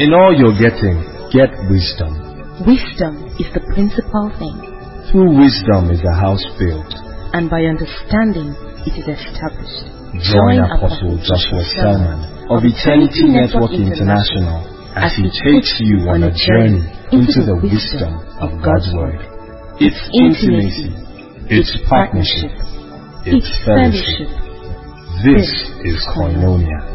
In all you're getting, get wisdom. Wisdom is the principal thing. Through wisdom is a house built, and by understanding it is established. Join Apostle Joshua Selman of Eternity Network International as he takes you on a journey into the wisdom of God's Word. It's intimacy, it's partnership, it's fellowship. This is Koinonia.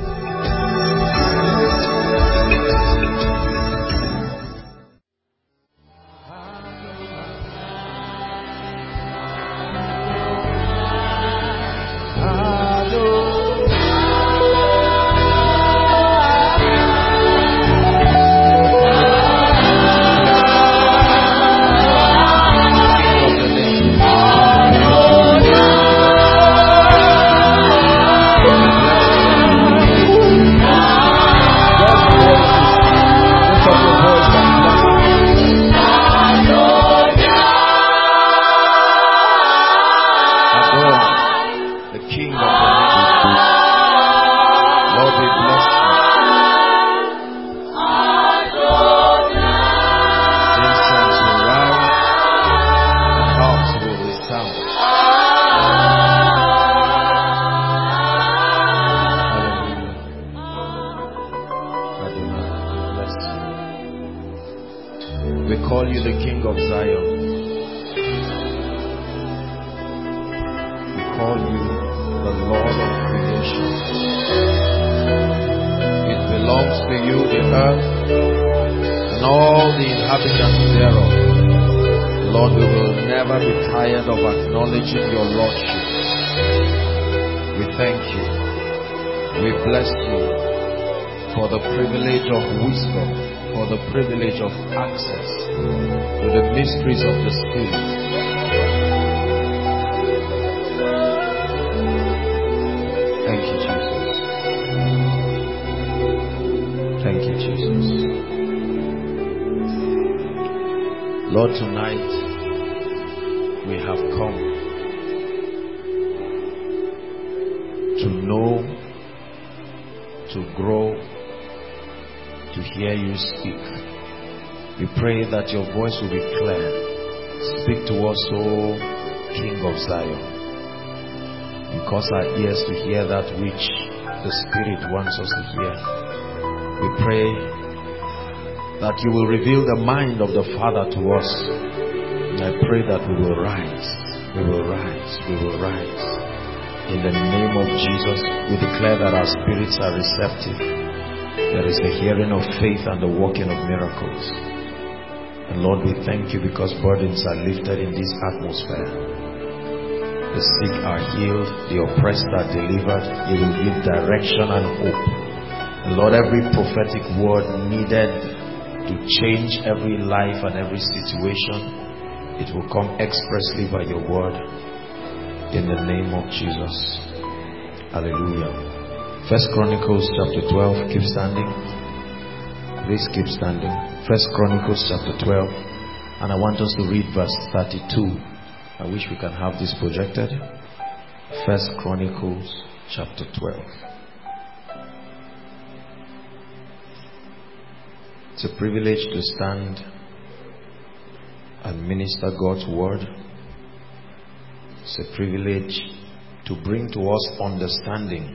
Lord, tonight we have come to know, to grow, to hear you speak. We pray that your voice will be clear. Speak to us, O King of Zion, and cause our ears to hear that which the Spirit wants us to hear. We pray that you will reveal the mind of the Father to us. And I pray that we will rise, we will rise, we will rise. In the name of Jesus, we declare that our spirits are receptive. There is the hearing of faith and the working of miracles. And Lord, we thank you because burdens are lifted in this atmosphere. The sick are healed, the oppressed are delivered. You will give direction and hope. And Lord, every prophetic word needed to change every life and every situation, it will come expressly by your word. In the name of Jesus. Hallelujah. First Chronicles chapter 12. Keep standing. Please keep standing. First Chronicles chapter 12. And I want us to read verse 32. I wish we can have this projected. First Chronicles chapter 12. It's a privilege to stand and minister God's word. It's a privilege to bring to us understanding.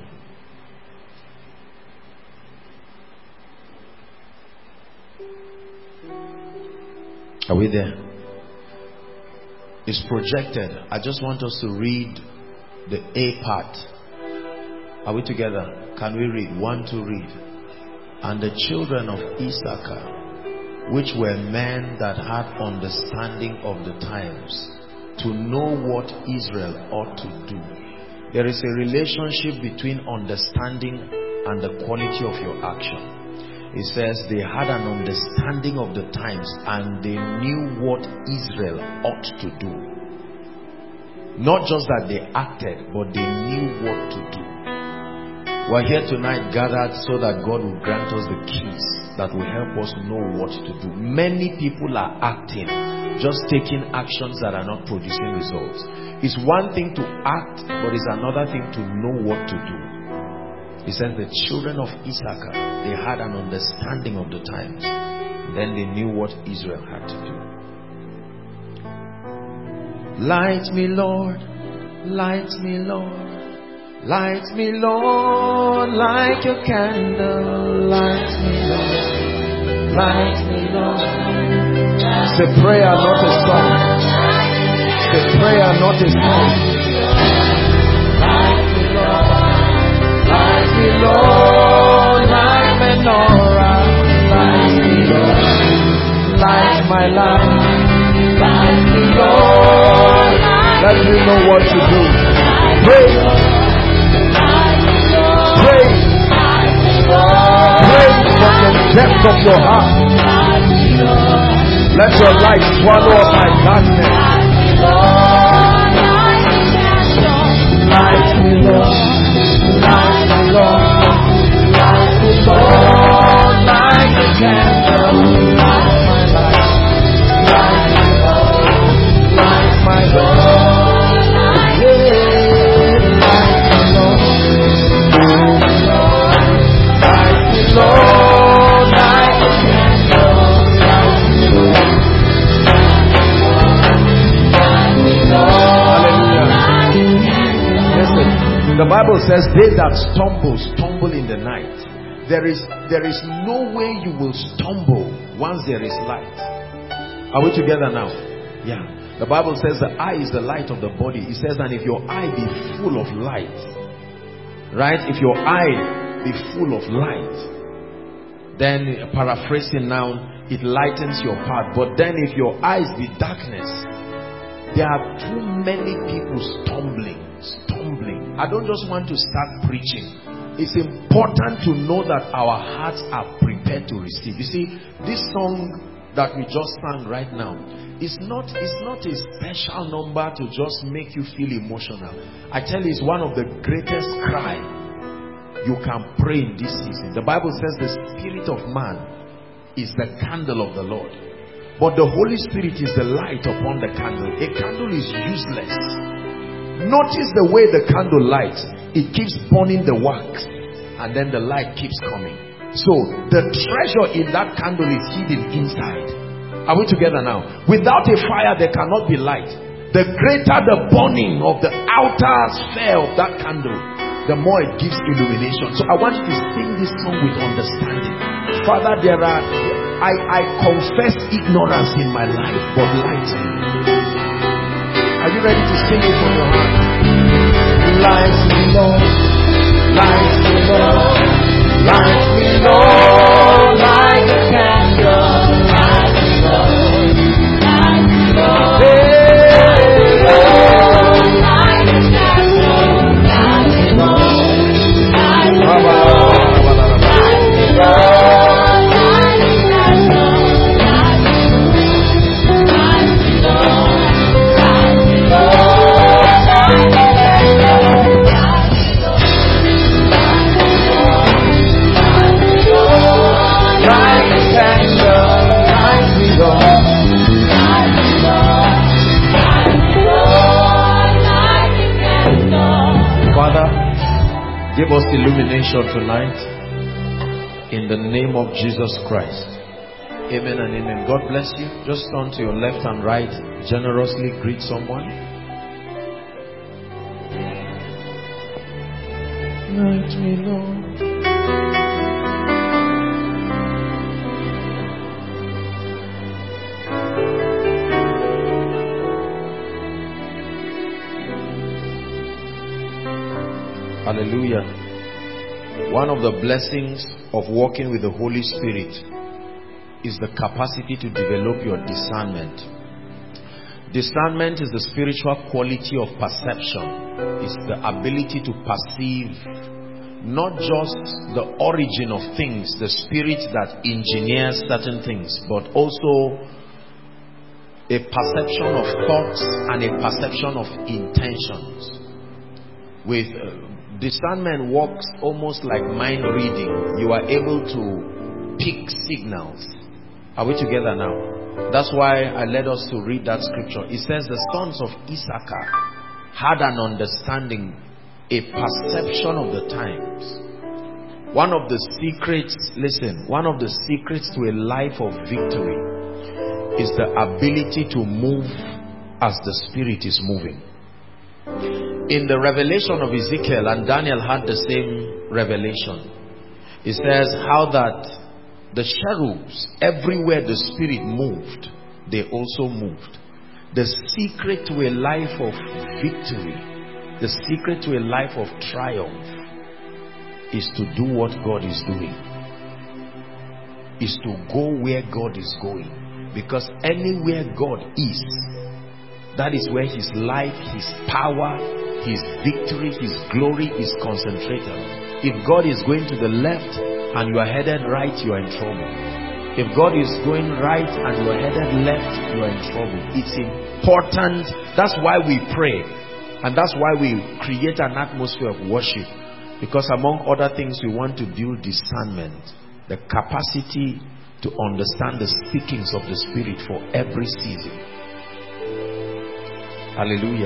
Are we there? It's projected. I just want us to read the A part. Are we together? Can we read? 1, 2, read. And the children of Issachar, which were men that had understanding of the times, to know what Israel ought to do. There is a relationship between understanding and the quality of your action. It says they had an understanding of the times and they knew what Israel ought to do. Not just that they acted, but they knew what to do. We're here tonight gathered so that God will grant us the keys that will help us know what to do. Many people are acting, just taking actions that are not producing results. It's one thing to act, but it's another thing to know what to do. He says the children of Issachar, they had an understanding of the times. Then they knew what Israel had to do. Light me, Lord. Light me, Lord. Light me, Lord, like a candle. Light me, Lord. Light me, Lord. It's a prayer, not a song. It's a prayer, not a song. Light me, Lord. Light me, Lord, like menorah. Light me, Lord. Light my life. Light me, Lord. Let me know what to do. Pray. Pray. Pray from the depth of your heart. Let your light swallow up my darkness. Light me, Lord. Light me, Lord. Light me, Lord. Like a candle. Light my life. Light me, Lord. Light my Lord. Yeah. Light me, Lord. Light me, Lord. Like a candle. Light me, Lord. Hallelujah. Listen, the Bible says, they that stumble in the night. There is no way you will stumble once there is light. Are we together now? Yeah. The Bible says the eye is the light of the body. It says, and if your eye be full of light, right? If your eye be full of light, then paraphrasing now, it lightens your path. But then if your eyes be darkness, there are too many people stumbling. I don't just want to start preaching. It's important to know that our hearts are prepared to receive. You see, this song that we just sang right now, it's not a special number to just make you feel emotional. I tell you, it's one of the greatest cry you can pray in this season. The Bible says the spirit of man is the candle of the Lord, but the Holy Spirit is the light upon the candle. A candle is useless. Notice the way the candle lights. It keeps burning the wax, and then the light keeps coming. So the treasure in that candle is hidden inside. Are we together now? Without a fire there cannot be light. The greater the burning of the outer sphere of that candle, the more it gives illumination. So I want you to sing this song with understanding. Father, I confess ignorance in my life, but light me. Are you ready to sing it from your heart? Light me, Lord. Light me, Lord. Light me, Lord. Like a candle. Light me, Lord. Light me, Lord. Like a candle. Light me, Lord. Light me, Lord. Light me, Lord. Give us illumination tonight in the name of Jesus Christ. Amen and amen. God bless you. Just turn to your left and right. Generously greet someone. Light me, Lord. Hallelujah. One of the blessings of walking with the Holy Spirit is the capacity to develop your discernment. Discernment is the spiritual quality of perception. It's the ability to perceive not just the origin of things, the spirit that engineers certain things, but also a perception of thoughts and a perception of intentions. With discernment works almost like mind reading. You are able to pick signals. Are we together now? That's why I led us to read that scripture. It says the sons of Issachar had an understanding, a perception of the times. One of the secrets, listen, one of the secrets to a life of victory is the ability to move as the Spirit is moving. In the revelation of Ezekiel, and Daniel had the same revelation, it says how that the cherubs, everywhere the Spirit moved, they also moved. The secret to a life of victory, the secret to a life of triumph, is to do what God is doing. Is to go where God is going. Because anywhere God is, that is where His life, His power, His victory, His glory is concentrated. If God is going to the left and you are headed right, you are in trouble. If God is going right and you are headed left, you are in trouble. It's important. That's why we pray. And that's why we create an atmosphere of worship. Because among other things, we want to build discernment. The capacity to understand the speakings of the Spirit for every season. Hallelujah.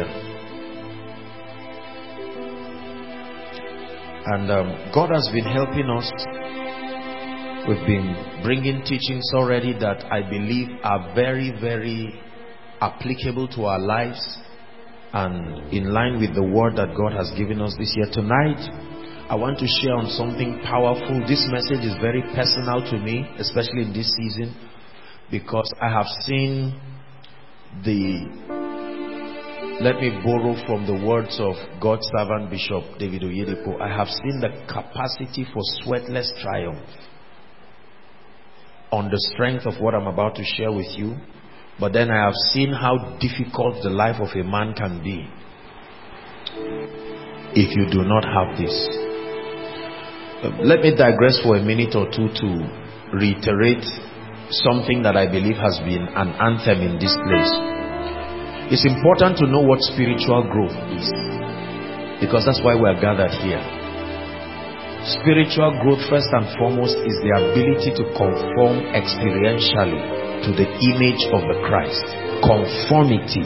And God has been helping us. We've been bringing teachings already that I believe are very, very applicable to our lives and in line with the word that God has given us this year. Tonight, I want to share on something powerful. This message is very personal to me, especially in this season, because I have seen let me borrow from the words of God's servant Bishop David Oyedepo. I have seen the capacity for sweatless triumph on the strength of what I'm about to share with you. But then I have seen how difficult the life of a man can be if you do not have this. Let me digress for a minute or two to reiterate something that I believe has been an anthem in this place. It's important to know what spiritual growth is, because that's why we are gathered here. Spiritual growth, first and foremost, is the ability to conform experientially to the image of the Christ. Conformity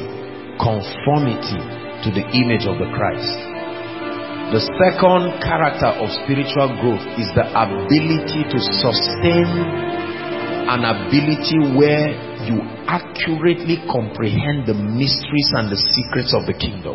to the image of the Christ. The second character of spiritual growth is the ability to sustain an ability where you accurately comprehend the mysteries and the secrets of the kingdom.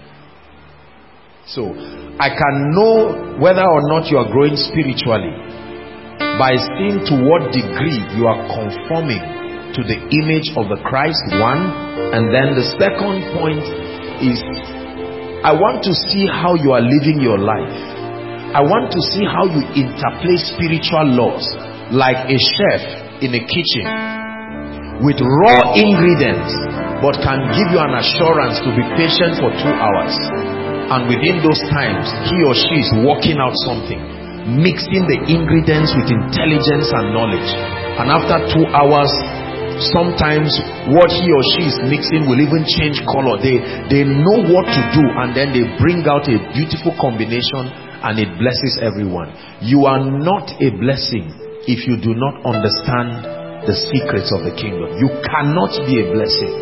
So, I can know whether or not you are growing spiritually by seeing to what degree you are conforming to the image of the Christ, one. And then the second point is, I want to see how you are living your life. I want to see how you interplay spiritual laws, like a chef in a kitchen with raw ingredients, but can give you an assurance to be patient for 2 hours. And within those times, he or she is working out something, mixing the ingredients with intelligence and knowledge. And after 2 hours, sometimes what he or she is mixing will even change color. They know what to do, and then they bring out a beautiful combination, and it blesses everyone. You are not a blessing if you do not understand the secrets of the kingdom. You cannot be a blessing.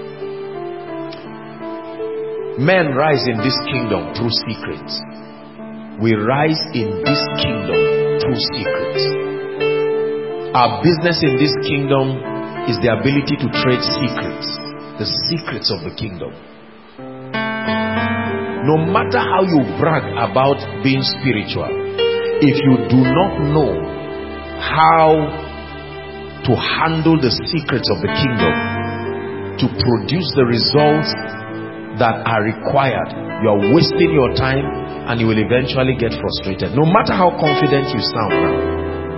Men rise in this kingdom through secrets. We rise in this kingdom through secrets. Our business in this kingdom is the ability to trade secrets, the secrets of the kingdom. No matter how you brag about being spiritual, if you do not know how to handle the secrets of the kingdom to produce the results that are required, you are wasting your time and you will eventually get frustrated, no matter how confident you sound now.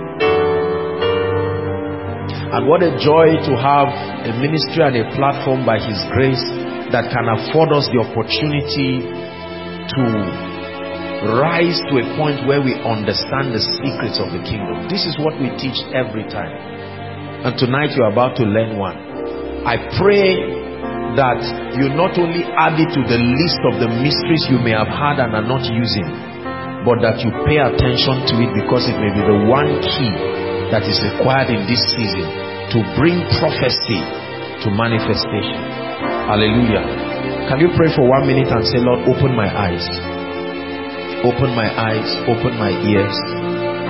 And what a joy to have a ministry and a platform by His grace that can afford us the opportunity to rise to a point where we understand the secrets of the kingdom. This is what we teach every time. And tonight you are about to learn one. I pray that you not only add it to the list of the mysteries you may have had and are not using, but that you pay attention to it, because it may be the one key that is required in this season to bring prophecy to manifestation. Hallelujah. Can you pray for 1 minute and say, Lord, open my eyes, open my eyes, open my ears,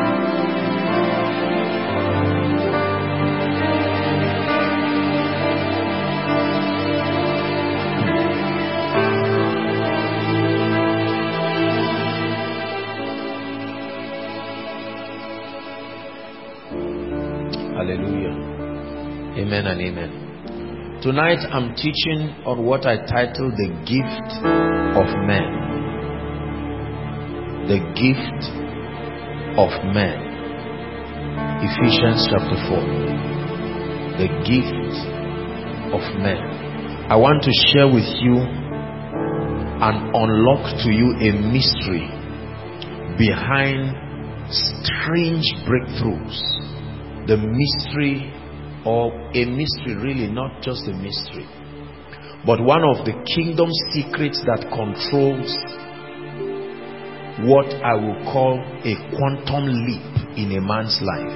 Hallelujah. Amen and amen. Tonight I'm teaching on what I titled the gift of men. The gift of men. Ephesians chapter 4. The gift of men. I want to share with you and unlock to you a mystery behind strange breakthroughs. The mystery, or a mystery really, not just a mystery, but one of the kingdom secrets that controls what I will call a quantum leap in a man's life.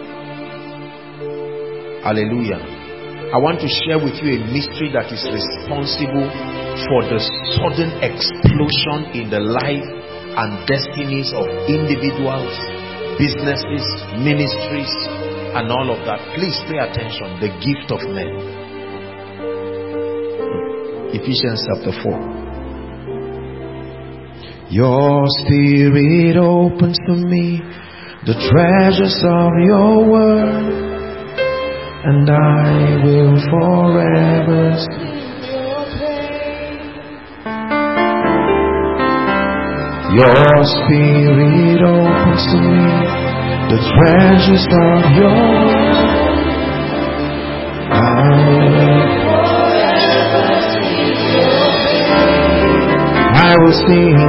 Hallelujah. I want to share with you a mystery that is responsible for the sudden explosion in the life and destinies of individuals, businesses, ministries, and all of that. Please pay attention. The gift of men. Ephesians chapter 4. Your spirit opens to me the treasures of your word, and I will forever sing your praise. Your spirit opens to me the treasures of your word. I will forever sing your praise. I will sing.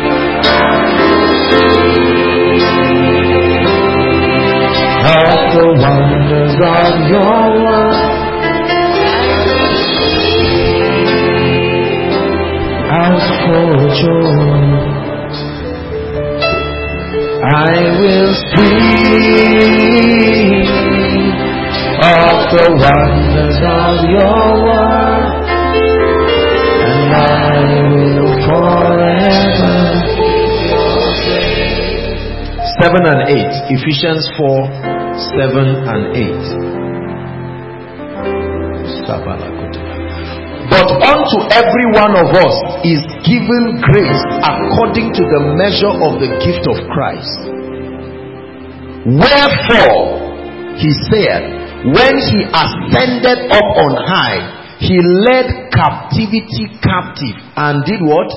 Of the wonders of your word, I'll for joy. I will sing of the wonders of your word, and I will forever. 7 and 8. Ephesians 4, 7 and 8. But unto every one of us is given grace according to the measure of the gift of Christ. Wherefore, he said, when he ascended up on high, he led captivity captive and did what?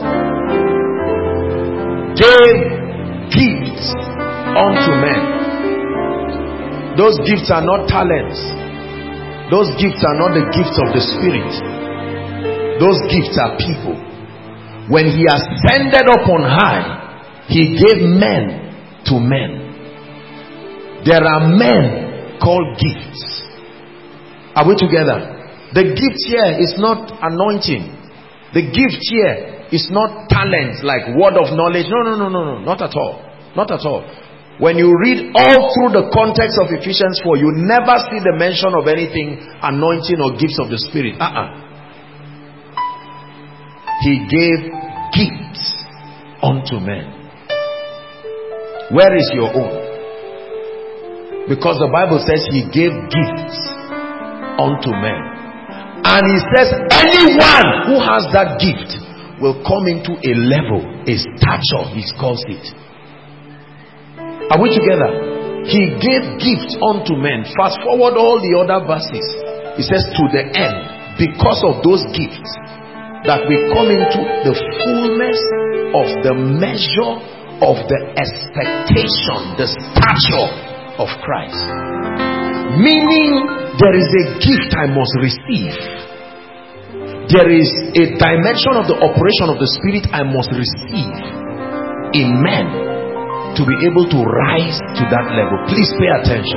Gave gifts unto men. Those gifts are not talents. Those gifts are not the gifts of the Spirit. Those gifts are people. When he ascended up on high, he gave men to men. There are men called gifts. Are we together? The gift here is not anointing. The gift here is not talent like word of knowledge. No, not at all. Not at all. When you read all through the context of Ephesians 4, you never see the mention of anything anointing or gifts of the Spirit. He gave gifts unto men. Where is your own? Because the Bible says he gave gifts unto men. And he says anyone who has that gift will come into a level, a stature, he calls it. Are we together? He gave gifts unto men. Fast forward all the other verses. He says to the end, because of those gifts, that we come into the fullness of the measure of the expectation, the stature of Christ. Meaning there is a gift I must receive. There is a dimension of the operation of the Spirit I must receive in men to be able to rise to that level. Please pay attention.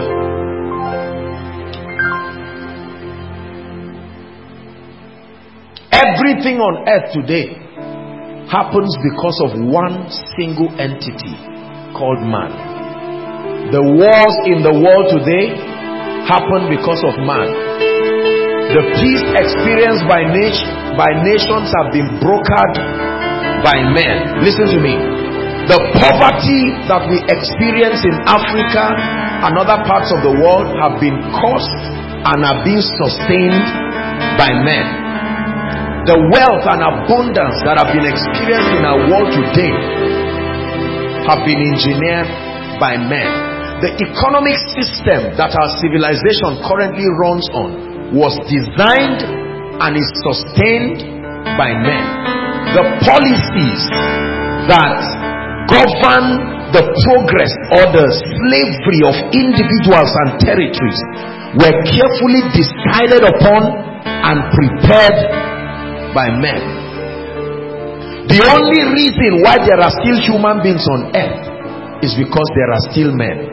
Everything on earth today happens because of one single entity called man. The wars in the world today happen because of man. The peace experienced by nations have been brokered by men. Listen to me. The poverty that we experience in Africa and other parts of the world have been caused and are being sustained by men. The wealth and abundance that have been experienced in our world today have been engineered by men. the economic system that our civilization currently runs on was designed and is sustained by men. The policies that govern the progress or the slavery of individuals and territories were carefully decided upon and prepared by men. The only reason why there are still human beings on earth is because there are still men.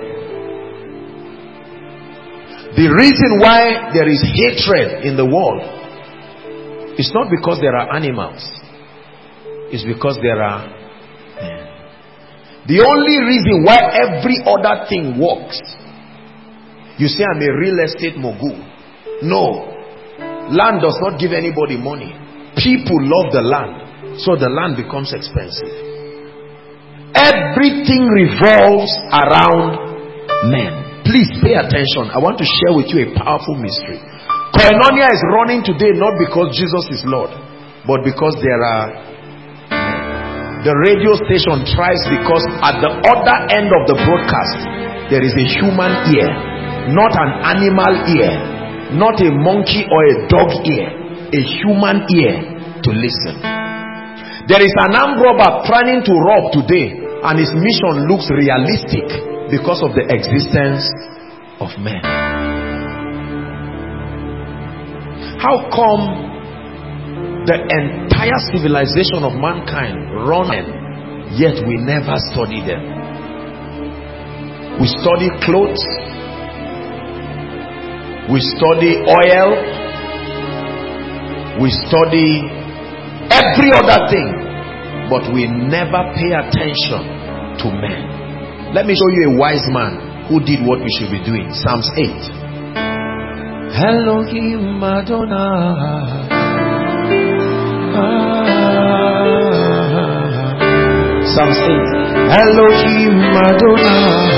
The reason why there is hatred in the world is not because there are animals. It's because there are men. The only reason why every other thing works. You say, I'm a real estate mogul. No. Land does not give anybody money. People love the land. So the land becomes expensive. Everything revolves around men. Please pay attention. I want to share with you a powerful mystery. Koinonia is running today not because Jesus is Lord, but because there are men. The radio station tries because at the other end of the broadcast there is a human ear, not an animal ear, not a monkey or a dog ear, a human ear to listen. There is an armed robber planning to rob today, and his mission looks realistic because of the existence of men. How come the entire civilization of mankind run men, yet we never study them? We study clothes, we study oil, we study every other thing, but we never pay attention to men. Let me show you a wise man who did what we should be doing. Psalms 8. Elohim Adonai. Psalms 8. Elohim Adonai.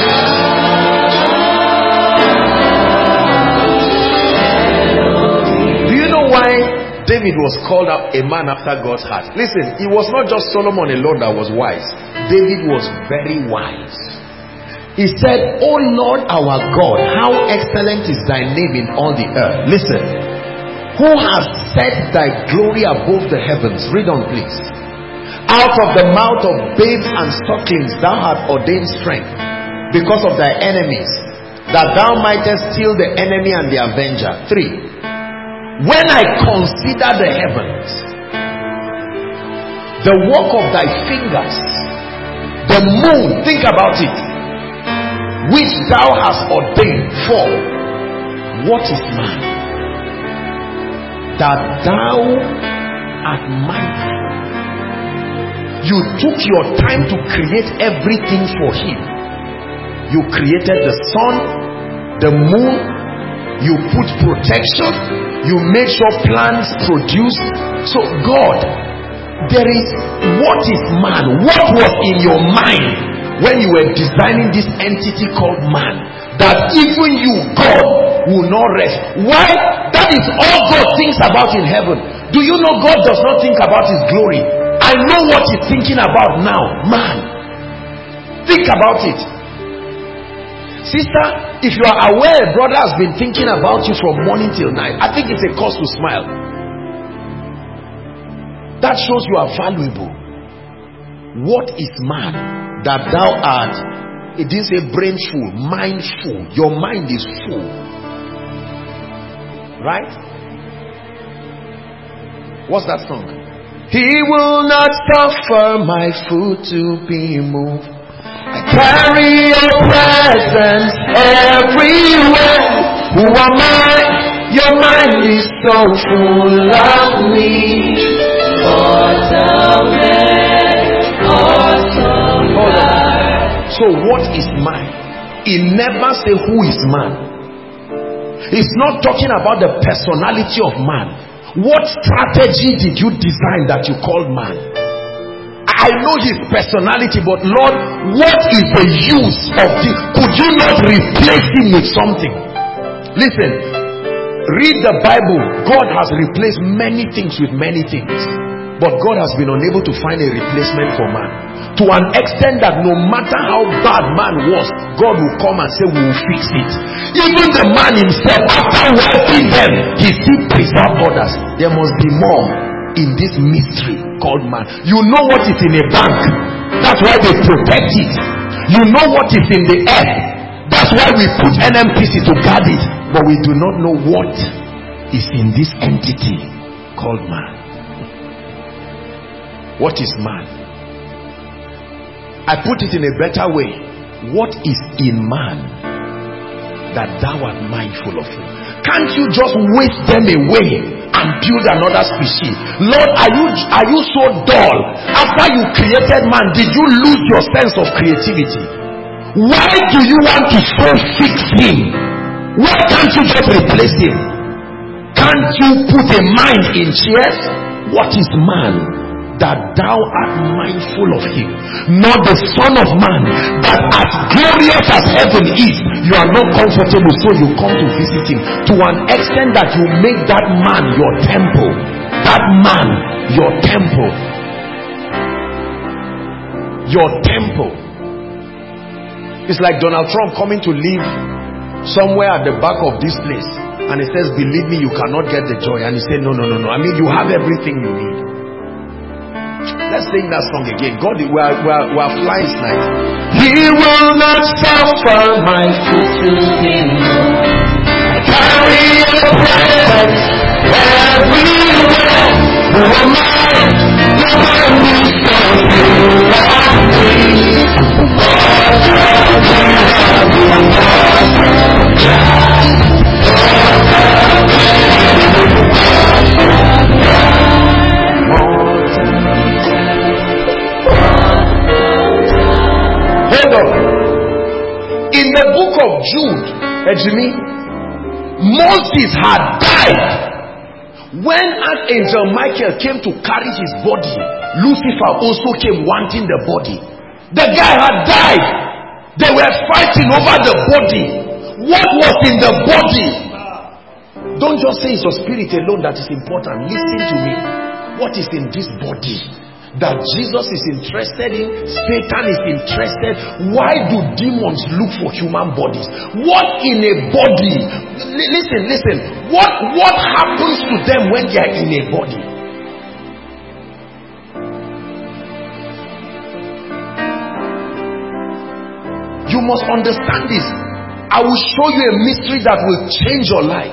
Do you know why David was called up a man after God's heart? Listen, it was not just Solomon alone that was wise. David was very wise. He said, "O Lord our God, how excellent is thy name in all the earth." Listen. Who has set thy glory above the heavens? Read on, please. Out of the mouth of babes and sucklings thou hast ordained strength because of thy enemies, that thou mightest steal the enemy and the avenger. 3. When I consider the heavens, the work of thy fingers, the moon, think about it, which thou hast ordained. 4. What is man, that thou art mindful? You took your time to create everything for him. You created the sun, the moon, you put protection, you made sure plants produce. So God, there is, what is man? What was in your mind when you were designing this entity called man, that even you, God, will not rest? Why? That is all God thinks about in heaven. Do you know God does not think about his glory? I know what he's thinking about now. Man. Think about it. Sister, if you are aware a brother has been thinking about you from morning till night, I think it's a cause to smile. That shows you are valuable. What is man, that thou art, it didn't say brainful, mindful. Your mind is full. Right? What's that song? He will not suffer my foot to be moved. I carry your presence everywhere. Who am I? Your mind is so full of me. So what is man? He never say who is man. He's not talking about the personality of man. What strategy did you design that you called man? I know his personality, but Lord, what is the use of this? Could you not replace him with something? Listen, read the Bible. God has replaced many things with many things. But God has been unable to find a replacement for man. To an extent that no matter how bad man was, God will come and say, we will fix it. Even the man himself, after working them, he still preserves others. There must be more in this mystery called man. You know what is in a bank. That's why they protect it. You know what is in the earth. That's why we put NMPC to guard it. But we do not know what is in this entity called man. What is man? I put it in a better way. What is in man that thou art mindful of him? Can't you just waste them away and build another species? Lord, are you so dull? After you created man, did you lose your sense of creativity? Why do you want to so fix him? Why can't you just replace him? Can't you put a mind in chairs? What is man that thou art mindful of him? Not the Son of Man, that as glorious as heaven is, you are not comfortable, so you come to visit him. To an extent that you make that man your temple. That man your temple. Your temple. It's like Donald Trump coming to live somewhere at the back of this place, and he says, believe me, you cannot get the joy. And he said, no. I mean, you have everything you need. Let's sing that song again. God, we are flying tonight. He will not suffer my foot to be moved. Carry your presence everywhere. Who am I? The one who says you are free. In the book of Jude, Moses had died. When Archangel Michael came to carry his body, Lucifer also came wanting the body. The guy had died. They were fighting over the body. What was in the body? Don't just say it's your spirit alone that is important. Listen to me. What is in this body that Jesus is interested in? Satan is interested. Why do demons look for human bodies? What in a body? Listen. What happens to them when they are in a body? You must understand this. I will show you a mystery that will change your life.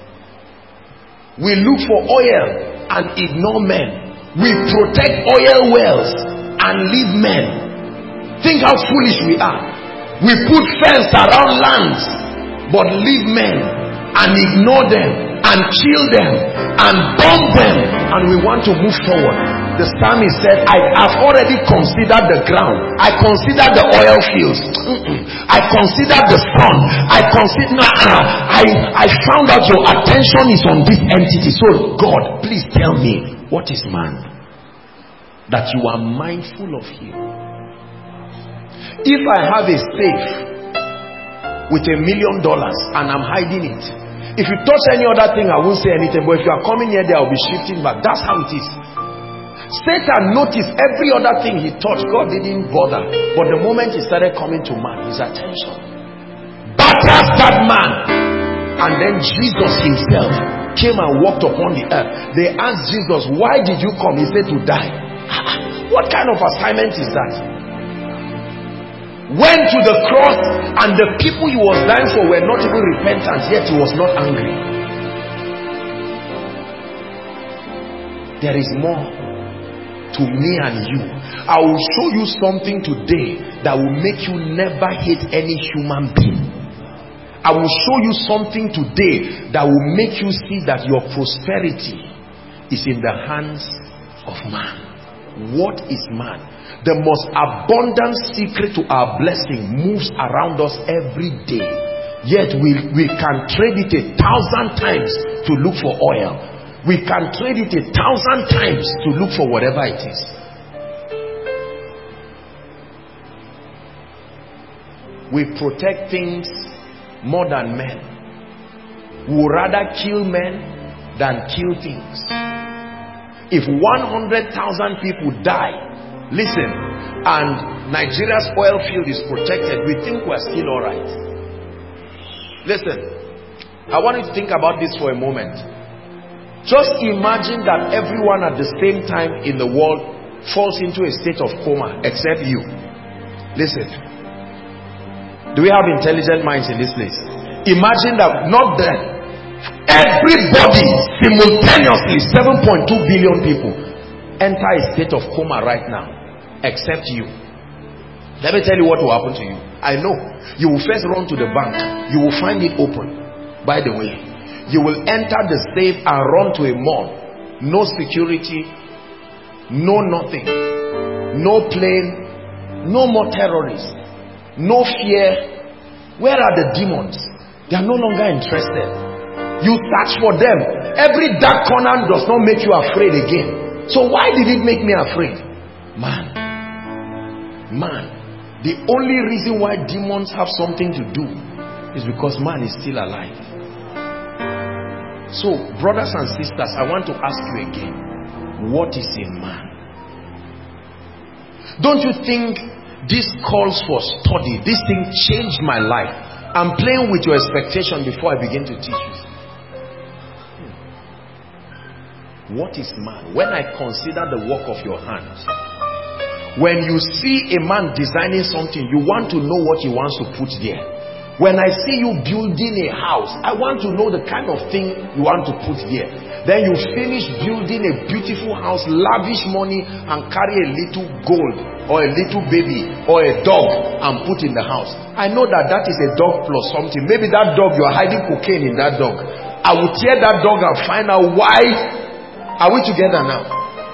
We look for oil and ignore men. We protect oil wells and leave men. Think how foolish we are. We put fence around lands but leave men and ignore them and kill them and burn them, and we want to move forward. The psalmist said, I have already considered the ground. I consider the oil fields. I consider the sun. I found out your attention is on this entity. So God, please tell me, what is man? That you are mindful of him. If I have a safe with $1 million and I'm hiding it, if you touch any other thing, I won't say anything. But if you are coming here, there, I'll be shifting back. That's how it is. Satan noticed every other thing he touched. God didn't bother. But the moment he started coming to man, his attention batters that man. And then Jesus himself came and walked upon the earth. They asked Jesus, why did you come? He said, to die. What kind of assignment is that? Went to the cross, and the people he was dying for were not even repentant, yet he was not angry. There is more to me and you. I will show you something today that will make you never hate any human being. I will show you something today that will make you see that your prosperity is in the hands of man. What is man? The most abundant secret to our blessing moves around us every day. Yet we can trade it 1,000 times to look for oil. We can trade it 1,000 times to look for whatever it is. We protect things more than men. We would rather kill men than kill things. If 100,000 people die, listen, and Nigeria's oil field is protected, we think we're still alright. Listen, I want you to think about this for a moment. Just imagine that everyone at the same time in the world falls into a state of coma except you. Listen, do we have intelligent minds in this place? Imagine that, not them, everybody simultaneously, 7.2 billion people enter a state of coma right now except you. Let me tell you what will happen to you. I know you will first run to the bank. You will find it open. By the way, you will enter the safe and run to a mall. No security, no nothing, no plane, no more terrorists, no fear. Where are the demons? They are no longer interested. You search for them. Every dark corner does not make you afraid again. So why did it make me afraid? Man, the only reason why demons have something to do is because man is still alive. So, brothers and sisters, I want to ask you again, what is a man? Don't you think this calls for study? This thing changed my life. I'm playing with your expectation before I begin to teach you. What is man? When I consider the work of your hands, when you see a man designing something, you want to know what he wants to put there. When I see you building a house, I want to know the kind of thing you want to put there. Then you finish building a beautiful house, lavish money, and carry a little gold or a little baby or a dog and put in the house. I know that that is a dog plus something. Maybe that dog, you are hiding cocaine in that dog. I will tear that dog and find out why. Are we together now?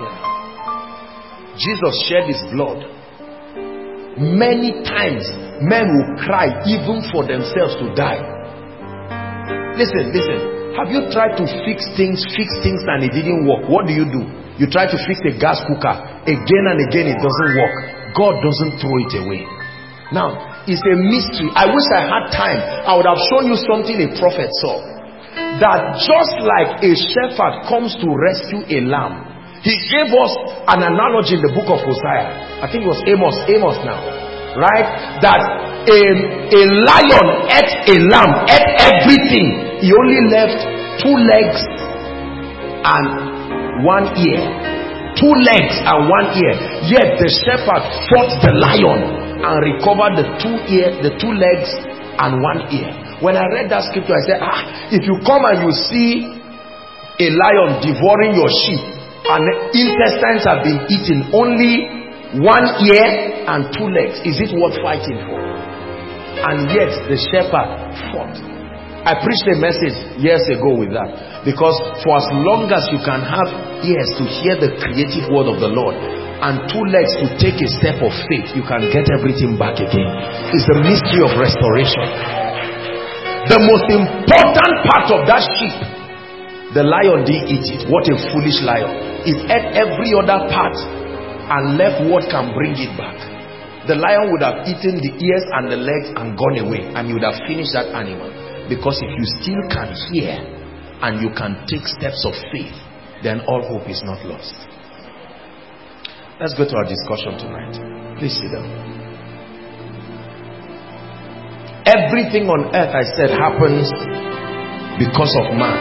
Jesus shed his blood. Many times men will cry even for themselves to die. Listen. Have you tried to fix things and it didn't work? What do? You try to fix a gas cooker. Again and again it doesn't work. God doesn't throw it away. Now, it's a mystery. I wish I had time. I would have shown you something a prophet saw. That just like a shepherd comes to rescue a lamb, he gave us an analogy in the book of Hosea. I think it was Amos now. Right? That a lion ate a lamb, ate everything. He only left 2 legs and 1 ear. 2 legs and 1 ear. Yet the shepherd fought the lion and recovered the 2 legs and 1 ear. When I read that scripture, I said, if you come and you see a lion devouring your sheep and intestines have been eaten, only 1 ear and 2 legs, is it worth fighting for? And yet the shepherd fought. I preached a message years ago with that, because for as long as you can have ears to hear the creative word of the Lord and 2 legs to take a step of faith, you can get everything back again. It's the mystery of restoration. The most important part of that sheep, the lion didn't eat it. What a foolish lion. It ate every other part and left what can bring it back. The lion would have eaten the ears and the legs and gone away, and you would have finished that animal. Because if you still can hear and you can take steps of faith, then all hope is not lost. Let's go to our discussion tonight. Please sit down. Everything on earth, I said, happens because of man.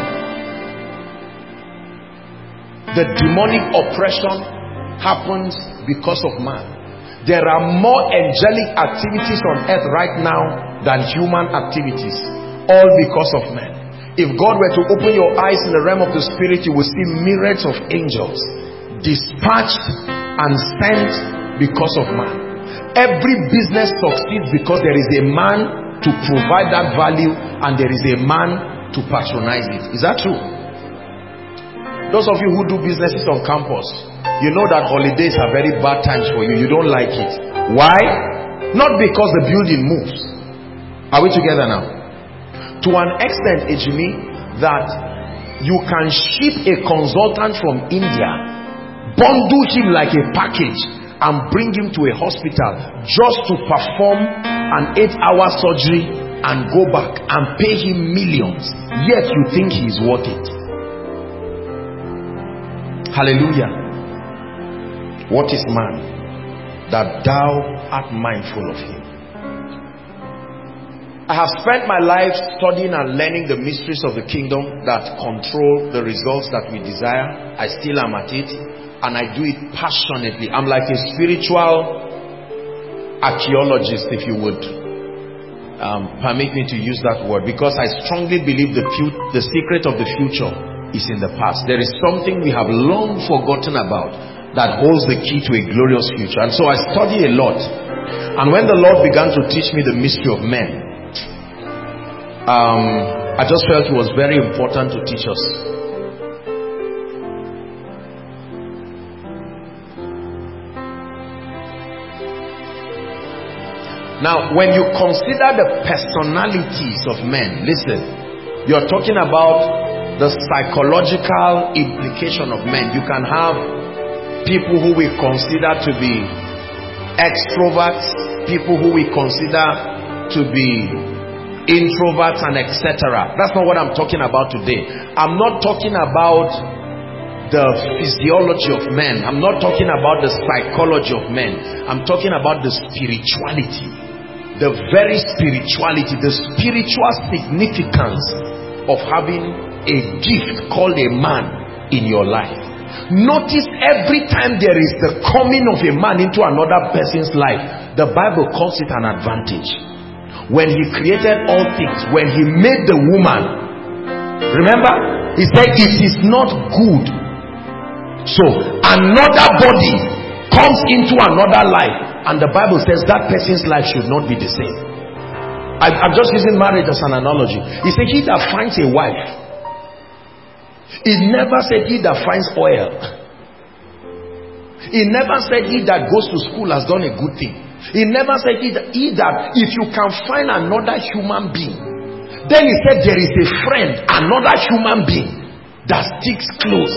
The demonic oppression happens because of man. There are more angelic activities on earth right now than human activities. All because of men. If God were to open your eyes in the realm of the spirit, you will see myriads of angels dispatched and sent because of man. Every business succeeds because there is a man to provide that value and there is a man to patronize it. Is that true? Those of you who do businesses on campus, you know that holidays are very bad times for you. You don't like it. Why? Not because the building moves. Are we together now? To an extent, Ejimi, that you can ship a consultant from India, bundle him like a package, and bring him to a hospital just to perform an 8-hour surgery and go back and pay him millions. Yet you think he is worth it. Hallelujah. What is man that thou art mindful of him? I have spent my life studying and learning the mysteries of the kingdom that control the results that we desire. I still am at it, and I do it passionately. I'm like a spiritual archaeologist, if you would permit me to use that word, because I strongly believe the secret of the future is in the past. There is something we have long forgotten about that holds the key to a glorious future. And so I study a lot, and when the Lord began to teach me the mystery of men, I just felt it was very important to teach us. Now, when you consider the personalities of men, listen, you're talking about the psychological implication of men. You can have people who we consider to be extroverts, people who we consider to be introverts, and etc. That's not what I'm talking about today. I'm not talking about the physiology of men. I'm not talking about the psychology of men. I'm talking about the spirituality. The very spirituality, the spiritual significance of having a gift called a man in your life. Notice every time there is the coming of a man into another person's life, the Bible calls it an advantage. When he created all things, when he made the woman, remember, he said it is not good. So another body comes into another life, and the Bible says that person's life should not be the same. I'm just using marriage as an analogy. He said he that finds a wife, he never said he that finds oil. He never said he that goes to school has done a good thing. He never said that if you can find another human being, then he said there is a friend, another human being that sticks close.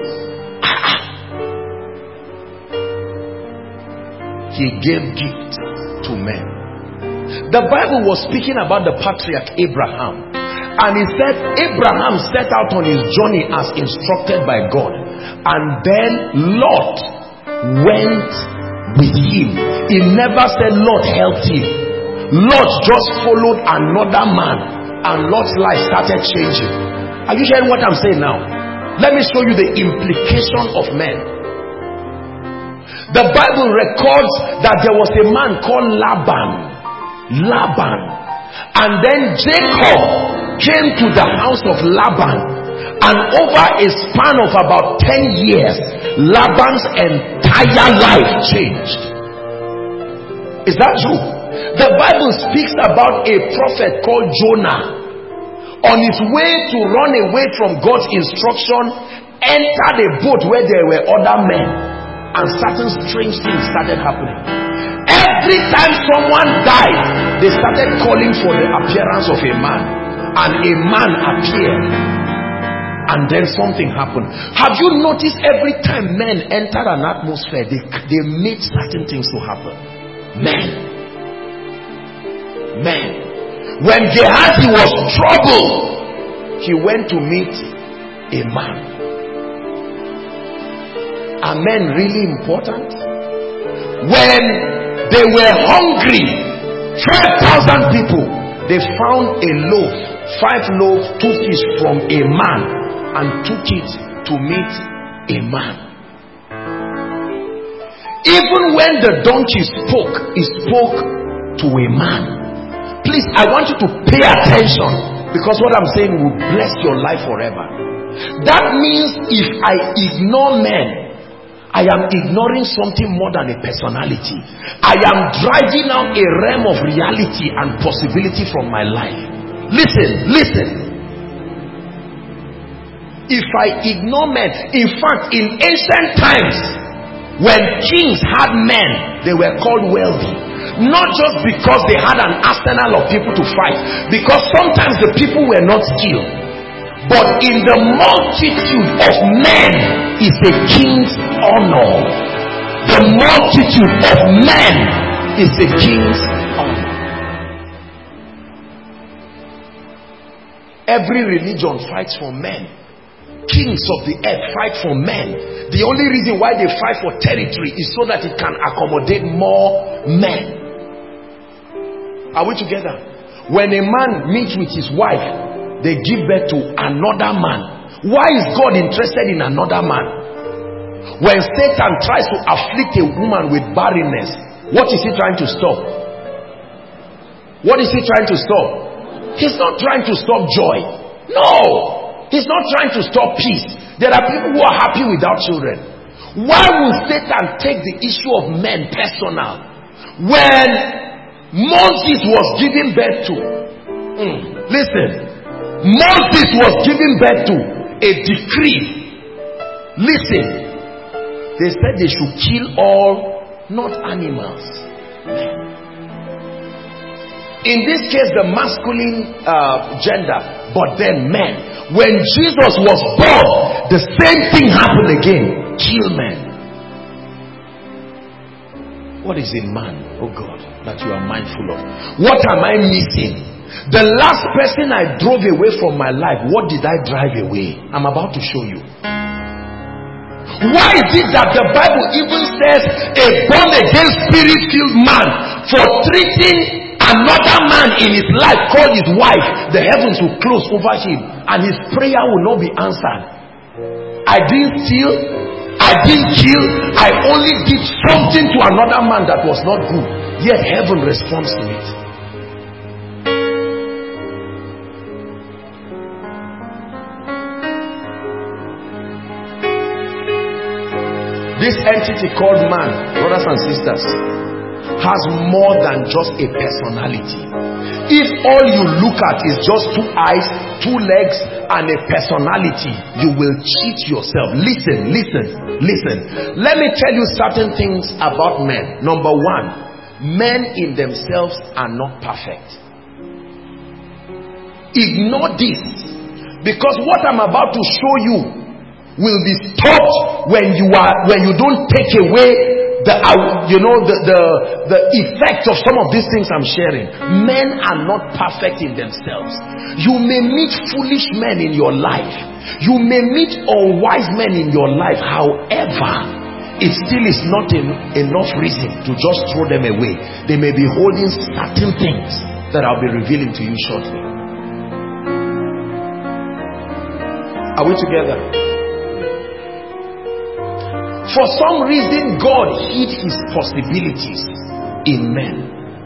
He gave gifts to men. The Bible was speaking about the patriarch Abraham, and he said Abraham set out on his journey as instructed by God, and then Lot went with him. He never said Lot helped him. Lot just followed another man, and Lot's life started changing. Are you hearing what I'm saying now? Let me show you the implication of men. The Bible records that there was a man called Laban, and then Jacob came to the house of Laban, and over a span of about 10 years, Laban's entire life changed. Is that true? The Bible speaks about a prophet called Jonah. On his way to run away from God's instruction, entered a boat where there were other men, and certain strange things started happening. Every time someone died, they started calling for the appearance of a man, and a man appeared. And then something happened. Have you noticed every time men enter an atmosphere, they make certain things to happen? Men. When Gehazi was troubled, he went to meet a man. Are men really important? When they were hungry, 5,000 people, they found a loaf, 5 loaves, 2 fish from a man, and took it to meet a man. Even when the donkey spoke, he spoke to a man. Please, I want you to pay attention, because what I'm saying will bless your life forever. That means if I ignore men, I am ignoring something more than a personality. I am driving out a realm of reality and possibility from my life. Listen. If I ignore men, in fact, in ancient times, when kings had men, they were called wealthy. Not just because they had an arsenal of people to fight, because sometimes the people were not skilled. But in the multitude of men is a king's honor. The multitude of men is a king's honor. Every religion fights for men. kings of the earth fight for men. The only reason why they fight for territory is so that it can accommodate more men. Are we together? When a man meets with his wife, they give birth to another man. Why is God interested in another man? When Satan tries to afflict a woman with barrenness, what is he trying to stop? What is he trying to stop? He's not trying to stop joy. No! He's not trying to stop peace. There are people who are happy without children. Why will Satan take the issue of men personal? When Moses was giving birth to, listen, Moses was giving birth to a decree. Listen, they said they should kill all, not animals, men. In this case, the masculine gender, but then men. When Jesus was born, the same thing happened again. Kill men. What is in man, oh God, that you are mindful of? What am I missing? The last person I drove away from my life, what did I drive away? I'm about to show you. Why is it that the Bible even says a born-again spirit-filled man for treating another man in his life called his wife, the heavens will close over him and his prayer will not be answered? I didn't steal, I didn't kill, I only did something to another man that was not good, yet heaven responds to it. This entity called man, brothers and sisters, has more than just a personality. If all you look at is just 2 eyes, 2 legs, and a personality, you will cheat yourself. Listen. Let me tell you certain things about men. Number 1, men in themselves are not perfect. Ignore this, because what I'm about to show you will be stopped when you don't take away the effect of some of these things I'm sharing. Men are not perfect in themselves. You may meet foolish men in your life. You may meet unwise men in your life. However, it still is not enough reason to just throw them away. They may be holding certain things that I'll be revealing to you shortly. Are we together? For some reason, God hid his possibilities in men.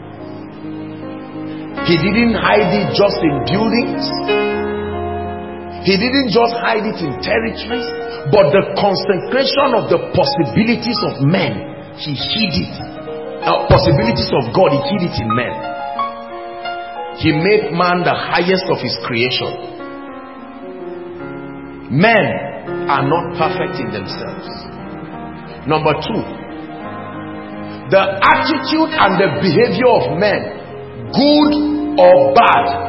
He didn't hide it just in buildings. He didn't just hide it in territories. But the consecration of the possibilities of men, he hid it. Possibilities of God, he hid it in men. He made man the highest of his creation. Men are not perfect in themselves. Number 2, the attitude and the behavior of men, good or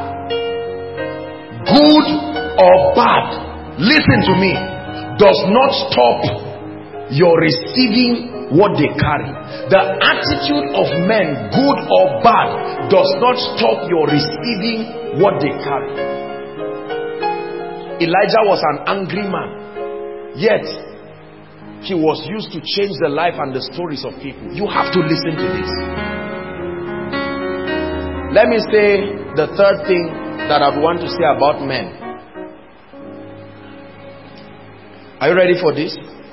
bad, listen to me, does not stop your receiving what they carry. The attitude of men, good or bad, does not stop your receiving what they carry. Elijah was an angry man, yet he was used to change the life and the stories of people. You have to listen to this. Let me say the third thing that I want to say about men. Are you ready for this?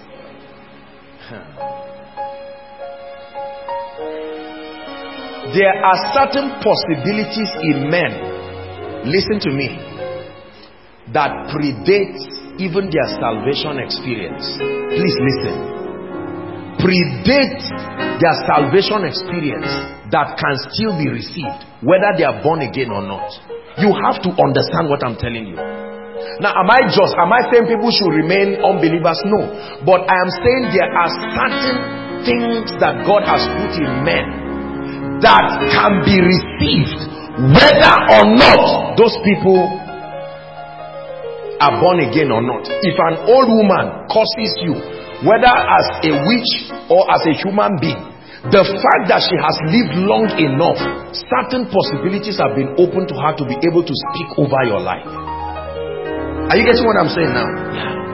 There are certain possibilities in men, listen to me, that predate even their salvation experience. Please listen. Predate their salvation experience that can still be received, whether they are born again or not. You have to understand what I'm telling you. Now, am I saying people should remain unbelievers? No. But I am saying there are certain things that God has put in men that can be received, whether or not those people are born again or not. If an old woman curses you, whether as a witch or as a human being, the fact that she has lived long enough, certain possibilities have been opened to her to be able to speak over your life. Are you getting what I'm saying now? Yeah.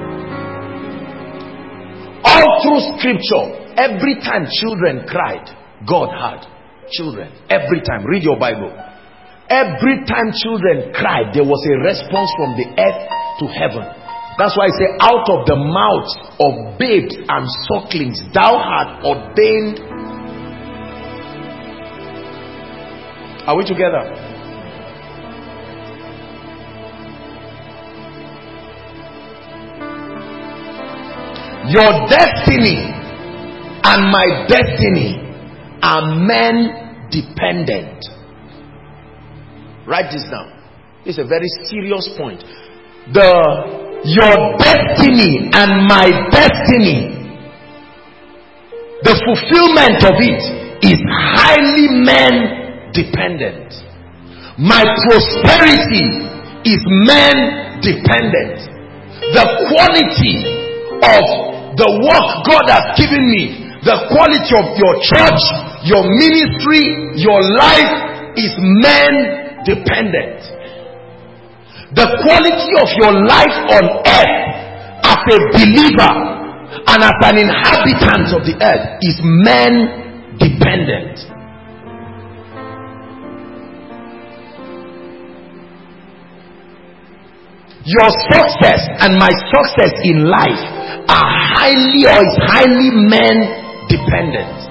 All through scripture, every time children cried, God heard. Children, every time. Read your Bible. Every time children cried, there was a response from the earth to heaven. That's why I say, out of the mouths of babes and sucklings, thou art ordained. Are we together? Your destiny and my destiny are men dependent. Write this down. It's a very serious point. Your destiny and my destiny, the fulfillment of it is highly men dependent. My prosperity is men dependent. The quality of the work God has given me, the quality of your church, your ministry, your life is men dependent. The quality of your life on earth as a believer and as an inhabitant of the earth is men dependent. Your success and my success in life are highly men dependent.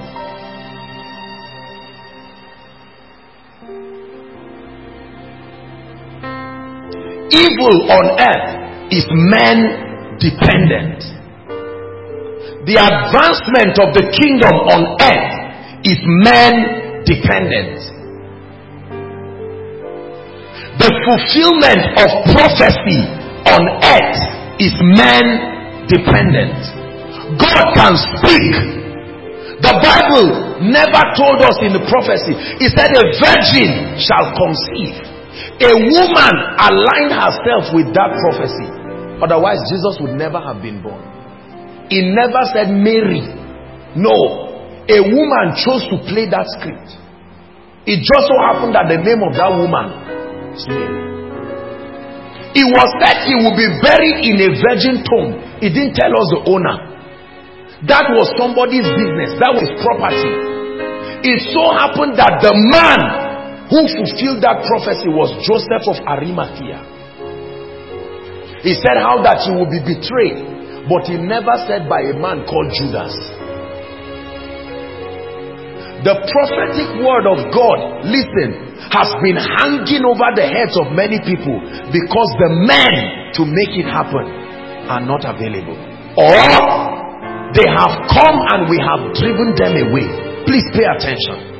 Evil on earth is man dependent. The advancement of the kingdom on earth is man dependent. The fulfillment of prophecy on earth is man dependent. God can speak. The Bible never told us in the prophecy. It said a virgin shall conceive. A woman aligned herself with that prophecy. Otherwise, Jesus would never have been born. He never said Mary. No. A woman chose to play that script. It just so happened that the name of that woman is Mary. It was said he would be buried in a virgin tomb. He didn't tell us the owner. That was somebody's business. That was property. It so happened that the man who fulfilled that prophecy was Joseph of Arimathea. He said how that he would be betrayed, but he never said by a man called Judas. The prophetic word of God, listen, has been hanging over the heads of many people because the men to make it happen are not available, or they have come and we have driven them away. Please pay attention.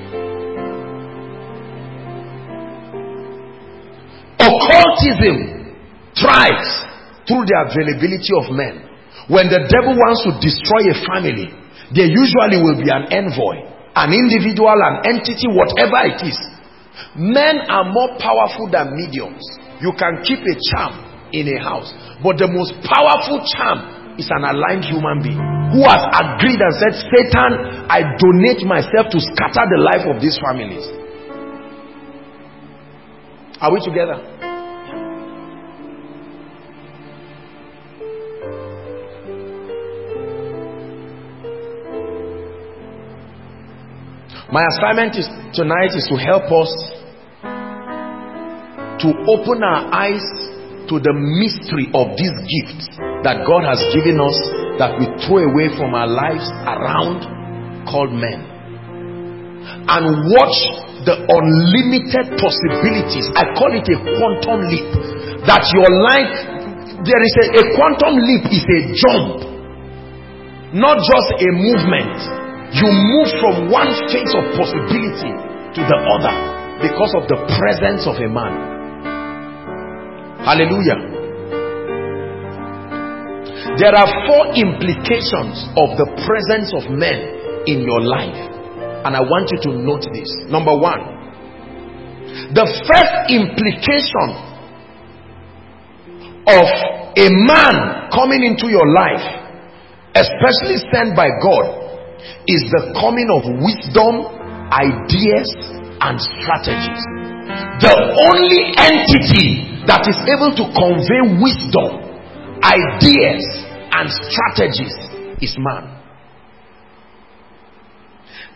Occultism thrives through the availability of men. When the devil wants to destroy a family, there usually will be an envoy, an individual, an entity, whatever it is. Men are more powerful than mediums. You can keep a charm in a house, but the most powerful charm is an aligned human being who has agreed and said, Satan, I donate myself to scatter the life of these families. Are we together? My assignment tonight is to help us to open our eyes to the mystery of these gifts that God has given us, that we throw away from our lives around, called men, and watch the unlimited possibilities. I call it a quantum leap. That your life, there is a quantum leap is a jump, not just a movement. You move from one phase of possibility to the other because of the presence of a man. Hallelujah. There are 4 implications of the presence of men in your life, and I want you to note this. Number 1, the first implication of a man coming into your life, especially sent by God, is the coming of wisdom, ideas, and strategies. The only entity that is able to convey wisdom, ideas, and strategies is man.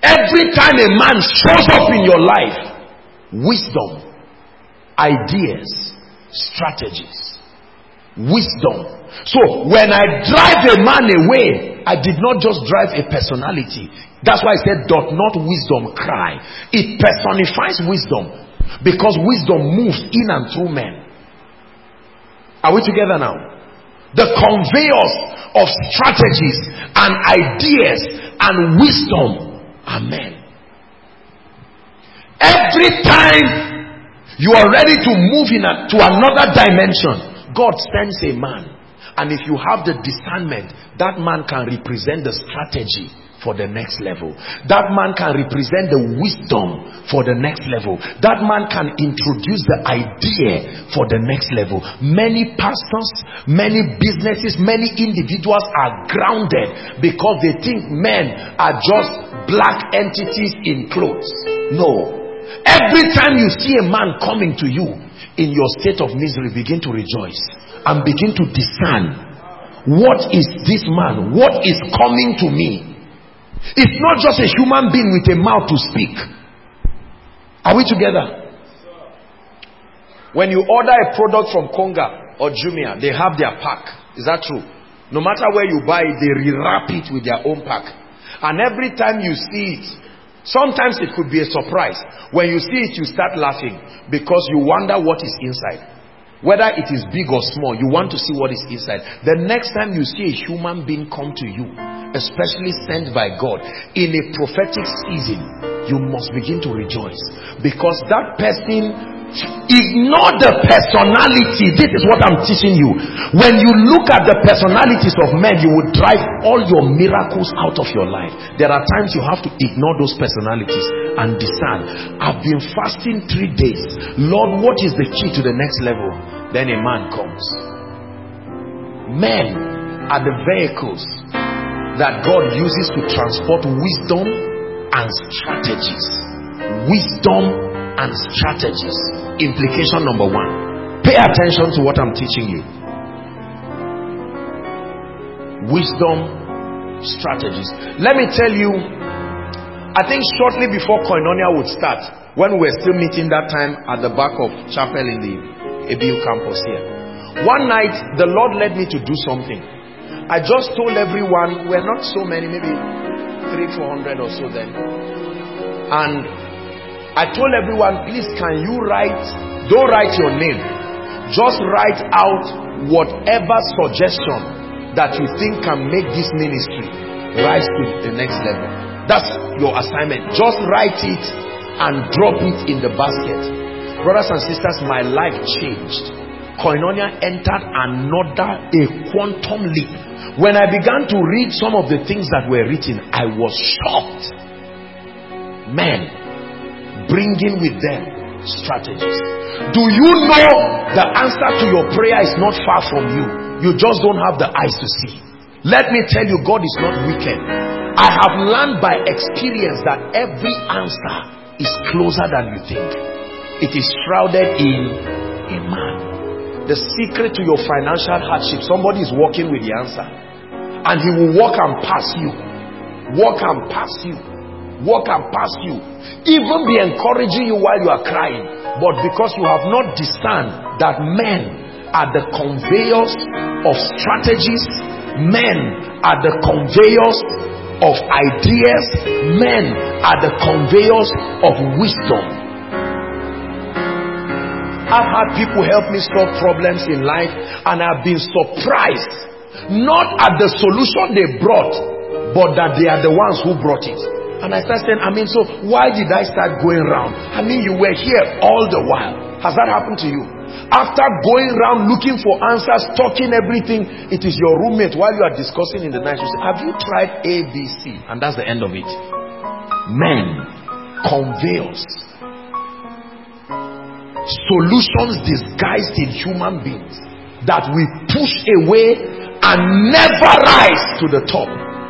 Every time a man shows up in your life, wisdom, ideas, strategies, wisdom. So when I drive a man away, I did not just drive a personality. That's why I said, doth not wisdom cry? It personifies wisdom, because wisdom moves in and through men. Are we together now? The conveyors of strategies and ideas and wisdom are men. Every time you are ready to move to another dimension, God sends a man. And if you have the discernment, that man can represent the strategy for the next level. That man can represent the wisdom for the next level. That man can introduce the idea for the next level. Many pastors, many businesses, many individuals are grounded because they think men are just black entities in clothes. No. Every time you see a man coming to you in your state of misery, begin to rejoice and begin to discern, what is this man? What is coming to me? It's not just a human being with a mouth to speak. Are we together? When you order a product from Konga or Jumia, they have their pack. Is that true? No matter where you buy it, they rewrap it with their own pack. And every time you see it, sometimes it could be a surprise. When you see it, you start laughing because you wonder what is inside. Whether it is big or small, you want to see what is inside. The next time you see a human being come to you, especially sent by God, in a prophetic season, you must begin to rejoice. Because that person, ignore the personality. This is what I'm teaching you. When you look at the personalities of men, you will drive all your miracles out of your life. There are times you have to ignore those personalities and discern. I've been fasting 3 days. Lord, what is the key to the next level? Then a man comes. Men are the vehicles that God uses to transport wisdom and strategies. Wisdom and strategies. Implication number 1. Pay attention to what I'm teaching you. Wisdom, strategies. Let me tell you, I think shortly before Koinonia would start, when we were still meeting that time at the back of chapel in the ABU campus here, one night the Lord led me to do something. I just told everyone, we're not so many, maybe 300-400 or so then, and I told everyone, please can you don't write your name, just write out whatever suggestion that you think can make this ministry rise to the next level. That's your assignment. Just write it and drop it in the basket. Brothers and sisters, my life changed. Koinonia entered a quantum leap. When I began to read some of the things that were written, I was shocked. Men bringing with them strategies. Do you know the answer to your prayer is not far from you? You just don't have the eyes to see. Let me tell you, God is not wicked. I have learned by experience that every answer is closer than you think. It is shrouded in a man. The secret to your financial hardship, somebody is walking with the answer, and he will walk and pass you. Walk and pass you. Walk and pass you. Even be encouraging you while you are crying. But because you have not discerned that men are the conveyors of strategies, men are the conveyors of ideas, men are the conveyors of wisdom. I've had people help me solve problems in life, and I've been surprised, not at the solution they brought, but that they are the ones who brought it. And I started saying, so why did I start going around? You were here all the while. Has that happened to you? After going around looking for answers, talking everything, it is your roommate while you are discussing in the night, you say, have you tried A, B, C? And that's the end of it. Men, conveyors, solutions disguised in human beings that we push away and never rise to the top.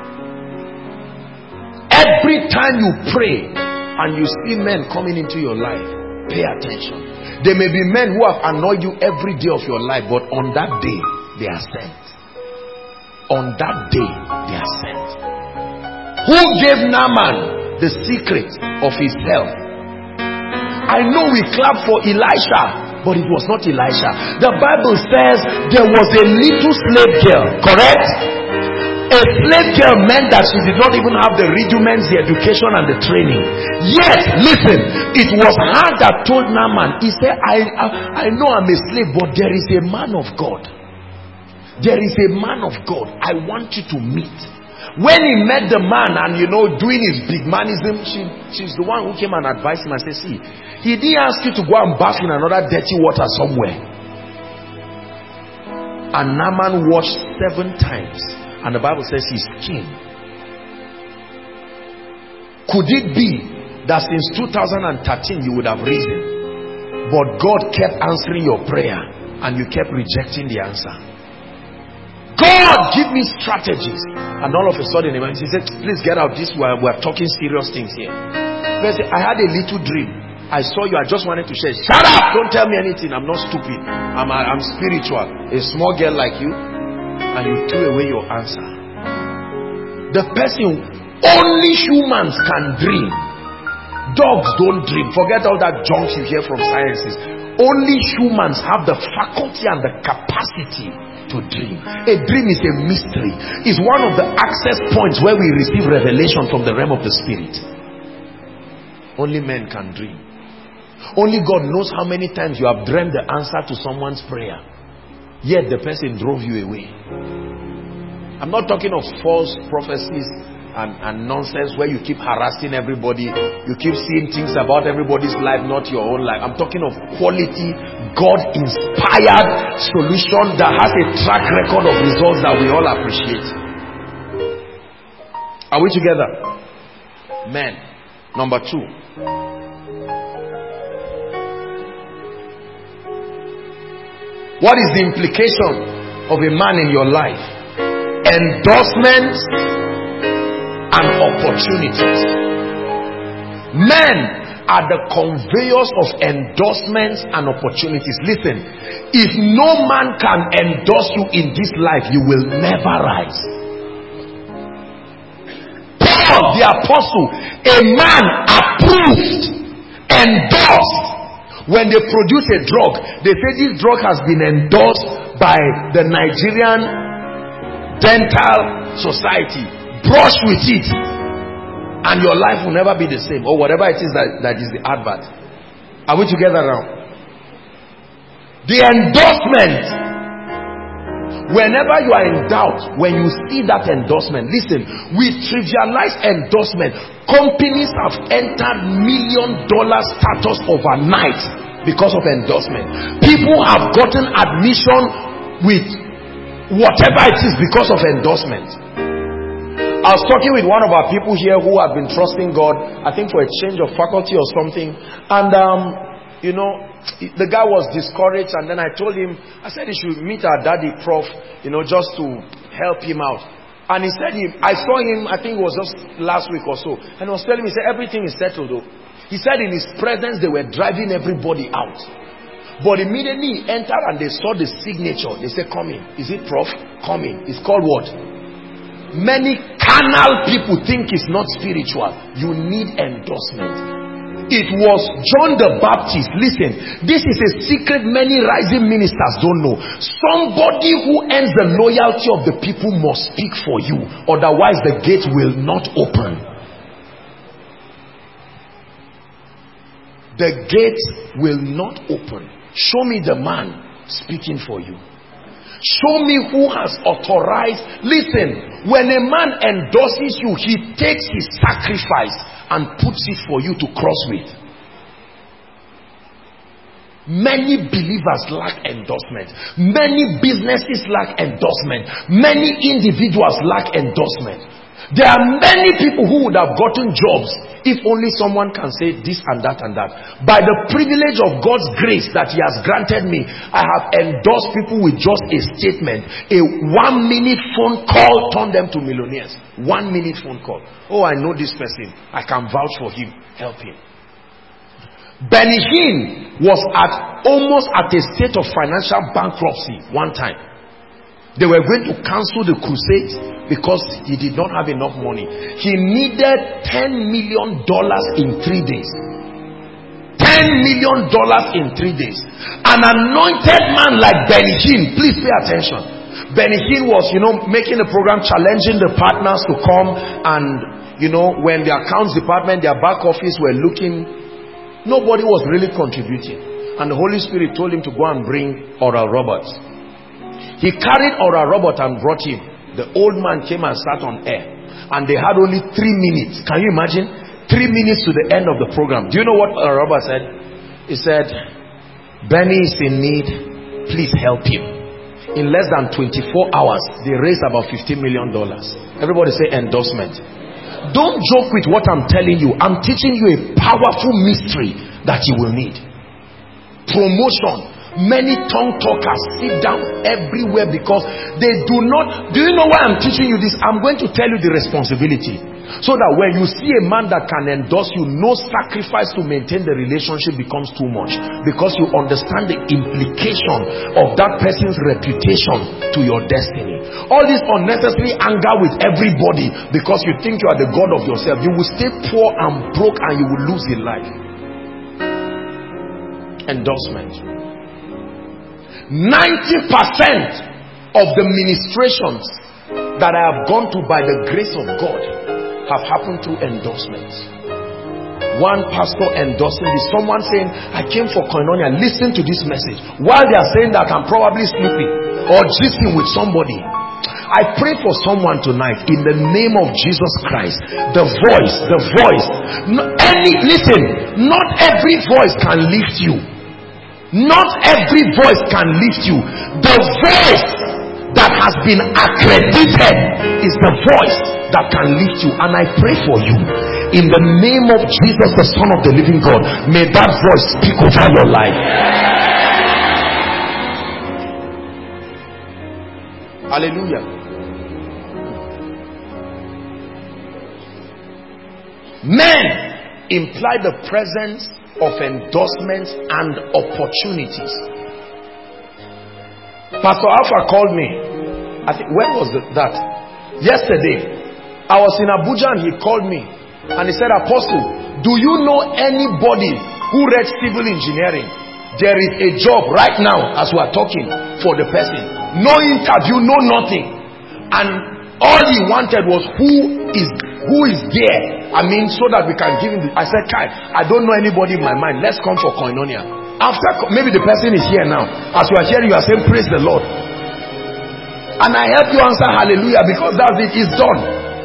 Every time you pray and you see men coming into your life, pay attention. There may be men who have annoyed you every day of your life, but on that day they are sent. On that day they are sent. Who gave Naaman the secret of his health. I know we clap for Elisha, but it was not Elisha. The Bible says there was a little slave girl, correct? A slave girl meant that she did not even have the rudiments, the education and the training. Yet, listen, it was her that told Naaman, he said, I know I'm a slave, but there is a man of God. There is a man of God I want you to meet. When he met the man and doing his big manism, she's the one who came and advised him and said, see, he didn't ask you to go and bath in another dirty water somewhere. And Naaman washed 7 times. And the Bible says his skin. Could it be that since 2013 you would have risen, but God kept answering your prayer and you kept rejecting the answer? God, give me strategies. And all of a sudden he said, please get out. We're talking serious things here. I had a little dream. I saw you. I just wanted to share. Shut up! Don't tell me anything. I'm not stupid. I'm spiritual. A small girl like you. And you threw away your answer. The person, only humans can dream. Dogs don't dream. Forget all that junk you hear from sciences. Only humans have the faculty and the capacity to dream. A dream is a mystery. It's one of the access points where we receive revelation from the realm of the spirit. Only men can dream. Only God knows how many times you have dreamt the answer to someone's prayer, yet the person drove you away. I'm not talking of false prophecies and nonsense where you keep harassing everybody, you keep seeing things about everybody's life, not your own life. I'm talking of quality, God-inspired solution that has a track record of results that we all appreciate. Are we together? Men. Number 2. What is the implication of a man in your life? Endorsements and opportunities. Men are the conveyors of endorsements and opportunities. Listen, if no man can endorse you in this life, you will never rise. Paul the apostle, a man approved, endorsed. When they produce a drug, they say this drug has been endorsed by the Nigerian Dental Society. Brush with it and your life will never be the same, or whatever it is that is the advert. Are we together now? The endorsement. Whenever you are in doubt, when you see that endorsement, listen, we trivialize endorsement. Companies have entered $1 million status overnight because of endorsement. People have gotten admission with whatever it is because of endorsement. I was talking with one of our people here who have been trusting God, I think for a change of faculty or something, and the guy was discouraged, and then I told him, I said he should meet our daddy Prof, just to help him out. And he said, I saw him, I think it was just last week or so, and he was telling me, he said, everything is settled though. He said in his presence they were driving everybody out. But immediately he entered and they saw the signature. They said, come in. Is it Prof? Come in. It's called what? Many carnal people think it's not spiritual. You need endorsement. It was John the Baptist. Listen, this is a secret many rising ministers don't know. Somebody who earns the loyalty of the people must speak for you. Otherwise the gate will not open. The gate will not open. Show me the man speaking for you. Show me who has authorized. Listen, when a man endorses you, he takes his sacrifice and puts it for you to cross with. Many believers lack endorsement. Many businesses lack endorsement. Many individuals lack endorsement. There are many people who would have gotten jobs if only someone can say this and that and that. By the privilege of God's grace that He has granted me, I have endorsed people with just a statement. A 1-minute phone call turned them to millionaires. 1-minute phone call. Oh, I know this person. I can vouch for him. Help him. Benny Hinn was almost at a state of financial bankruptcy one time. They were going to cancel the crusade because he did not have enough money. He needed $10 million in 3 days. $10 million in 3 days. An anointed man like Benny Hinn, please pay attention. Benny Hinn was, making a program challenging the partners to come, and, when the accounts department, their back office were looking, nobody was really contributing. And the Holy Spirit told him to go and bring Oral Roberts. He carried Oral Roberts and brought him. The old man came and sat on air, and they had only 3 minutes. Can you imagine? 3 minutes to the end of the program. Do you know what Oral Roberts said? He said, Benny is in need, please help him. In less than 24 hours, they raised about $15 million. Everybody say endorsement. Don't joke with what I'm telling you. I'm teaching you a powerful mystery that you will need. Promotion. Many tongue talkers sit down everywhere because they do not. Do you know why I'm teaching you this? I'm going to tell you the responsibility, so that when you see a man that can endorse you, no sacrifice to maintain the relationship becomes too much, because you understand the implication of that person's reputation to your destiny. All this unnecessary anger with everybody because you think you are the God of yourself, you will stay poor and broke, and you will lose in life. Endorsement. 90% of the ministrations that I have gone to by the grace of God have happened through endorsements. One pastor endorsing this, someone saying, I came for Koinonia, listen to this message. While they are saying that, I'm probably sleeping or gisting with somebody. I pray for someone tonight in the name of Jesus Christ. The voice. Listen, not every voice can lift you. Not every voice can lift you. The voice that has been accredited is the voice that can lift you. And I pray for you in the name of Jesus, the Son of the living God. May that voice speak over your life. Hallelujah. Men imply the presence of endorsements and opportunities. Pastor Alpha called me. I think, when was that? Yesterday. I was in Abuja and he called me and he said, Apostle, do you know anybody who read civil engineering? There is a job right now as we are talking for the person. No interview, no nothing. And all he wanted was who is there. I mean, so that we can give him I said, Kai, I don't know anybody in my mind. Let's come for Koinonia. After, maybe the person is here now. As you are hearing, you are saying, praise the Lord. And I help you answer hallelujah, because that's it. It's done.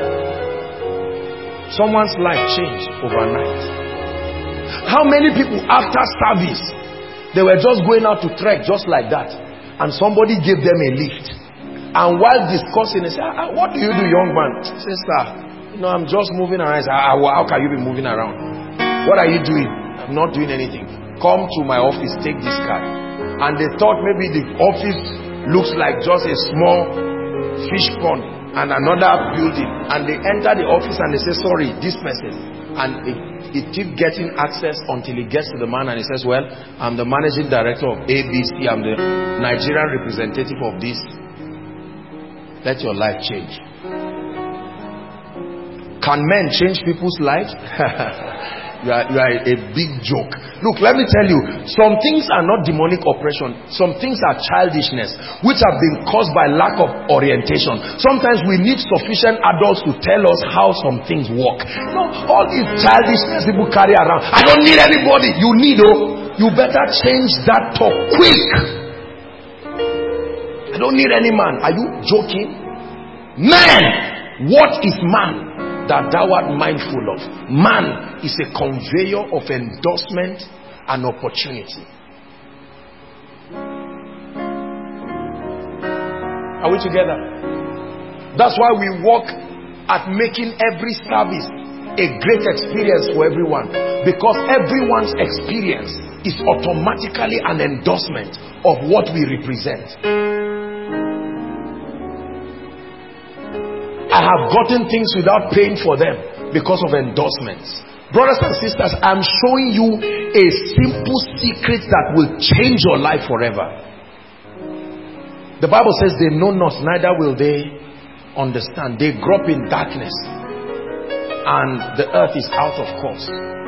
Someone's life changed overnight. How many people after service, they were just going out to trek just like that, and somebody gave them a lift. And while discussing, they said, what do you do, young man? Sister, I'm just moving around. How can you be moving around? What are you doing? I'm not doing anything. Come to my office, take this card. And they thought maybe the office looks like just a small fish pond and another building. And they enter the office and they say, sorry, this person. And it keeps getting access until it gets to the man, and he says, well, I'm the managing director of ABC. I'm the Nigerian representative of this. Let your life change. Can men change people's lives? You are a big joke. Look, let me tell you, some things are not demonic oppression. Some things are childishness, which have been caused by lack of orientation. Sometimes we need sufficient adults to tell us how some things work. All these childishness people carry around. I don't need anybody. You need, you better change that talk quick. I don't need any man. Are you joking? Man, what is man that thou art mindful of? Man is a conveyor of endorsement and opportunity. Are we together? That's why we work at making every service a great experience for everyone, because everyone's experience is automatically an endorsement of what we represent. I have gotten things without paying for them because of endorsements. Brothers and sisters, I'm showing you a simple secret that will change your life forever. The Bible says they know not, neither will they understand. They grow up in darkness and the earth is out of course.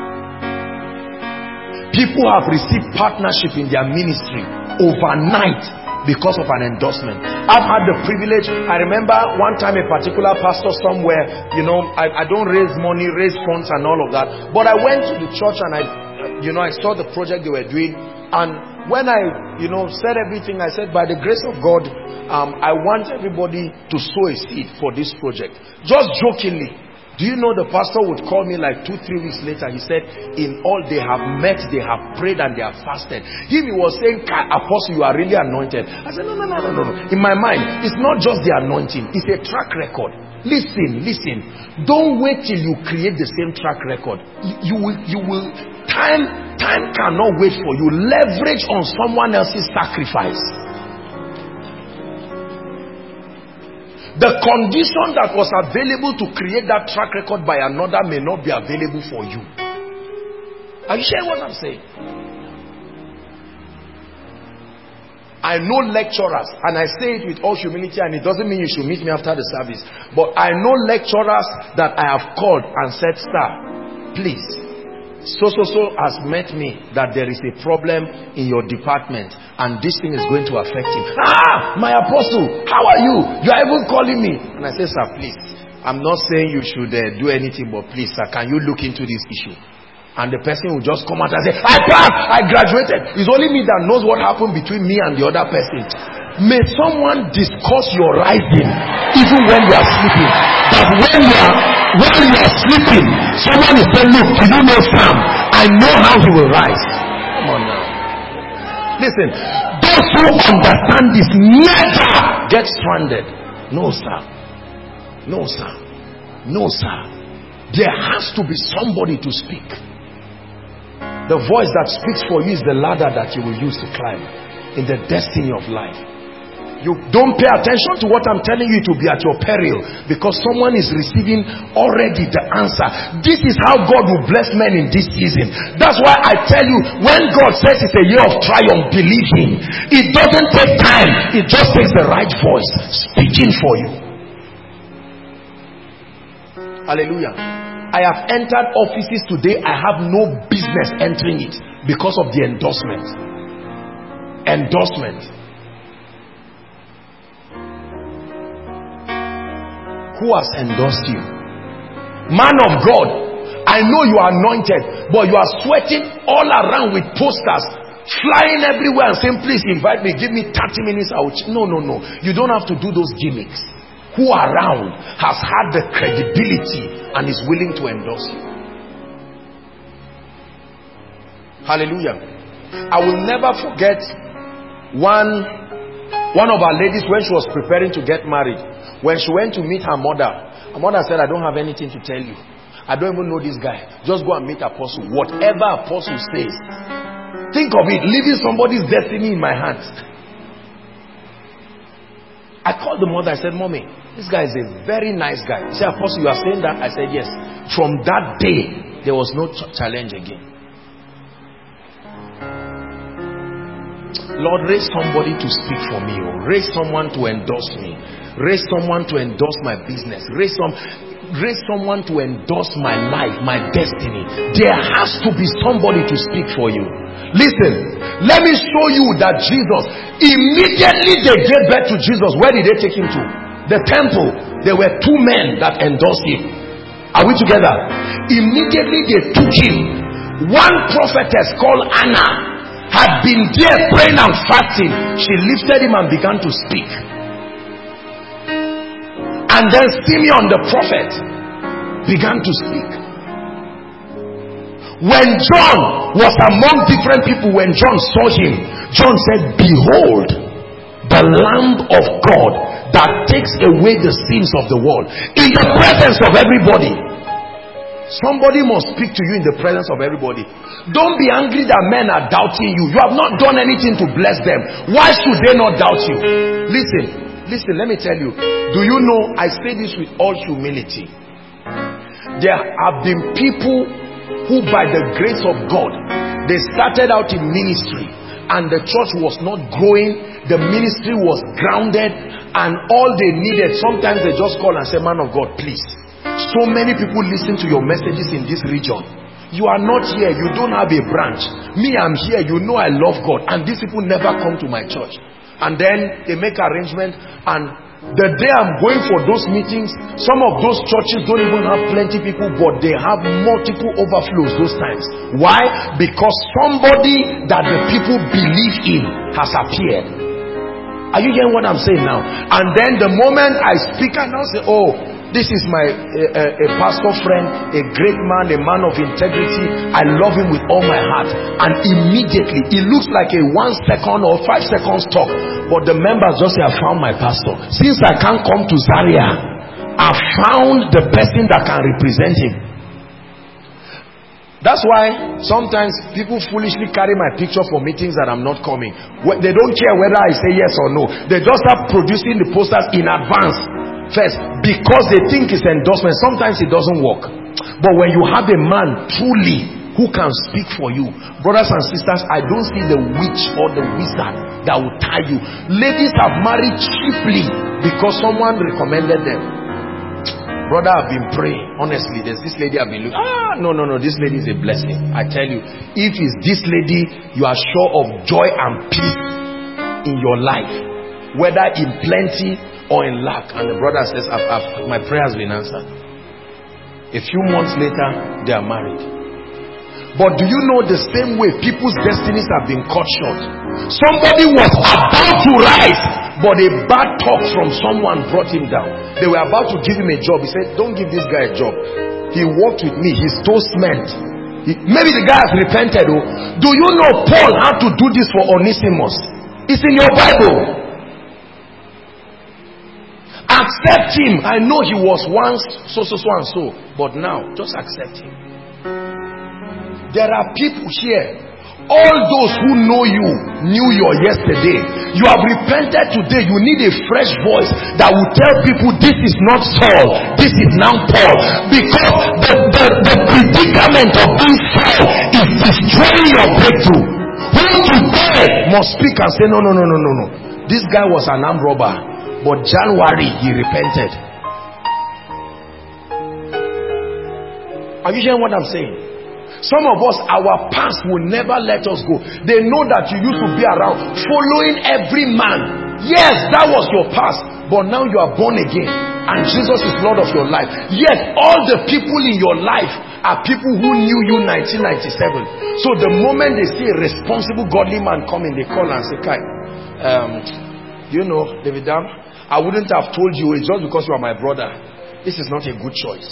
People have received partnership in their ministry overnight because of an endorsement. I've had the privilege. I remember one time a particular pastor somewhere, I don't raise money, raise funds and all of that, but I went to the church and I saw the project they were doing, and when I said everything, I said, by the grace of God, I want everybody to sow a seed for this project. Just jokingly. Do you know the pastor would call me like 2-3 weeks later? He said, in all they have met, they have prayed and they have fasted. He was saying, Apostle, you are really anointed. I said, no. In my mind, it's not just the anointing, it's a track record. Listen. Don't wait till you create the same track record. You will. Time cannot wait for you. Leverage on someone else's sacrifice. The condition that was available to create that track record by another may not be available for you. Are you hearing what I'm saying? I know lecturers, and I say it with all humility, and it doesn't mean you should meet me after the service, but I know lecturers that I have called and said, sir, please, so has met me that there is a problem in your department and this thing is going to affect him. My apostle, how are you? You are even calling me. And I say, sir, please, I'm not saying you should do anything, but please, sir, can you look into this issue? And the person will just come out and say, I passed, I graduated. It's only me that knows what happened between me and the other person. May someone discuss your rising even when you are sleeping. That when you are sleeping, someone is saying, look, do you know Sam? I know how he will rise. Come on now. Listen, those who understand this never get stranded. No, sir. No, sir. No, sir. There has to be somebody to speak. The voice that speaks for you is the ladder that you will use to climb in the destiny of life. You don't pay attention to what I'm telling you, to be at your peril, because someone is receiving already the answer. This is how God will bless men in this season. That's why I tell you, when God says it's a year of triumph, believe Him. It doesn't take time. It just takes the right voice speaking for you. Hallelujah. I have entered offices today I have no business entering it because of the endorsement. Who has endorsed you? Man of God, I know you are anointed, but you are sweating all around with posters, flying everywhere and saying, please invite me, give me 30 minutes. No. You don't have to do those gimmicks. Who around has had the credibility and is willing to endorse you? Hallelujah. I will never forget one of our ladies when she was preparing to get married. When she went to meet her mother said, I don't have anything to tell you. I don't even know this guy. Just go and meet Apostle. Whatever Apostle says. Think of it, leaving somebody's destiny in my hands. I called the mother. I said, Mommy, this guy is a very nice guy. She said, Apostle, you are saying that? I said, yes. From that day, there was no challenge again. Lord, raise somebody to speak for me. Or raise someone to endorse me. Raise someone to endorse my business. Raise someone to endorse my life, my destiny. There has to be somebody to speak for you. Listen, let me show you that Jesus, immediately they gave birth to Jesus. Where did they take him to? The temple. There were two men that endorsed him. Are we together? Immediately they took him. One prophetess called Anna had been there praying and fasting. She lifted him and began to speak. And then Simeon the prophet began to speak. When John was among different people, when John saw him, John said, behold, the Lamb of God that takes away the sins of the world. In the presence of everybody. Somebody must speak to you in the presence of everybody. Don't be angry that men are doubting you. You have not done anything to bless them. Why should they not doubt you? Listen, let me tell you. Do you know, I say this with all humility. There have been people who by the grace of God, they started out in ministry and the church was not growing, the ministry was grounded, and all they needed, sometimes they just call and say, man of God, please, so many people listen to your messages in this region. You are not here, you don't have a branch. Me, I'm here, you know I love God, and these people never come to my church. And then they make arrangement, and the day I'm going for those meetings, some of those churches don't even have plenty people, but they have multiple overflows those times. Why? Because somebody that the people believe in has appeared. Are you hearing what I'm saying now? And then the moment I speak, and I'll say, oh, this is my a pastor friend, a great man, a man of integrity. I love him with all my heart. And immediately, it looks like a 1 second or 5 seconds talk, but the members just say, I found my pastor. Since I can't come to Zaria, I found the person that can represent him. That's why sometimes people foolishly carry my picture for meetings that I'm not coming. They don't care whether I say yes or no. They just start producing the posters in advance first, because they think it's endorsement. Sometimes it doesn't work. But when you have a man truly who can speak for you, brothers and sisters, I don't see the witch or the wizard that will tie you. Ladies have married cheaply because someone recommended them. Brother, I've been praying. Honestly, there's this lady I've been looking. No, this lady is a blessing. I tell you, if it's this lady, you are sure of joy and peace in your life, whether in plenty or in lack. And the brother says, my prayer has been answered. A few months later, they are married. But do you know the same way people's destinies have been cut short? Somebody was about to rise, but a bad talk from someone brought him down. They were about to give him a job. He said, don't give this guy a job. He worked with me. His toast meant. Maybe the guy has repented. Oh. Do you know Paul had to do this for Onesimus? It's in your Bible. Accept him. I know he was once so and so, but now just accept him. There are people here, all those who know you knew your yesterday. You have repented today. You need a fresh voice that will tell people this is not Saul, this is now Paul. Because the predicament of being Saul is destroying your breakthrough. Who today must speak and say, no. This guy was an armed robber, but January he repented. Are you hearing what I'm saying? Some of us, our past will never let us go. They know that you used to be around following every man. Yes, that was your past, but now you are born again and Jesus is Lord of your life. Yet all the people in your life are people who knew you 1997. So the moment they see a responsible godly man coming, they call and say, Kai, you know, David Dam, I wouldn't have told you, it's just because you are my brother. This is not a good choice.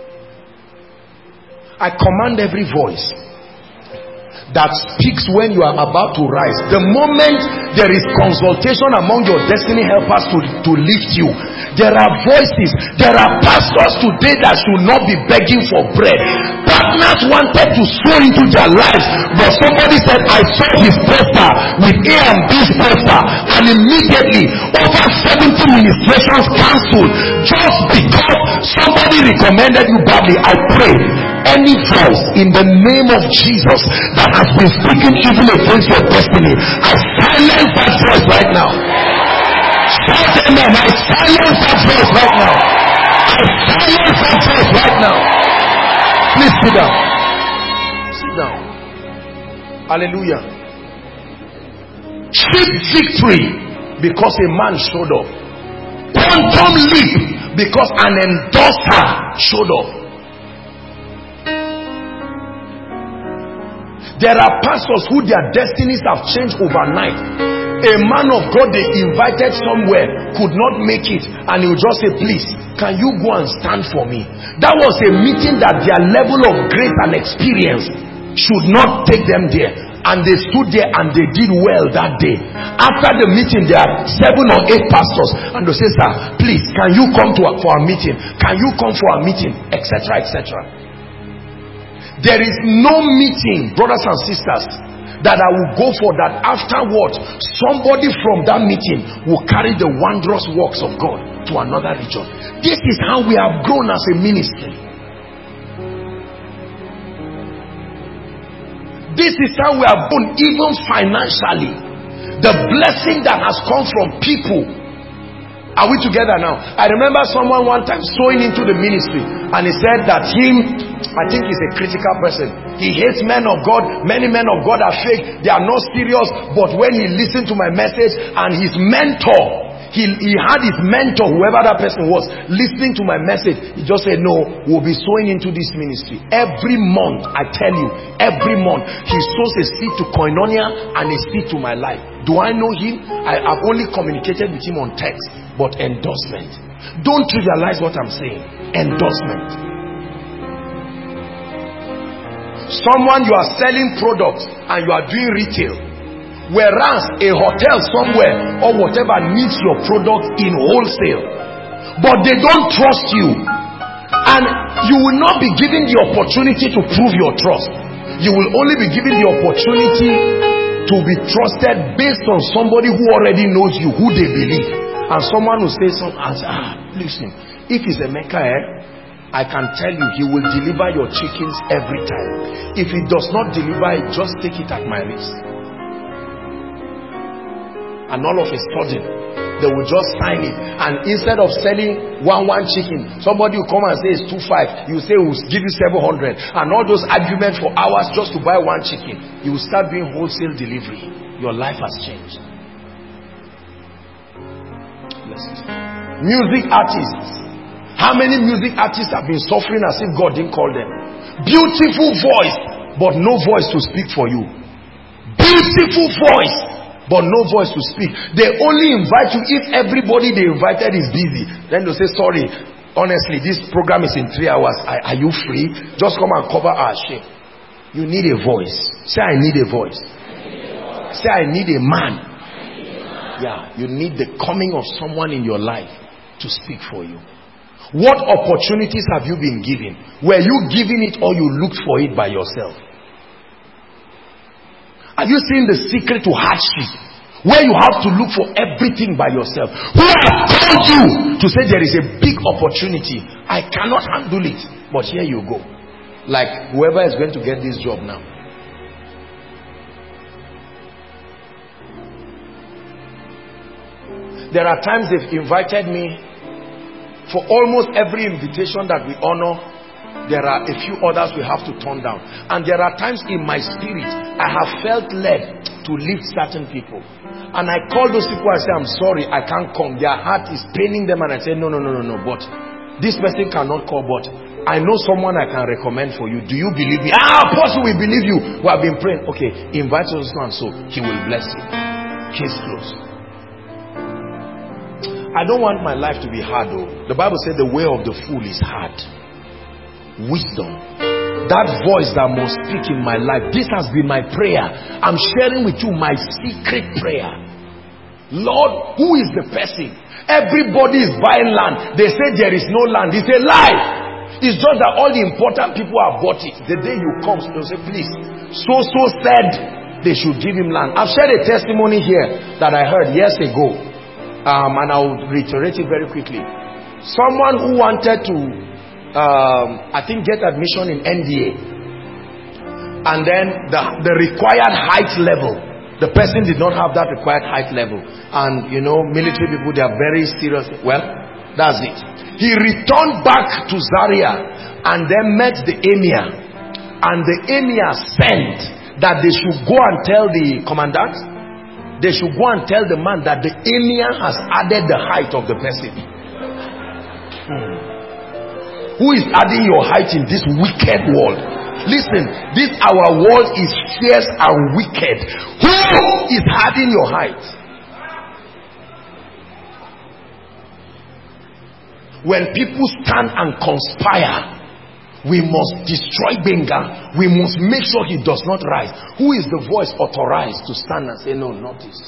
I command every voice that speaks when you are about to rise. The moment there is consultation among your destiny helpers to lift you, there are voices, there are pastors today that should not be begging for bread. Partners wanted to sow into their lives, but somebody said, I saw his poster with A and B's poster, and immediately over 70 ministrations cancelled just because somebody recommended you badly. I pray any voice in the name of Jesus that has been speaking evil against your destiny, I silence that voice right now. Shout amen. I silence that voice right now. I silence that voice right now. Please sit down. Sit down. Hallelujah. Cheap victory because a man showed up. Quantum leap because an endorser showed up. There are pastors who their destinies have changed overnight. A man of God they invited somewhere could not make it, and he would just say, please, can you go and stand for me? That was a meeting that their level of grace and experience should not take them there. And they stood there and they did well that day. After the meeting, there are 7 or 8 pastors, and they say, sir, please, can you come for our meeting? Can you come for our meeting? Etc., etc. There is no meeting, brothers and sisters, that I will go for that afterwards somebody from that meeting will carry the wondrous works of God to another region. This is how we have grown as a ministry. This is how we are born, even financially. The blessing that has come from people. Are we together now? I remember someone one time sowing into the ministry, and he said that I think he's a critical person. He hates men of God. Many men of God are fake. They are not serious. But when he listened to my message, and his mentor, he had his mentor, whoever that person was, listening to my message, he just said, no, we'll be sowing into this ministry. Every month, I tell you, every month, he sows a seed to Koinonia and a seed to my life. Do I know him? I've only communicated with him on text. But endorsement. Don't trivialize what I'm saying. Endorsement. Someone, you are selling products and you are doing retail, whereas a hotel somewhere or whatever needs your product in wholesale, but they don't trust you, and you will not be given the opportunity to prove your trust. You will only be given the opportunity to be trusted based on somebody who already knows you, who they believe. And someone will say something, listen, if he's a maker, I can tell you, he will deliver your chickens every time. If he does not deliver it, just take it at my risk. And all of a sudden, they will just sign it. And instead of selling one chicken, somebody will come and say it's 2.5. You say we'll give you 700. And all those arguments for hours just to buy one chicken. You will start doing wholesale delivery. Your life has changed. Music artists. How many music artists have been suffering as if God didn't call them? Beautiful voice, but no voice to speak for you. Beautiful voice, but no voice to speak. They only invite you if everybody they invited is busy. Then they'll say, sorry, honestly, this program is in 3 hours. Are you free? Just come and cover our shame. You need a voice. Say, I need a voice. Say, I need a man. Yeah, you need the coming of someone in your life to speak for you. What opportunities have you been given? Were you given it or you looked for it by yourself? Have you seen the secret to hardship? Where you have to look for everything by yourself. Who has told you to say there is a big opportunity? I cannot handle it. But here you go. Like whoever is going to get this job now. There are times they've invited me. For almost every invitation that we honor, there are a few others we have to turn down. And there are times in my spirit, I have felt led to lift certain people. And I call those people and say, I'm sorry, I can't come. Their heart is paining them. And I say, no. But this person cannot call. But I know someone I can recommend for you. Do you believe me? Apostle, we believe you. We have been praying. Okay, invite us and so he will bless you. Case closed. I don't want my life to be hard though. The Bible said the way of the fool is hard. Wisdom. That voice that must speak in my life. This has been my prayer. I'm sharing with you my secret prayer. Lord, who is the person? Everybody is buying land. They say there is no land. It's a lie. It's just that all the important people have bought it. The day you come, they'll say, please, so said they should give him land. I've shared a testimony here that I heard years ago. And I'll reiterate it very quickly. Someone who wanted to, I think, get admission in NDA. And then the required height level, the person did not have that required height level. And, you know, military people, they are very serious. Well, that's it. He returned back to Zaria and then met the emir. And the emir sent that they should go and tell the commandant. They should go and tell the man that the emir has added the height of the person. Who is adding your height in this wicked world? Listen, this our world is fierce and wicked. Who is adding your height? When people stand and conspire, we must destroy Benga. We must make sure he does not rise. Who is the voice authorized to stand and say, no, not this?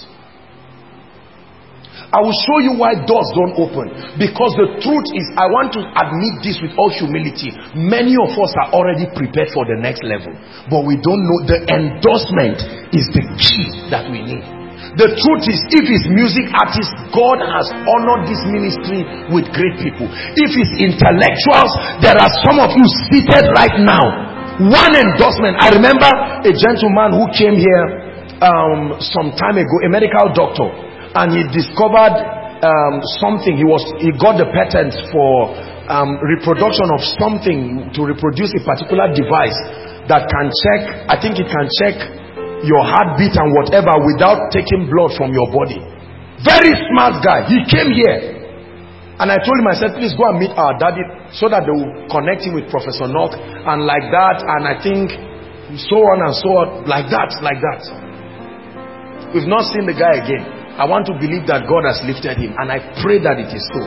I will show you why doors don't open. Because the truth is, I want to admit this with all humility. Many of us are already prepared for the next level. But we don't know. The endorsement is the key that we need. The truth is, if it's music artists, God has honored this ministry with great people. If it's intellectuals, there are some of you seated right now One endorsement. I remember a gentleman who came here some time ago, a medical doctor, and he discovered something. He got the patent for reproduction of something, to reproduce a particular device that can check, I think it can check your heartbeat and whatever without taking blood from your body. Very smart guy. He came here and I told him, I said, please go and meet our daddy so that they will connect him with Professor Nock, and like that, and I think so on and so on, like that. We've not seen the guy again. I want to believe that God has lifted him, and I pray that it is so.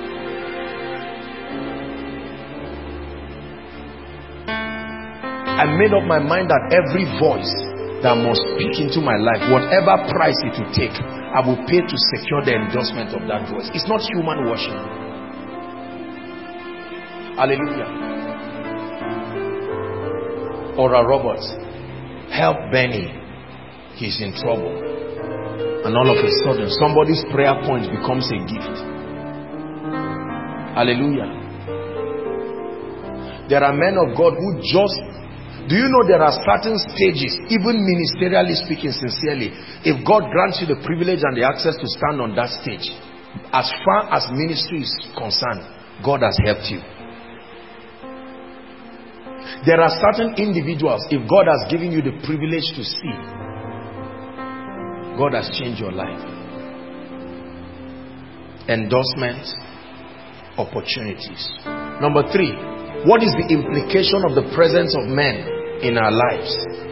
I made up my mind that every voice that must speak into my life, whatever price it will take, I will pay to secure the endorsement of that voice. It's not human worship. Hallelujah. Ora Roberts, help Benny. He's in trouble. And all of a sudden, somebody's prayer point becomes a gift. Hallelujah. There are men of God who just... Do you know there are certain stages, even ministerially speaking, sincerely, if God grants you the privilege and the access to stand on that stage, as far as ministry is concerned, God has helped you. There are certain individuals, if God has given you the privilege to see, God has changed your life. Endorsements, opportunities. Number 3, what is the implication of the presence of men in our lives?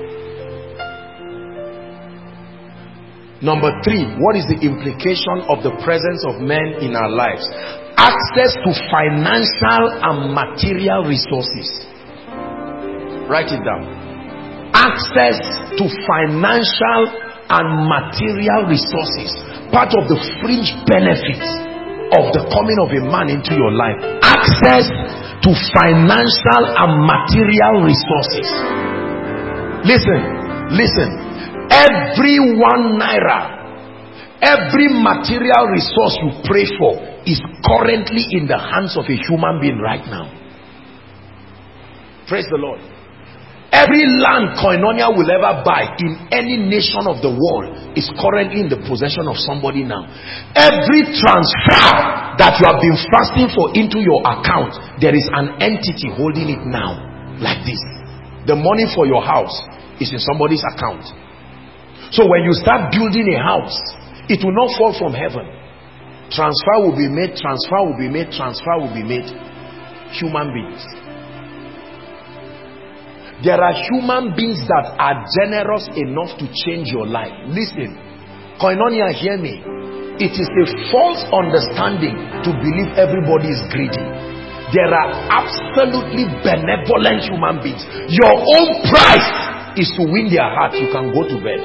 Number 3, what is the implication of the presence of men in our lives? Access to financial and material resources. Write it down. Access to financial and material resources. Part of the fringe benefits of the coming of a man into your life. Access to financial and material resources. Listen. Every 1 naira, every material resource you pray for is currently in the hands of a human being right now. Praise the Lord. Every land Koinonia will ever buy in any nation of the world is currently in the possession of somebody now. Every transfer that you have been fasting for into your account, there is an entity holding it now, like this. The money for your house is in somebody's account. So when you start building a house, it will not fall from heaven. Transfer will be made, transfer will be made, transfer will be made. Human beings. There are human beings that are generous enough to change your life. Listen, Koinonia, hear me. It is a false understanding to believe everybody is greedy. There are absolutely benevolent human beings. Your own price is to win their heart. You can go to bed.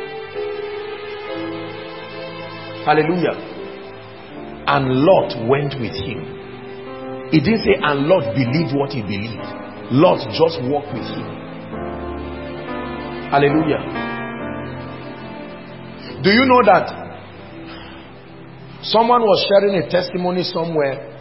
Hallelujah. And Lot went with him. It didn't say and Lot believed what he believed. Lot just walked with him. Hallelujah. Do you know that someone was sharing a testimony somewhere?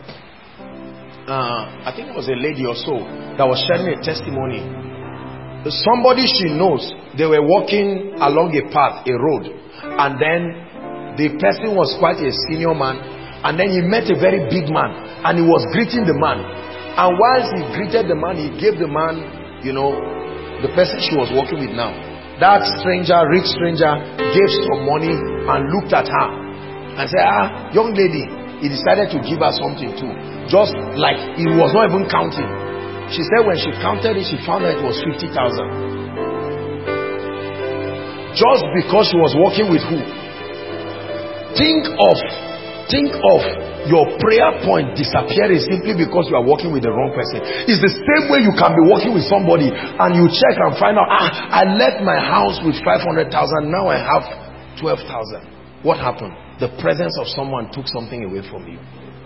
I think it was a lady or so that was sharing a testimony. Somebody she knows, they were walking along a path, a road, and then the person was quite a senior man, and then he met a very big man, and he was greeting the man. And whilst he greeted the man, he gave the man, the person she was working with now. That stranger, rich stranger, gave some money and looked at her and said, young lady, he decided to give her something too. Just like he was not even counting. She said when she counted it, she found that it was 50,000. Just because she was working with who? Think of your prayer point disappearing simply because you are working with the wrong person. It's the same way you can be working with somebody and you check and find out, I left my house with 500,000, now I have 12,000. What happened? The presence of someone took something away from you.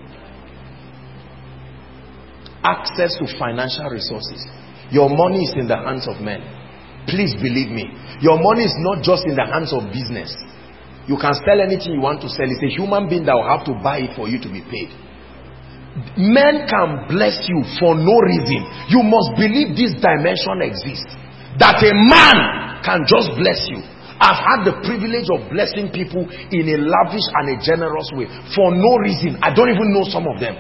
Access to financial resources. Your money is in the hands of men. Please believe me. Your money is not just in the hands of business. You can sell anything you want to sell. It's a human being that will have to buy it for you to be paid. Men can bless you for no reason. You must believe this dimension exists. That a man can just bless you. I've had the privilege of blessing people in a lavish and a generous way for no reason. I don't even know some of them.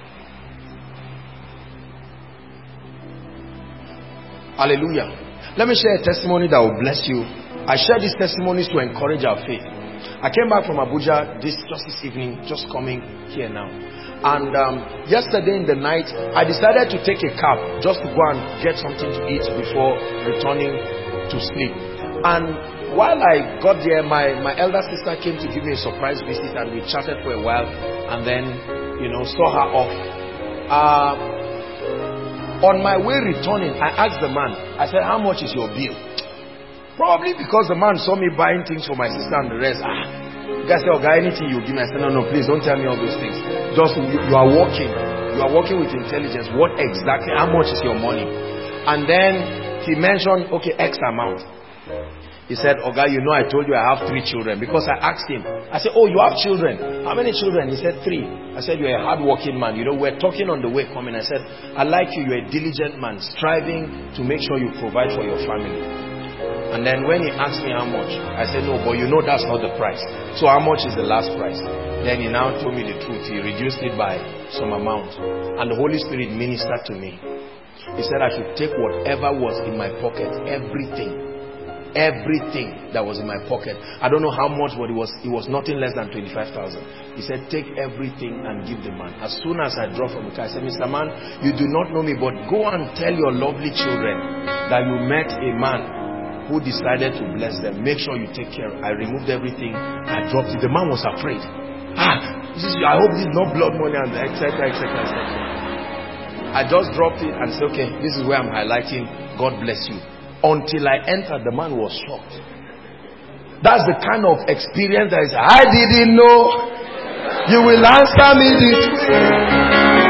Hallelujah. Let me share a testimony that will bless you. I share these testimonies to encourage our faith. I came back from Abuja just this evening, just coming here now. And yesterday in the night, I decided to take a cab just to go and get something to eat before returning to sleep. And while I got there, my elder sister came to give me a surprise visit, and we chatted for a while, and then, saw her off. On my way returning, I asked the man, I said, how much is your bill? Probably because the man saw me buying things for my sister and the rest. You guys say, oh, guy, anything you give me. I said, no, please don't tell me all those things. Just, you are working. You are working with intelligence. What exactly, how much is your money? And then he mentioned, okay, X amount. He said, oh, guy, I told you I have 3 children. Because I asked him, I said, oh, you have children. How many children? He said 3. I said, you're a hard-working man. We're talking on the way coming. I said, I like you. You're a diligent man, striving to make sure you provide for your family. And then when he asked me how much, I said, no, but that's not the price. So how much is the last price? Then he now told me the truth. He reduced it by some amount. And the Holy Spirit ministered to me. He said I should take whatever was in my pocket, everything that was in my pocket. I don't know how much, but it was nothing less than 25,000. He said, take everything and give the man. As soon as I dropped from the car, I said, Mr. Man, you do not know me, but go and tell your lovely children that you met a man who decided to bless them. Make sure you take care. I removed everything. I dropped it. The man was afraid. I hope this is not blood money, and etc. I just dropped it and said, okay, this is where I'm highlighting. God bless you. Until I entered, the man was shocked. That's the kind of experience that is, I didn't know you will answer me this way.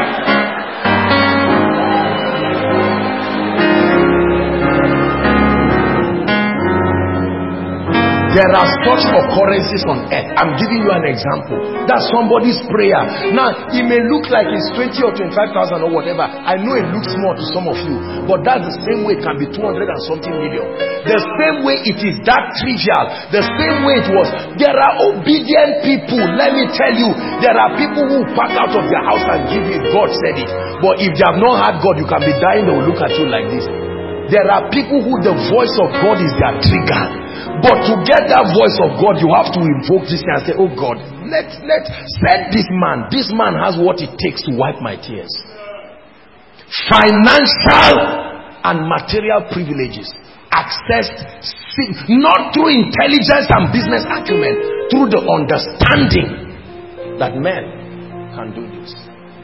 There are such occurrences on earth. I'm giving you an example. That's somebody's prayer. Now, it may look like it's 20 or 25,000 or whatever. I know it looks small to some of you, but that's the same way it can be 200 and something million. The same way it is that trivial. The same way it was. There are obedient people. Let me tell you, there are people who pack out of their house and give it. God said it. But if they have not had God, you can be dying, they will look at you like this. There are people who the voice of God is their trigger. But to get that voice of God, you have to invoke this and say, oh God, let's send this man. This man has what it takes to wipe my tears. Financial and material privileges accessed not through intelligence and business acumen, through the understanding that men can do this.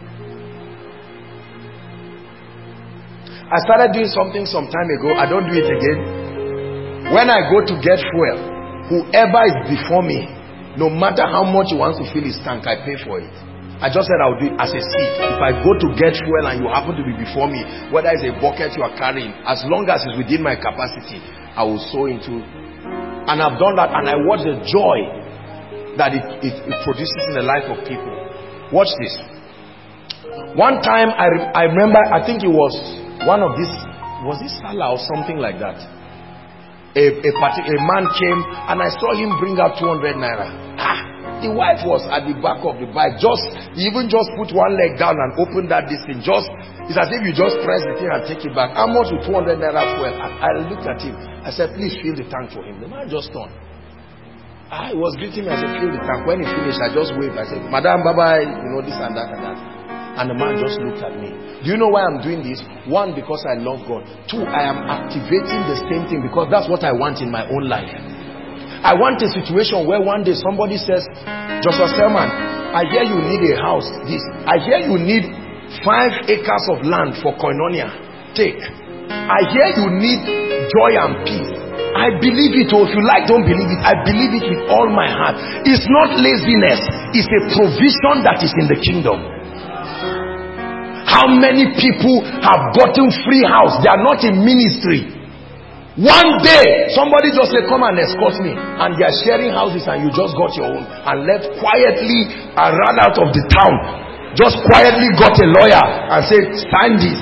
I started doing something some time ago. I don't do it again. When I go to get fuel, whoever is before me, no matter how much he wants to fill his tank, I pay for it. I just said I will do it as a seed. If I go to get fuel and you happen to be before me, whether it's a bucket you are carrying, as long as it's within my capacity, I will sow into. And I've done that, and I watch the joy that it produces in the life of people. Watch this. One time I remember, I think it was one of these, was this Salah or something like that? A man came and I saw him bring out 200 naira. The wife was at the back of the bike. He even just put one leg down and opened that this thing. It's as if you just press the thing and take it back. How much with 200 naira fuel? I looked at him. I said, please fill the tank for him. The man just turned. I was greeting me. I said, fill the tank. When he finished, I just waved. I said, Madam, bye-bye. This and that and that. And the man just looked at me. Do you know why I'm doing this? 1, because I love God. 2, I am activating the same thing because that's what I want in my own life. I want a situation where one day somebody says, Joshua Selman, I hear you need a house. I hear you need 5 acres of land for Koinonia. Take. I hear you need joy and peace. I believe it, or if you like, don't believe it. I believe it with all my heart. It's not laziness. It's a provision that is in the kingdom. How many people have gotten free house? They are not in ministry. One day, somebody just said, come and escort me. And they are sharing houses and you just got your own and left quietly and ran out of the town. just quietly got a lawyer and said, sign this.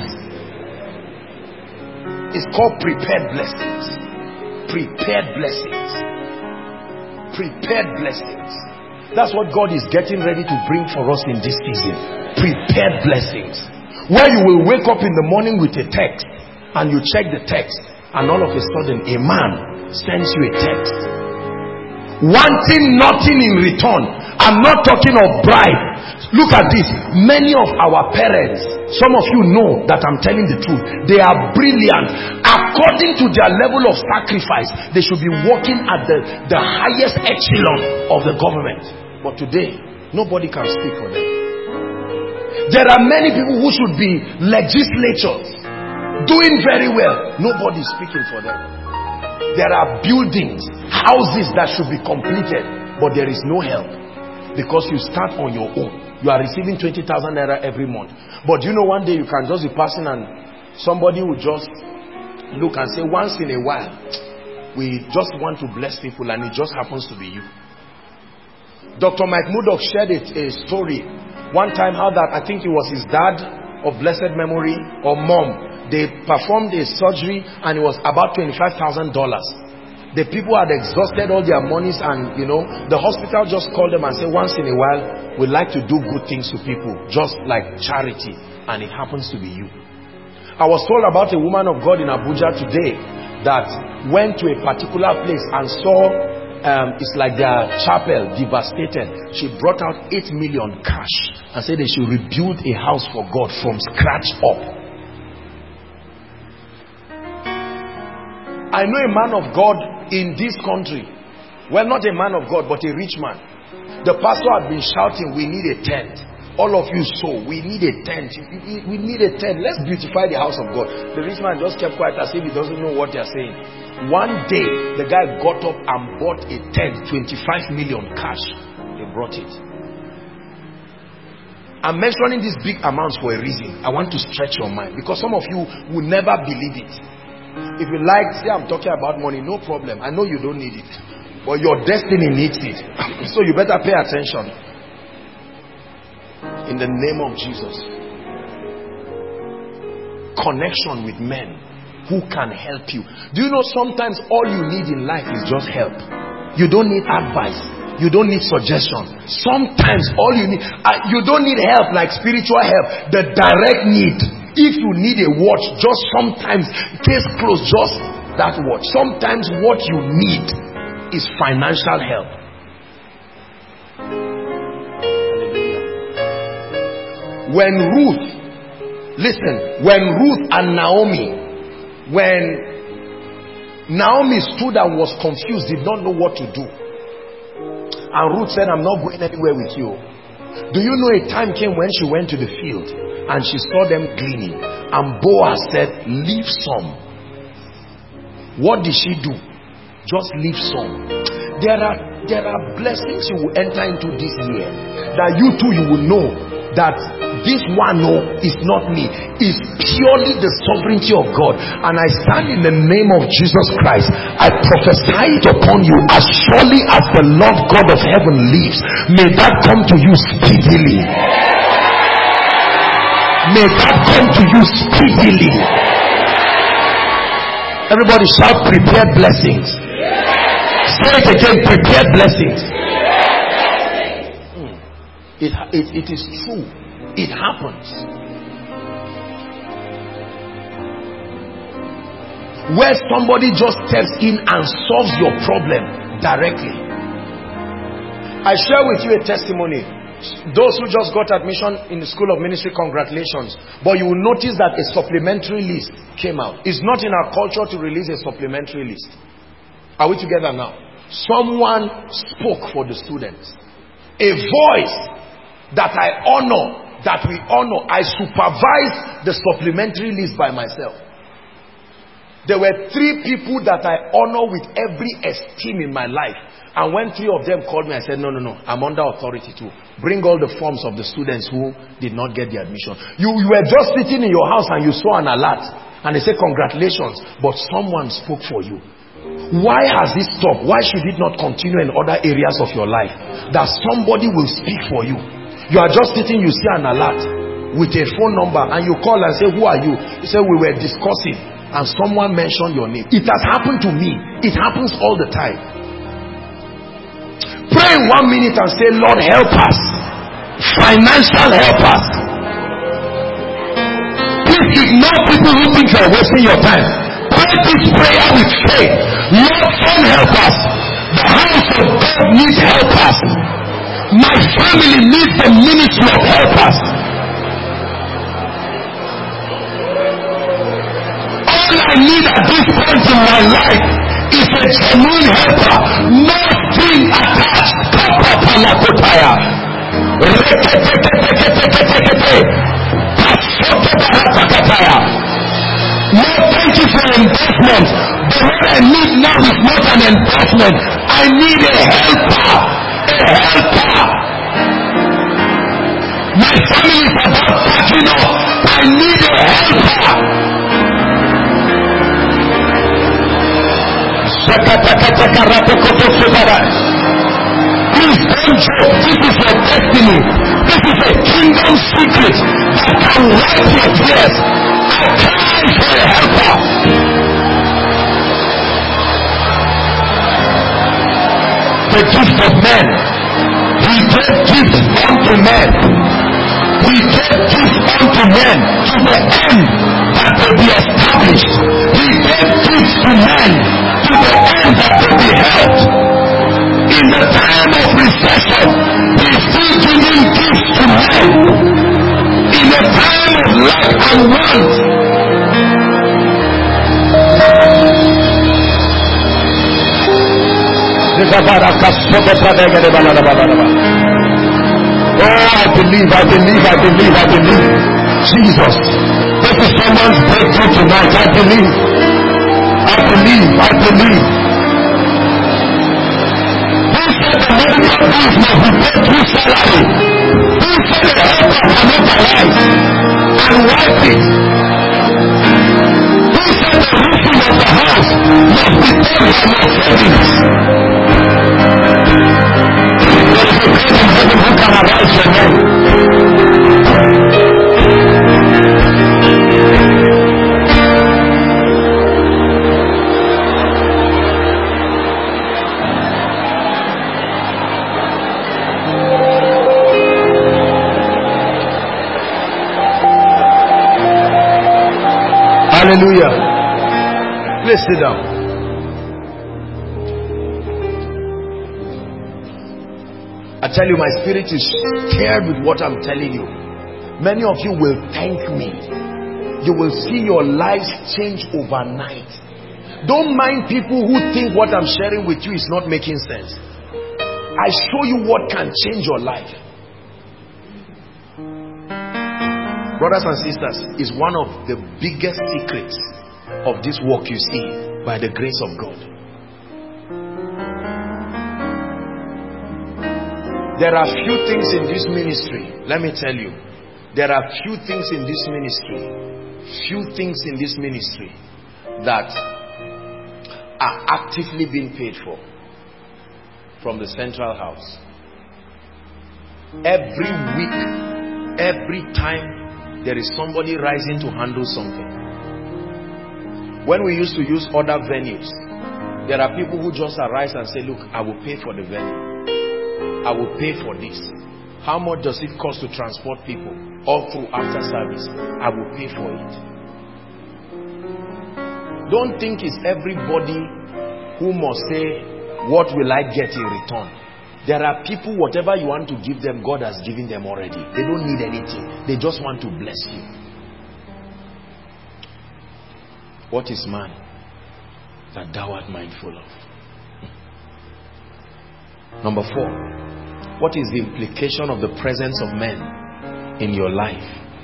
It's called prepared blessings. Prepared blessings. Prepared blessings. That's what God is getting ready to bring for us in this season. Prepared blessings. Where you will wake up in the morning with a text, and you check the text, and all of a sudden a man sends you a text wanting nothing in return. I'm not talking of bribe. Look at this. Many of our parents, some of you know that I'm telling the truth, they are brilliant. According to their level of sacrifice, they should be working at the highest echelon of the government. But today, nobody can speak for them. There are many people who should be legislators, doing very well. Nobody is speaking for them. There are buildings, houses that should be completed, but there is no help because you start on your own. You are receiving 20,000 naira every month. But you know, one day you can just be passing and somebody will just look and say, once in a while, we just want to bless people, and it just happens to be you. Dr. Mike Murdoch shared a story one time how that, I think it was his dad of blessed memory or mom, they performed a surgery and it was about $25,000. The people had exhausted all their monies, and you know, the hospital just called them and said, once in a while we'd like to do good things to people, just like charity, and it happens to be you. I was told about a woman of God in Abuja today that went to a particular place and saw it's like their chapel devastated. She brought out 8 million cash and said they should rebuild a house for God from scratch up. I know a man of God in this country, well, not a man of God but a rich man. The pastor had been shouting, we need a tent. All of you sow, we need a tent. We need a tent. Let's beautify the house of God. The rich man just kept quiet as if he doesn't know what they're saying. One day, the guy got up and bought a tent, 25 million cash. He brought it. I'm mentioning these big amounts for a reason. I want to stretch your mind, because some of you will never believe it. If you like, say I'm talking about money, no problem. I know you don't need it, but your destiny needs it. So you better pay attention. In the name of Jesus. Connection with men who can help you. Do you know sometimes all you need in life is just help? You don't need advice. You don't need suggestion. Sometimes all you need, you don't need help like spiritual help. The direct need. If you need a watch, just sometimes, case closed, just that watch. Sometimes what you need is financial help. When Ruth, listen, when Ruth and Naomi, when Naomi stood and was confused, did not know what to do, and Ruth said, I'm not going anywhere with you. Do you know a time came when she went to the field and she saw them gleaning, and Boaz said, leave some. What did she do? Just leave some. There are blessings you will enter into this year that you too, you will know that this one, no, is not me. It's purely the sovereignty of God. And I stand in the name of Jesus Christ. I prophesy it upon you, as surely as the Lord God of heaven lives. May that come to you speedily. May that come to you speedily. Everybody shout, prepared blessings. Say it again, prepared blessings. It is true. It happens. Where somebody just steps in and solves your problem directly. I share with you a testimony. Those who just got admission in the School of Ministry, congratulations. But you will notice that a supplementary list came out. It's not in our culture to release a supplementary list. Are we together now? Someone spoke for the students. A voice that I honor, that we honor. I supervise the supplementary list by myself. There were 3 people that I honor with every esteem in my life. And when 3 of them called me, I said, no, I'm under authority too. Bring all the forms of the students who did not get the admission. You were just sitting in your house and you saw an alert. And they said, congratulations. But someone spoke for you. Why has it stopped? Why should it not continue in other areas of your life? That somebody will speak for you. You are just sitting, you see an alert with a phone number, and you call and say, who are you? You say, we were discussing, and someone mentioned your name. It has happened to me. It happens all the time. Pray in 1 minute and say, Lord, help us. Financial help us. Please ignore people who think you are wasting your time. Pray this prayer with faith. Lord, son, help us. The house of God needs help us. My family needs the ministry of help us. All I need at this point in my life is a genuine helper. No string attached. No, thank you for endorsement. But what I need now is not an endorsement. I need a helper. A helper. My family is about packing up. I need a helper. Please don't joke. This is your destiny. This is a kingdom secret that can wipe your tears. I cry for a helper. The gift of men. He gave gifts unto men. He gave gifts unto men to the end that they be established. He gave gifts to men to the end that they be helped. In the time of recession, He is still giving gifts to men. In the time of lack and want, oh, I believe. Jesus, this is someone's breakthrough tonight. I believe. Who said the medical bills must be paid through salary? Who said the helper cannot arise and wipe it? Who said the roofing of the house must be paid by my savings? There is a God in heaven who can arise for men. Hallelujah. Please sit down. I tell you, my spirit is scared with what I'm telling you. Many of you will thank me. You will see your lives change overnight. Don't mind people who think what I'm sharing with you is not making sense. I show you what can change your life. Brothers and sisters, is one of the biggest secrets of this work you see, by the grace of God. There are few things in this ministry, let me tell you, there are few things in this ministry that are actively being paid for from the central house. Every week, every time, there is somebody rising to handle something. When we used to use other venues, there are people who just arise and say, look, I will pay for the venue. I will pay for this. How much does it cost to transport people all through after service? I will pay for it. Don't think it's everybody who must say, what will I get in return? There are people, whatever you want to give them, God has given them already. They don't need anything. They just want to bless you. What is man that thou art mindful of? Number 4, what is the implication of the presence of men in your life?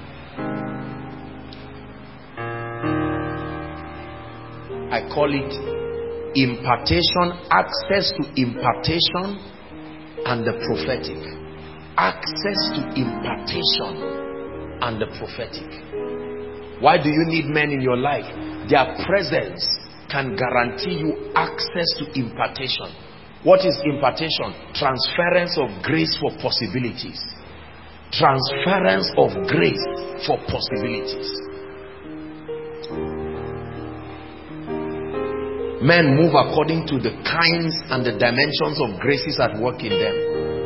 I call it impartation, access to impartation and the prophetic. Access to impartation and the prophetic. Why do you need men in your life? Their presence can guarantee you access to impartation. What is impartation? Transference of grace for possibilities. Transference of grace for possibilities. Men move according to the kinds and the dimensions of graces at work in them.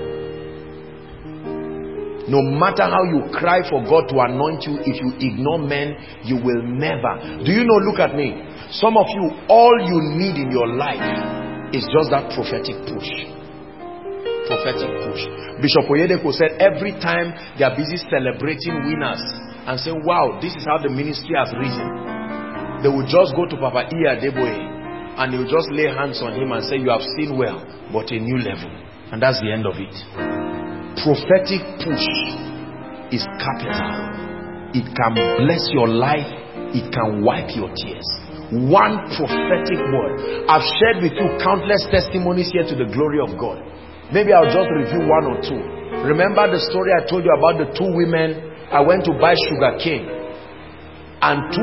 No matter how you cry for God to anoint you, if you ignore men, you will never. Do you know, look at me. Some of you, all you need in your life is just that prophetic push. Prophetic push. Bishop Oyedepo said every time they are busy celebrating winners and say, wow, this is how the ministry has risen, they will just go to Papa Iya Deboe and he will just lay hands on him and say, you have seen well, but a new level. And that's the end of it. Prophetic push is capital. It can bless your life. It can wipe your tears. One prophetic word. I've shared with you countless testimonies here to the glory of God. Maybe I'll just review one or two. Remember the story I told you about the two women. I went to buy sugar cane, and two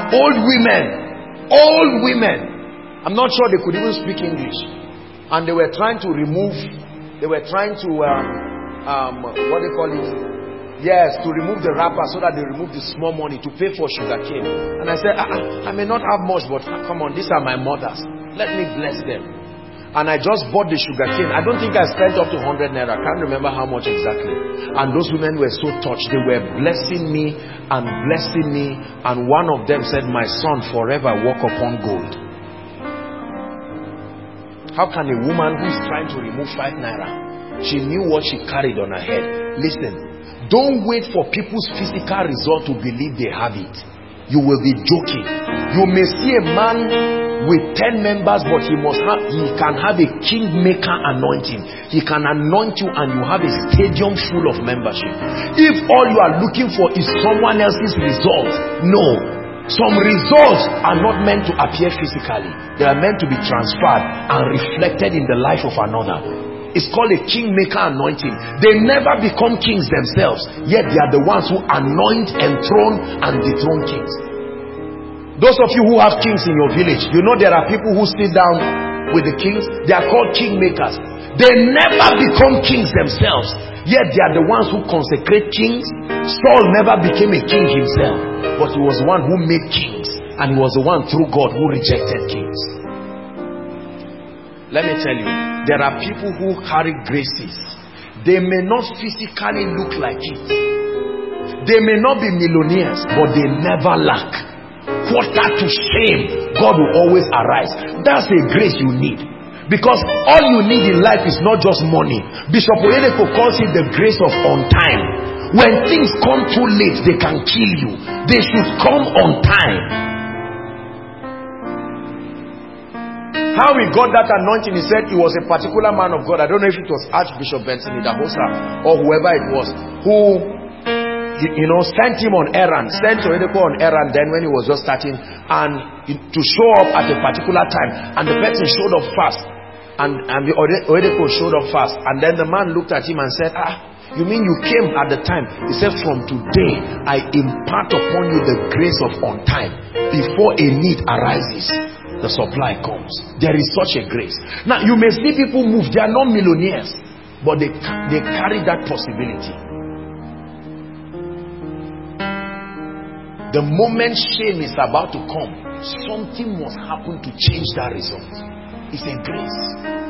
old women. I'm not sure they could even speak English, and they were trying to remove what they call it? Yes, to remove the wrapper so that they remove the small money to pay for sugar cane. And I said, I may not have much, but come on, these are my mothers. Let me bless them. And I just bought the sugar cane. I don't think I spent up to 100 naira. I can't remember how much exactly. And those women were so touched. They were blessing me and blessing me. And one of them said, my son, forever walk upon gold. How can a woman who is trying to remove 5 naira, she knew what she carried on her head. Listen, don't wait for people's physical result to believe they have it. You will be joking. You may see a man with 10 members, but he can have a kingmaker anointing. He can anoint you and you have a stadium full of membership. If all you are looking for is someone else's result, no. Some results are not meant to appear physically. They are meant to be transferred and reflected in the life of another. It's called a kingmaker anointing. They never become kings themselves, yet they are the ones who anoint, enthrone, and dethrone kings. Those of you who have kings in your village, you know there are people who sit down with the kings. They are called kingmakers. They never become kings themselves, yet they are the ones who consecrate kings. Saul never became a king himself, but he was the one who made kings, and he was the one through God who rejected kings. Let me tell you, there are people who carry graces. They may not physically look like it. They may not be millionaires, but they never lack. Quarter to shame, God will always arise. That's a grace you need. Because all you need in life is not just money. Bishop Oyedepo calls it the grace of on time. When things come too late, they can kill you. They should come on time. How he got that anointing, he said he was a particular man of God. I don't know if it was Archbishop Benson Idahosa or whoever it was, who, sent him on errand, sent Oyedepo on errand then when he was just starting, and to show up at a particular time. And the person showed up fast. And the Oyedepo showed up fast. And then the man looked at him and said, you mean you came at the time? He said, from today, I impart upon you the grace of on time. Before a need arises, the supply comes. There is such a grace. Now you may see people move. They are not millionaires, but they carry that possibility. The moment shame is about to come, something must happen to change that result. It's a grace.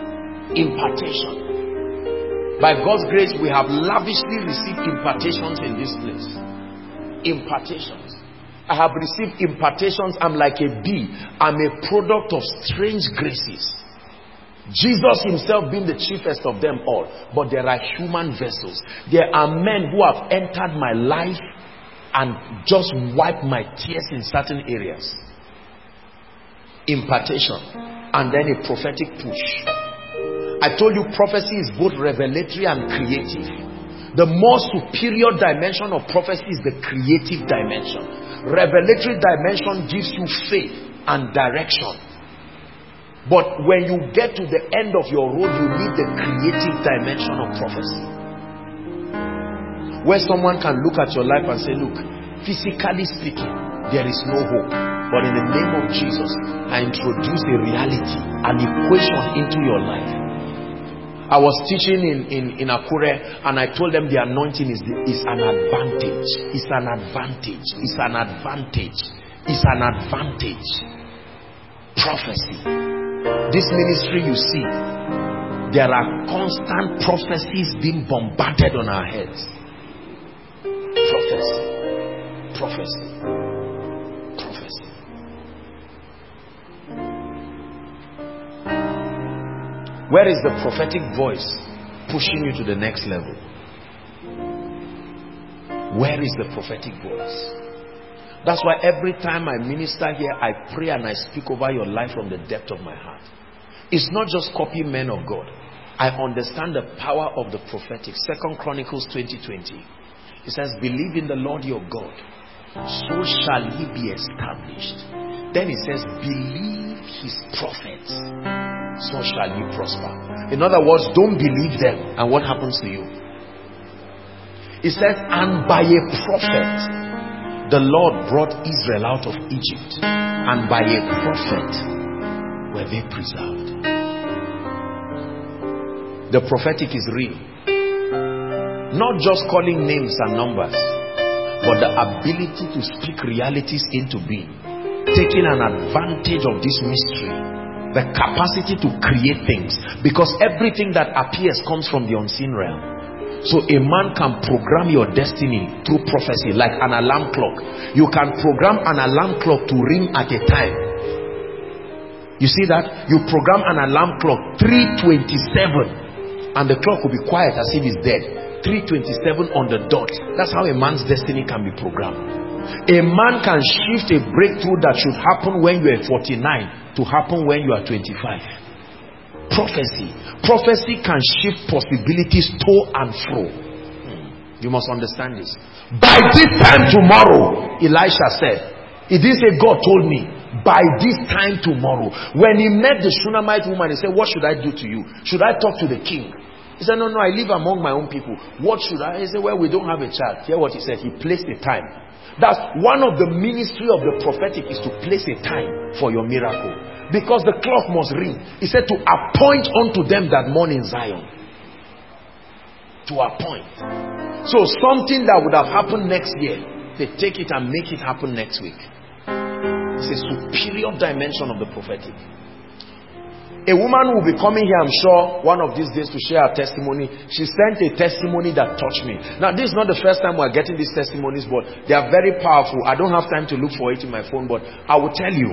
Impartation. By God's grace, we have lavishly received impartations in this place. Impartations. I have received impartations. I'm like a bee. I'm a product of strange graces. Jesus himself being the chiefest of them all. But there are human vessels. There are men who have entered my life and just wiped my tears in certain areas. Impartation. And then a prophetic push. I told you prophecy is both revelatory and creative. The more superior dimension of prophecy is the creative dimension. Revelatory dimension gives you faith and direction. But when you get to the end of your road, you need the creative dimension of prophecy. Where someone can look at your life and say, look, physically speaking, there is no hope. But in the name of Jesus, I introduce a reality, an equation into your life. I was teaching in Akure, and I told them the anointing is an advantage. It's an advantage. It's an advantage. It's an advantage. Prophecy. This ministry you see, there are constant prophecies being bombarded on our heads. Prophecy. Prophecy. Prophecy. Where is the prophetic voice pushing you to the next level? Where is the prophetic voice? That's why every time I minister here, I pray and I speak over your life from the depth of my heart. It's not just copy men of God. I understand the power of the prophetic. 2 Chronicles 20:20. It says, believe in the Lord your God, so shall he be established. Then it says, believe his prophets, so shall you prosper. In other words, don't believe them, and what happens to you? It says, and by a prophet the Lord brought Israel out of Egypt, and by a prophet were they preserved. The prophetic is real. Not just calling names and numbers, but the ability to speak realities into being, taking an advantage of this mystery. The capacity to create things, because everything that appears comes from the unseen realm. So a man can program your destiny through prophecy, like an alarm clock. You can program an alarm clock to ring at a time. You see that? You program an alarm clock 3:27 and the clock will be quiet as if it's dead. 3:27 on the dot. That's how a man's destiny can be programmed. A man can shift a breakthrough that should happen when you are 49 to happen when you are 25. Prophecy. Prophecy can shift possibilities to and fro. You must understand this. By this time tomorrow, Elisha said, it didn't say God told me. By this time tomorrow. When he met the Shunammite woman, he said, what should I do to you? Should I talk to the king? He said, no, I live among my own people. What should I? He said, well, we don't have a child. Hear what he said. He placed a time. That's one of the ministry of the prophetic, is to place a time for your miracle. Because the clock must ring. He said to appoint unto them that mourn in Zion. To appoint. So something that would have happened next year, they take it and make it happen next week. It's a superior dimension of the prophetic. A woman will be coming here, I'm sure, one of these days to share her testimony. She sent a testimony that touched me. Now, this is not the first time we're getting these testimonies, but they are very powerful. I don't have time to look for it in my phone, but I will tell you.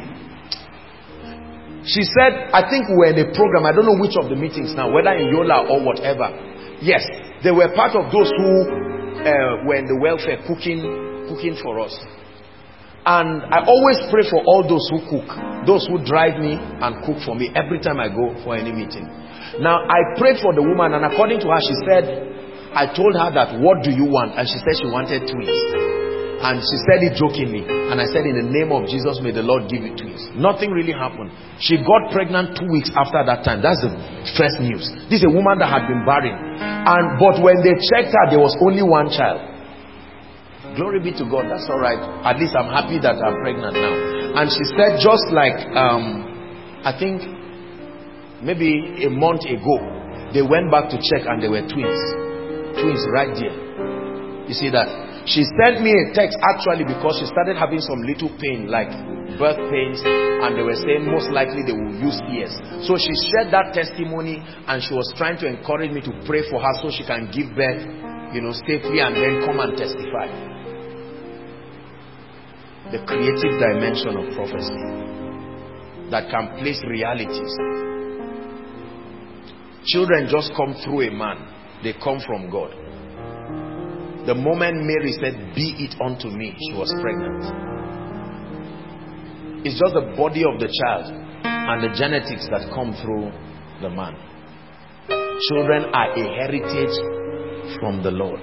She said, I think we were in a program, I don't know which of the meetings now, whether in Yola or whatever. Yes, they were part of those who were in the welfare cooking for us. And I always pray for all those who cook, those who drive me and cook for me every time I go for any meeting. Now, I prayed for the woman, and according to her, she said, I told her that, what do you want? And she said she wanted twins. And she said it jokingly. And I said, in the name of Jesus, may the Lord give you twins. Nothing really happened. She got pregnant 2 weeks after that time. That's the first news. This is a woman that had been barren. But when they checked her, there was only one child. Glory be to God. That's all right. At least I'm happy that I'm pregnant now. And she said, just like I think maybe a month ago, they went back to check and they were twins right there. You see that? She sent me a text actually because she started having some little pain, like birth pains, and they were saying most likely they will use ears. So she shared that testimony, and she was trying to encourage me to pray for her so she can give birth, safely, and then come and testify. The creative dimension of prophecy that can place realities. Children just come through a man. They come from God. The moment Mary said, be it unto me, she was pregnant. It's just the body of the child and the genetics that come through the man. Children are a heritage from the Lord.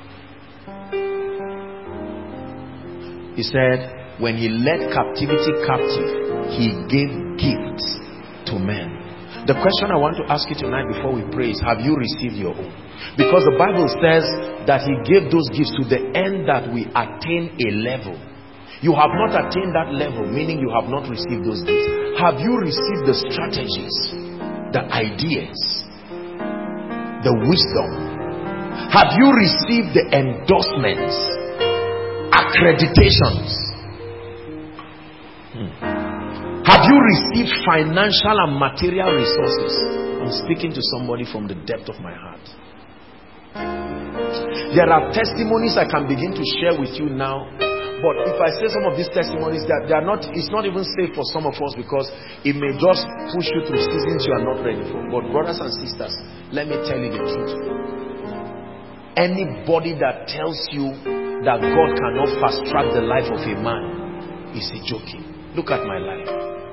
He said, when he led captivity captive, he gave gifts to men. The question I want to ask you tonight before we pray is, have you received your own? Because the Bible says that he gave those gifts to the end that we attain a level. You have not attained that level, meaning you have not received those gifts. Have you received the strategies, the ideas, the wisdom? Have you received the endorsements, accreditations? Have you received financial and material resources? I'm speaking to somebody from the depth of my heart. There are testimonies I can begin to share with you now. But if I say some of these testimonies, that they are not, it's not even safe for some of us, because it may just push you through seasons you are not ready for. But brothers and sisters, let me tell you the truth. Anybody that tells you that God cannot fast track the life of a man is he joking. Look at my life.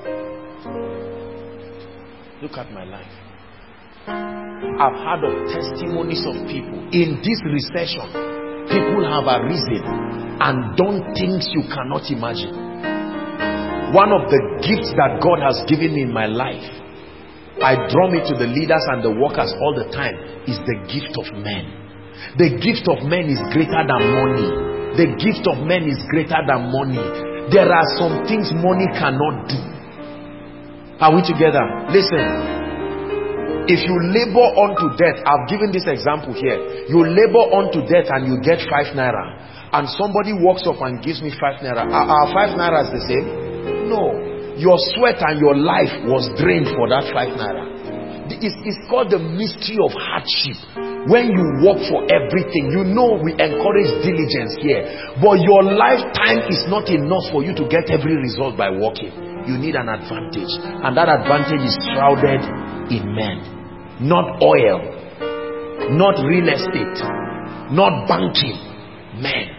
Look at my life. I've heard of testimonies of people in this recession. People have arisen and done things you cannot imagine. One of the gifts that God has given me in my life, I drum it to the leaders and the workers all the time, is the gift of men. The gift of men is greater than money. The gift of men is greater than money. There are some things money cannot do. Are we together? Listen. If you labor unto death, I've given this example here. You labor unto death and you get 5 naira. And somebody walks up and gives me 5 naira. Are 5 naira the same? No. Your sweat and your life was drained for that 5 naira. It's called the mystery of hardship. When you work for everything, you know we encourage diligence here. But your lifetime is not enough for you to get every result by working. You need an advantage. And that advantage is shrouded in men. Not oil, not real estate, not banking. Men.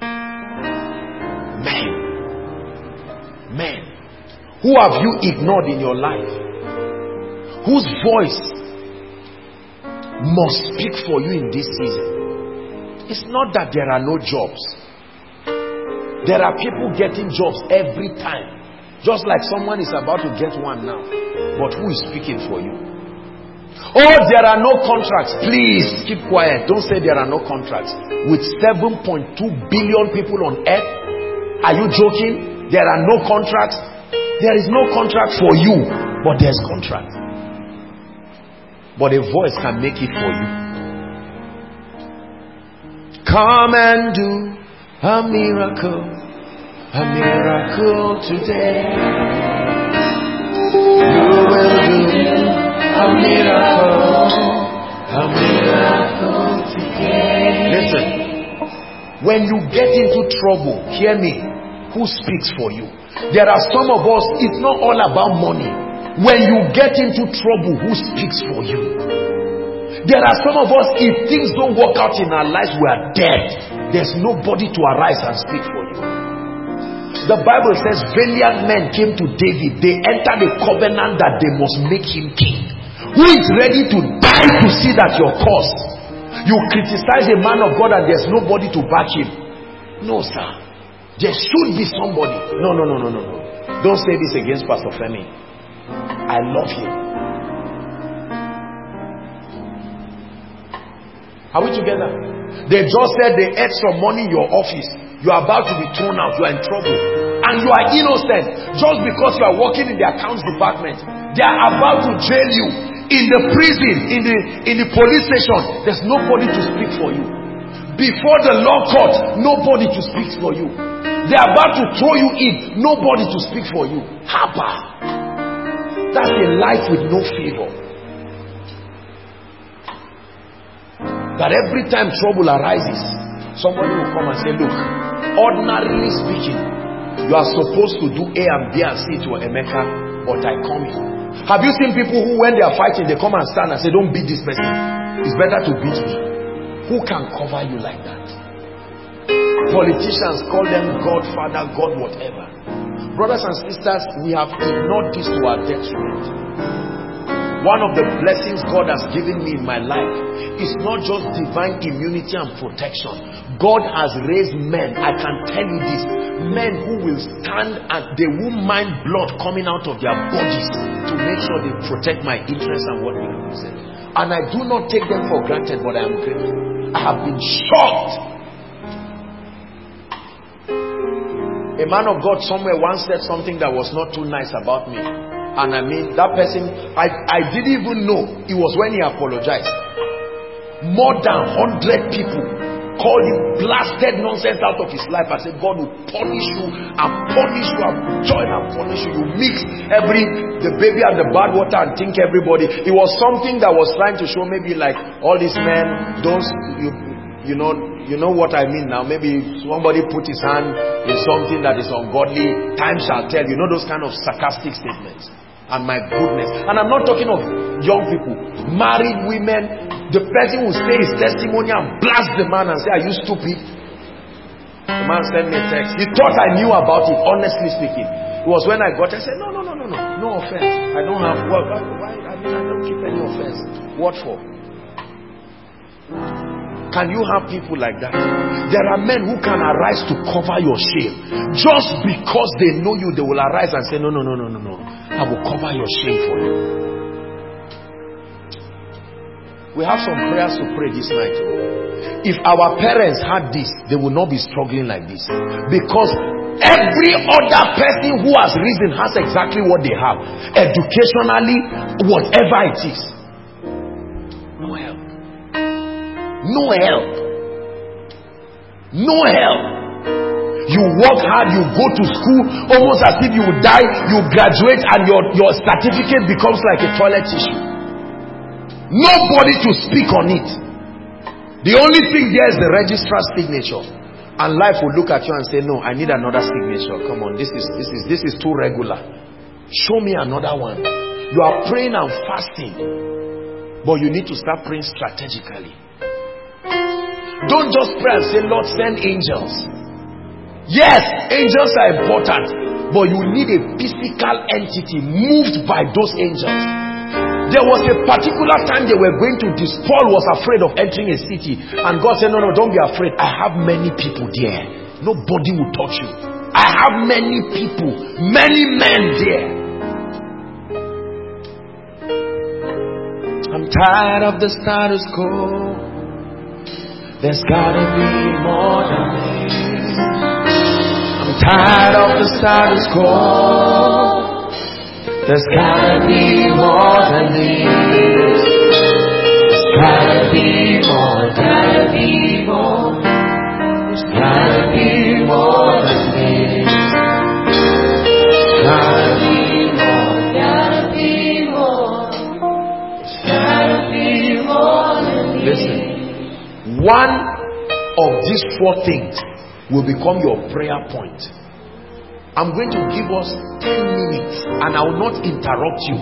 Men. Men. Who have you ignored in your life? Whose voice must speak for you in this season? It's not that there are no jobs. There are people getting jobs every time. Just like someone is about to get one now. But who is speaking for you? Oh, there are no contracts. Please keep quiet. Don't say there are no contracts. With 7.2 billion people on earth, are you joking? There are no contracts. There is no contract for you, but there's contract. But a voice can make it for you. Come and do a miracle today. You will do a miracle today. Listen, when you get into trouble, hear me, who speaks for you? There are some of us, it's not all about money. When you get into trouble, who speaks for you? There are some of us, if things don't work out in our lives, we are dead. There's nobody to arise and speak for you. The Bible says valiant men came to David. They entered a covenant that they must make him king. Who is ready to die to see that your cause? You criticize a man of God and there's nobody to back him. No, sir. There should be somebody. No. Don't say this against Pastor Femi. I love him. Are we together? They just said they ate some money in your office. You are about to be thrown out. You are in trouble. And you are innocent. Just because you are working in the accounts department. They are about to jail you. In the prison, in the police station, there's nobody to speak for you. Before the law court, nobody to speak for you. They are about to throw you in. Nobody to speak for you. Haba. That's a life with no favor. That every time trouble arises, somebody will come and say, look, ordinarily speaking, you are supposed to do A and B and C to Emeka, but I come here. Have you seen people who, when they are fighting, they come and stand and say, don't beat this person. It's better to beat me. Who can cover you like that? Politicians call them God, Father, God, whatever. Brothers and sisters, we have ignored this to our detriment. One of the blessings God has given me in my life is not just divine immunity and protection. God has raised men, I can tell you this, men who will stand and they won't mind blood coming out of their bodies to make sure they protect my interests and what we represent. And I do not take them for granted, but I am grateful. I have been shocked. A man of God somewhere once said something that was not too nice about me. And I mean, that person, I didn't even know it was when he apologized. more than 100 people called him, blasted nonsense out of his life and said, God will punish you and punish you and join and punish you. You mix the baby and the bad water and think everybody. It was something that was trying to show maybe like all these men, those, you know what I mean now. Maybe somebody put his hand in something that is ungodly. Time shall tell. You know those kind of sarcastic statements. And my goodness. And I'm not talking of young people. Married women. The person will say his testimony and blast the man and say, are you stupid? The man sent me a text. He thought I knew about it, honestly speaking. It was when I got it. I said, no offense. I don't have, I don't keep any offense. What for? Can you have people like that? There are men who can arise to cover your shame. Just because they know you, they will arise and say, no. I will cover your shame for you. We have some prayers to pray this night. If our parents had this, they would not be struggling like this. Because every other person who has risen has exactly what they have. Educationally, whatever it is. No help. No help. No help. You work hard, you go to school, almost as if you would die, you graduate and your certificate becomes like a toilet tissue. Nobody to speak on it. The only thing there is the registrar's signature. And life will look at you and say, no, I need another signature. Come on, this is too regular. Show me another one. You are praying and fasting, but you need to start praying strategically. Don't just pray and say, Lord, send angels. Yes, angels are important, but you need a physical entity moved by those angels. There was a particular time they were going to this. Paul was afraid of entering a city, and God said, no, don't be afraid. I have many people there. Nobody will touch you. I have many people, many men there. I'm tired of the status quo. There's gotta be more than this. I'm tired of the status quo. There's gotta be more than this. There's gotta be more, gotta be more. There's gotta be more than this. Gotta be more, gotta be more. There's gotta be more than this. Listen, one of these four things will become your prayer point. I'm going to give us 10 minutes and I will not interrupt you.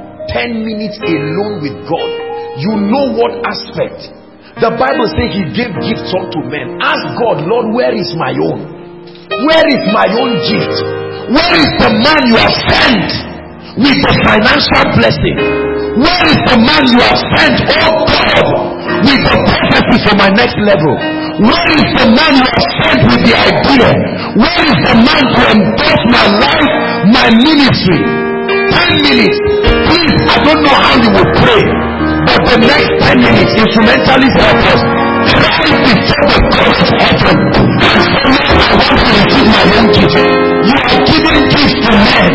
10 minutes alone with God. You know what aspect. The Bible says he gave gifts unto men. Ask God, Lord, where is my own? Where is my own gift? Where is the man you have sent with the financial blessing? Where is the man you have sent, oh God, with the prophecy for my next level? Where is the man you have sent with the idea? Where is the man to endorse my life, my ministry? 10 minutes. Please, I don't know how you will pray, but the next 10 minutes, instrumentally help us. Try before the God of heaven. And say, Lord, I want to receive my own gift. You are giving gifts to men.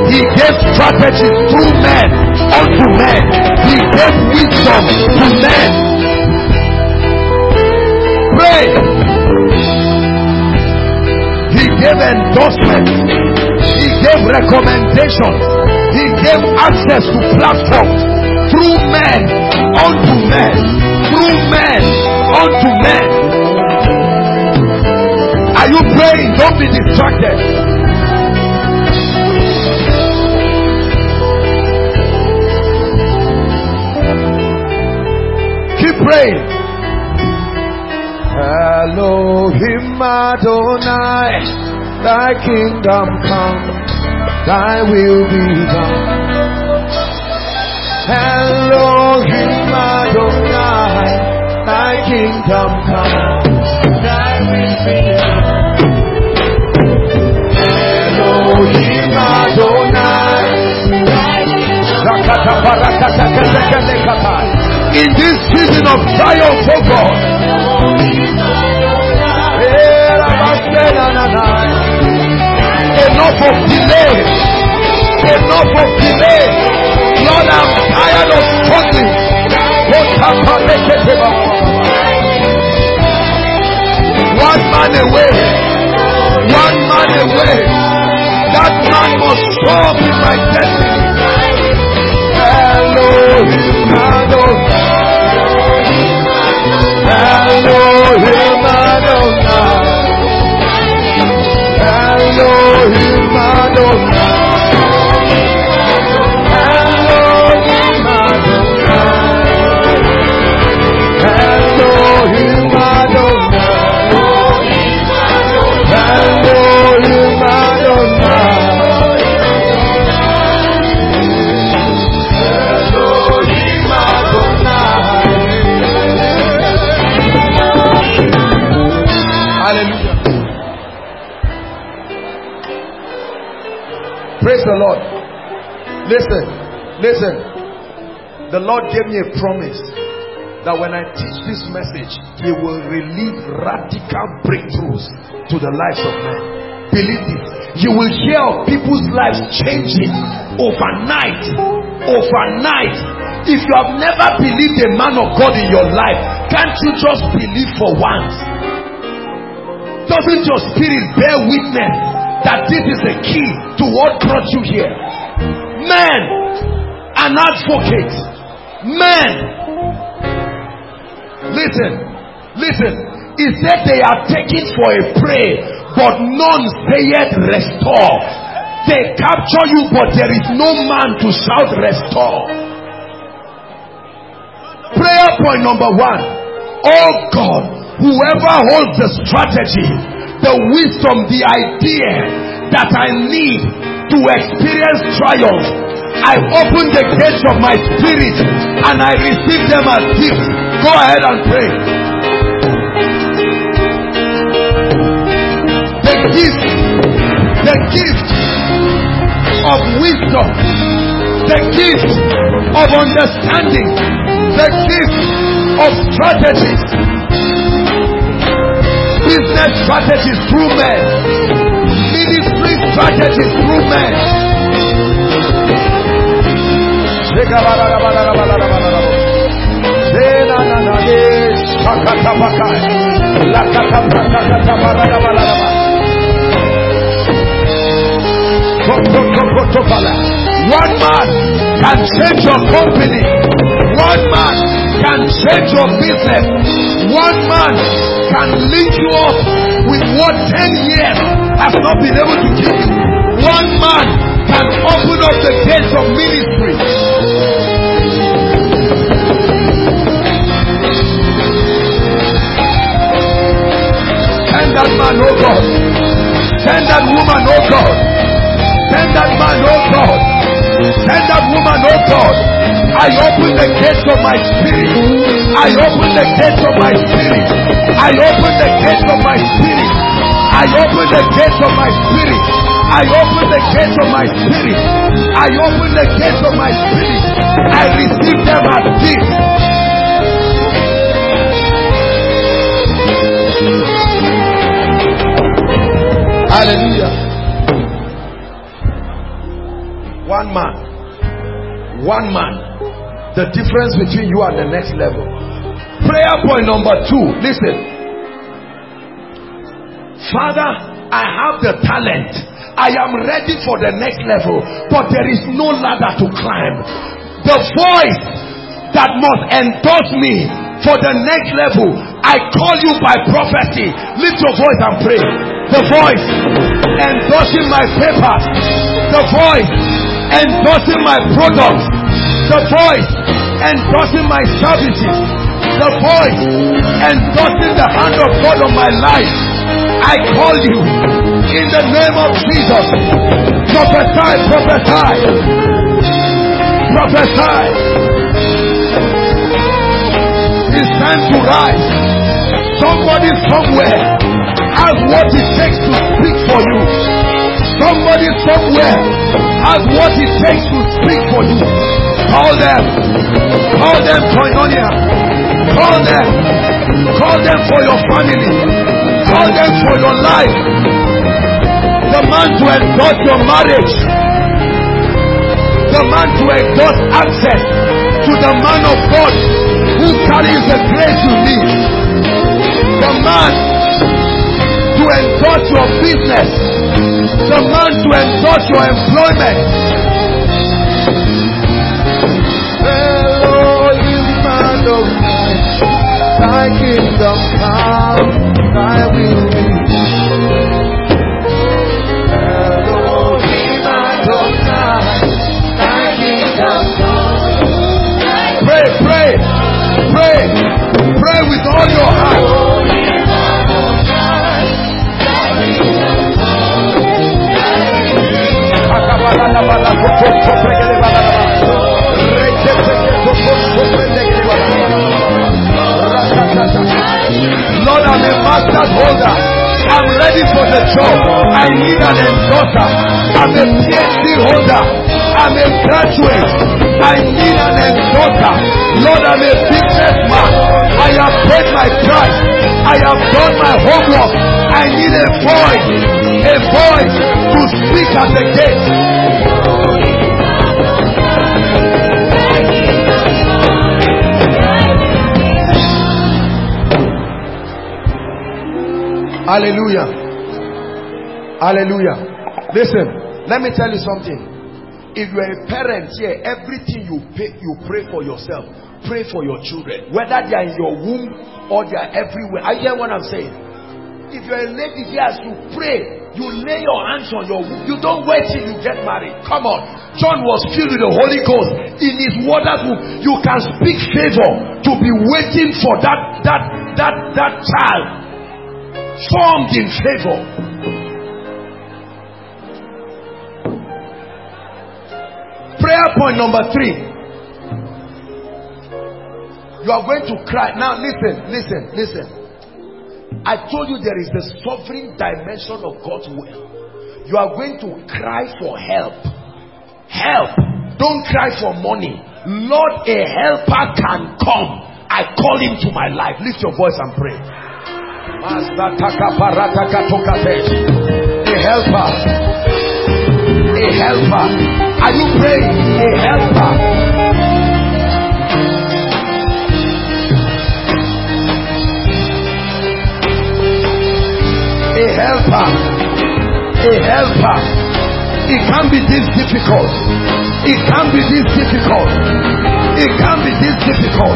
Strategies through men unto men. He gave wisdom to men pray. He gave endorsement. He gave recommendations. He gave access to platforms through men unto men. Through men unto men. Are you praying? Don't be distracted. Keep praying. Elohim Adonai, thy kingdom come, thy will be done. Elohim Adonai, thy kingdom come, thy will be done. Elohim Adonai, in this season of triumph, oh God, enough of delay. Enough of delay. Lord, I'm tired of struggling. One man away. One man away. That man must show up in my destiny. Elohim Adonai. Elohim Adonai. Elohim Adonai. Elohim Adonai. Elohim Adonai. Elohim Adonai. Hallelujah. Praise the Lord. Listen. The Lord gave me a promise that when I teach this message, He will release radical breakthroughs to the lives of men. Believe it. You will hear of people's lives changing overnight. Overnight. If you have never believed a man of God in your life, can't you just believe for once? Doesn't your spirit bear witness that this is the key to what brought you here? Men, an advocate. Men, listen. He said they are taken for a prey, but none sayeth restore. They capture you, but there is no man to shout restore. Prayer point number 1. Oh God, whoever holds the strategy, the wisdom, the idea that I need to experience triumph, I open the gates of my spirit and I receive them as gifts. Go ahead and pray. The gift of wisdom, the gift of understanding, the gift of strategies, business strategies through men, ministry strategies through men. One man can change your company. One man can change your business. One man can link you up with what 10 years has not been able to give you. One man can open up the gates of ministry. Send that man, oh God. Send that woman, oh God. Send that man, oh God. Send that woman, oh God. I open the gates of my spirit. I open the gates of my spirit. I open the gates of my spirit. I open the gates of my spirit. I open the gates of my spirit. I open the gates of my spirit. I receive them as gifts. Hallelujah. One man. The difference between you and the next level. Prayer point number 2. Listen. Father, I have the talent. I am ready for the next level, but there is no ladder to climb. The voice that must endorse me for the next level, I call you by prophecy. Lift your voice and pray. The voice endorsing my papers, the voice endorsing my products, the voice endorsing my services, the voice endorsing the hand of God on my life. I call you in the name of Jesus. Prophesy, prophesy, prophesy. It's time to rise. Somebody somewhere has what it takes to speak for you. Somebody somewhere has what it takes to speak for you. Call them. Call them, Koinonia. Call them. Call them for your family. Call them for your life. The man to endorse your marriage. The man to endorse access to the man of God who carries the grace you need. The man to endorse your business. The man to endorse your employment. Elohim Adonai, thy kingdom come, thy will be. Elohim Adonai, thy kingdom come. Pray, pray, pray, pray with all your heart. Lord, I'm a master's holder. I'm ready for the job. I need an endorser. I'm a PhD holder. I'm a graduate. I need an endorser. Lord, I'm a businessman. I have paid my price. I have done my homework. I need a voice to speak at the gate. Hallelujah. Hallelujah. Listen, let me tell you something. If you are a parent here, everything you pray for yourself. Pray for your children. Whether they are in your womb or they are everywhere. I hear what I'm saying. If you are a lady here, as you pray, you lay your hands on your womb. You don't wait till you get married. Come on. John was filled with the Holy Ghost. In his mother's womb, you can speak favor to be waiting for that child. Formed in favor. Prayer point number 3. You are going to cry. Now listen. I told you there is the sovereign dimension of God's will. You are going to cry for help. Help. Don't cry for money. Lord, a helper can come. I call him to my life. Lift your voice and pray. A helper. A helper. Are you praying? A helper. A helper. A helper. It can't be this difficult. It can't be this difficult. It can't be this difficult.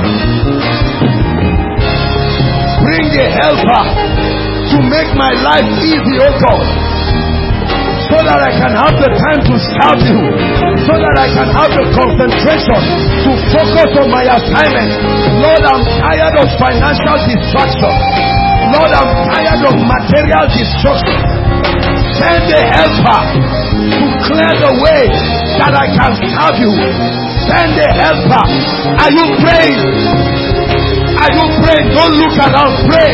Bring a helper to make my life easy, oh God, so that I can have the time to serve you, so that I can have the concentration to focus on my assignment. Lord, I'm tired of financial distraction. Lord, I'm tired of material destruction. Send a helper to clear the way that I can serve you. Send a helper. Are you praying? Are you praying? Don't look around. Pray.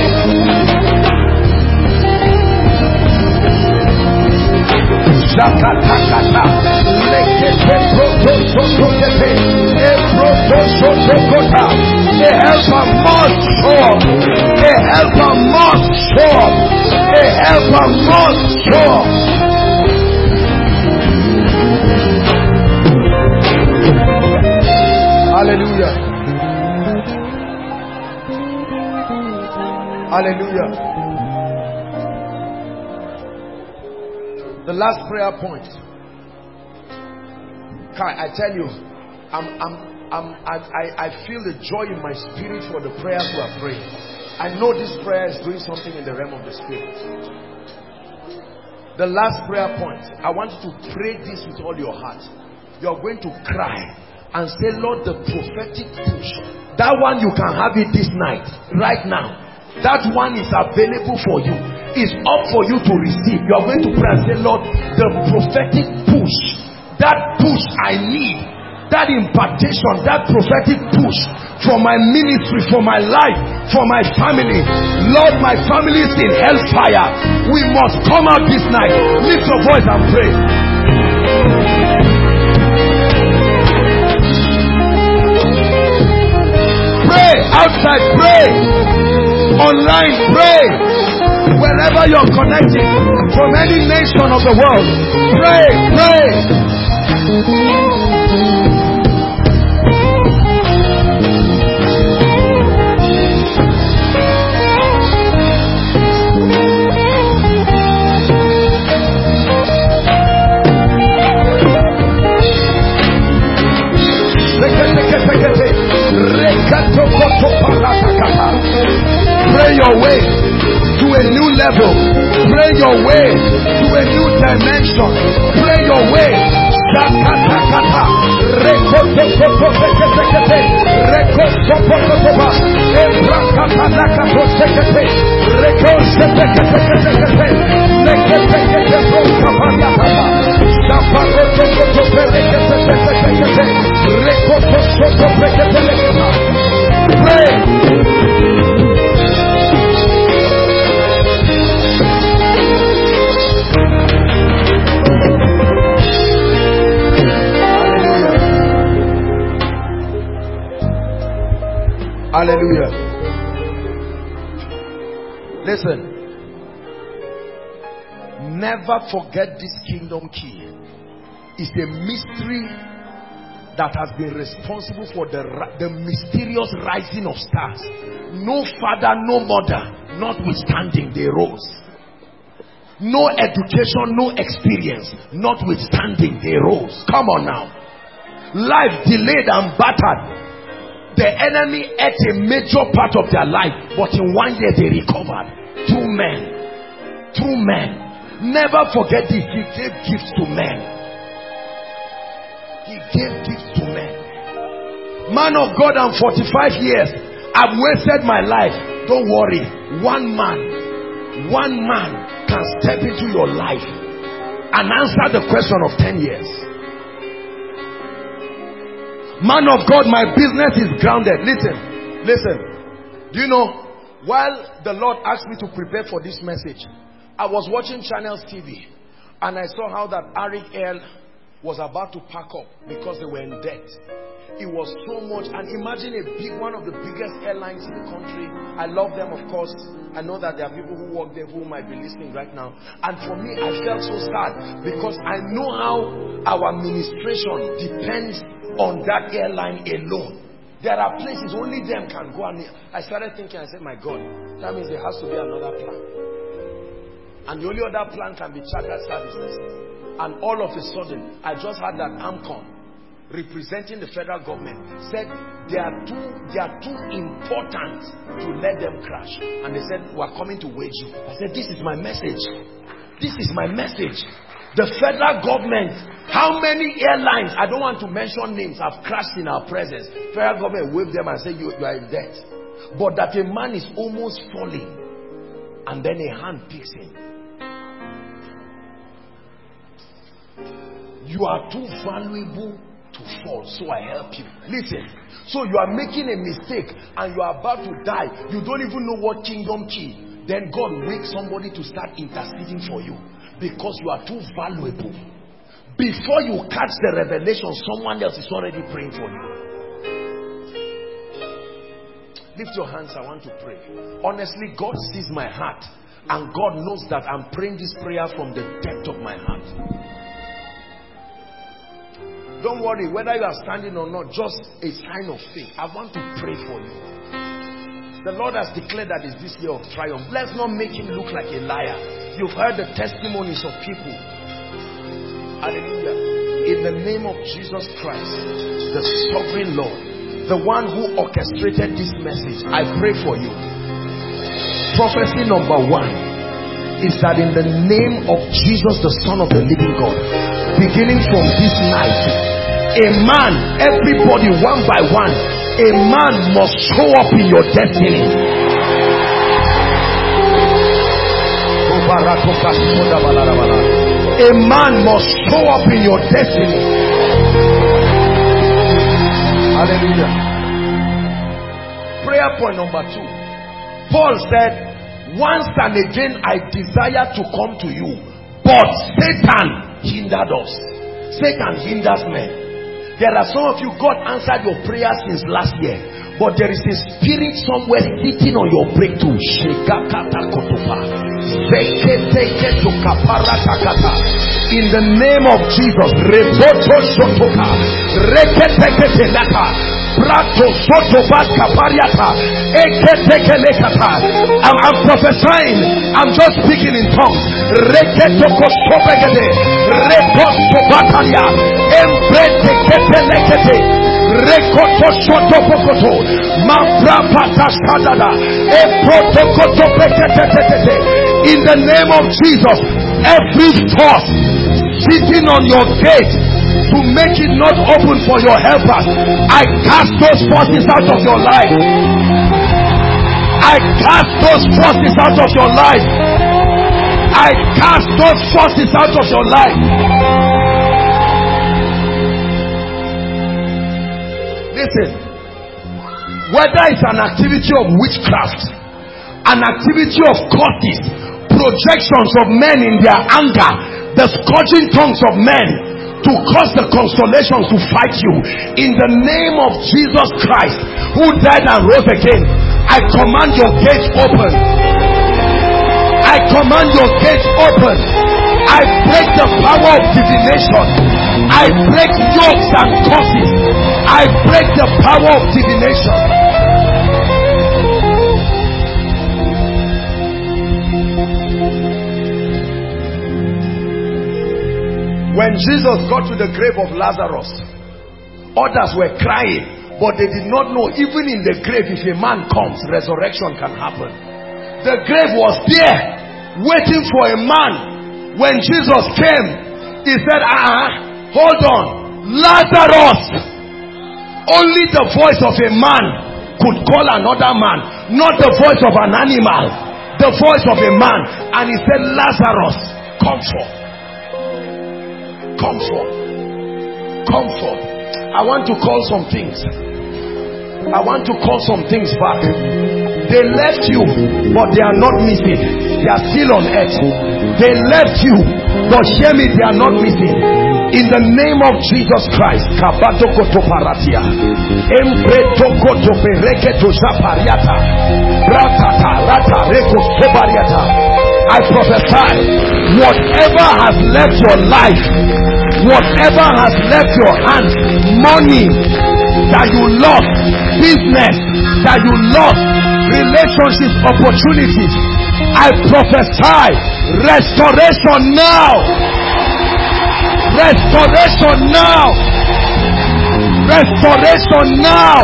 Shakatakata. Lekete proto sotokepe. E proto sotokota. A helper must show up. A helper must show up. A helper must show up. Hallelujah. Hallelujah. The last prayer point. Kai, I tell you, I feel the joy in my spirit for the prayers we are praying. I know this prayer is doing something in the realm of the spirit. The last prayer point. I want you to pray this with all your heart. You are going to cry and say, Lord, the prophetic push. That one you can have it this night, right now. That one is available for you. It's up for you to receive. You are going to pray and say, Lord, the prophetic push, that push I need, that impartation, that prophetic push for my ministry, for my life, for my family. Lord, my family is in hellfire. We must come out this night. Lift your voice and pray. Pray outside, pray online, pray wherever you're connecting from any nation of the world. Pray, pray. Pray your way to a new level. Pray your way to a new dimension. Pray your way. Hallelujah. Listen. Never forget this kingdom key. It's a mystery that has been responsible for the mysterious rising of stars. No father, no mother, notwithstanding they rose. No education, no experience, notwithstanding they rose. Come on now. Life delayed and battered. The enemy ate a major part of their life, but in 1 year they recovered. Two men. Never forget this. He gave gifts to men. He gave gifts to men. Man of God, I'm 45 years. I've wasted my life. Don't worry. One man can step into your life and answer the question of 10 years. Man of God, my business is grounded. Listen. Do you know, while the Lord asked me to prepare for this message, I was watching Channels TV and I saw how that Arik Air was about to pack up because they were in debt. It was so much. And imagine one of the biggest airlines in the country. I love them, of course. I know that there are people who work there who might be listening right now. And for me, I felt so sad because I know how our administration depends on that airline alone. There are places only them can go. And I started thinking, I said, my God, that means there has to be another plan. And the only other plan can be chartered services. And all of a sudden, I just had that AMCON representing the federal government said they are too important to let them crash. And they said, we're coming to wage you. I said, this is my message. This is my message. The federal government, how many airlines, I don't want to mention names, have crashed in our presence. Federal government waved them and said, you are in debt. But that a man is almost falling and then a hand picks him. You are too valuable to fall, so I help you. Listen, so you are making a mistake and you are about to die. You don't even know what kingdom key. Then God wakes somebody to start interceding for you because you are too valuable. Before you catch the revelation, someone else is already praying for you. Lift your hands, I want to pray. Honestly, God sees my heart and God knows that I'm praying this prayer from the depth of my heart. Don't worry whether you are standing or not, just a sign of faith. I want to pray for you. The Lord has declared that it's this year of triumph. Let's not make him look like a liar. You've heard the testimonies of people. Hallelujah. In the name of Jesus Christ, the sovereign Lord, the one who orchestrated this message, I pray for you. Prophecy number 1 is that in the name of Jesus, the Son of the living God, beginning from this night, a man, everybody one by one, a man must show up in your destiny. A man must show up in your destiny. Hallelujah. Prayer point number 2. Paul said, once and again I desire to come to you, but Satan hindered us. Satan hinders men. There are some of you, God answered your prayers since last year, but there is a spirit somewhere sitting on your breakthrough. In the name of Jesus, I'm prophesying. I'm just speaking in tongues. In the name of Jesus, every force sitting on your gate to make it not open for your helpers, I cast those forces out of your life. I cast those forces out of your life. I cast those forces out of your life. Listen, whether it's an activity of witchcraft, an activity of curses, projections of men in their anger, the scourging tongues of men to cause the constellations to fight you, in the name of Jesus Christ, who died and rose again, I command your gates open. I command your gates open. I break the power of divination. I break yokes and curses. I break the power of divination. When Jesus got to the grave of Lazarus, others were crying, but they did not know even in the grave, if a man comes, resurrection can happen. The grave was there, waiting for a man. When Jesus came, he said, hold on, Lazarus. Only the voice of a man could call another man, not the voice of an animal, the voice of a man. And he said, Lazarus, come forth. Come forth. Come forth. I want to call some things. I want to call some things back. They left you, but they are not missing. They are still on earth. They left you, but hear me, they are not missing. In the name of Jesus Christ, I prophesy, whatever has left your life, whatever has left your hands, money that you lost, business that you lost, relationships, opportunities, I prophesy restoration now. Restoration now. Restoration now.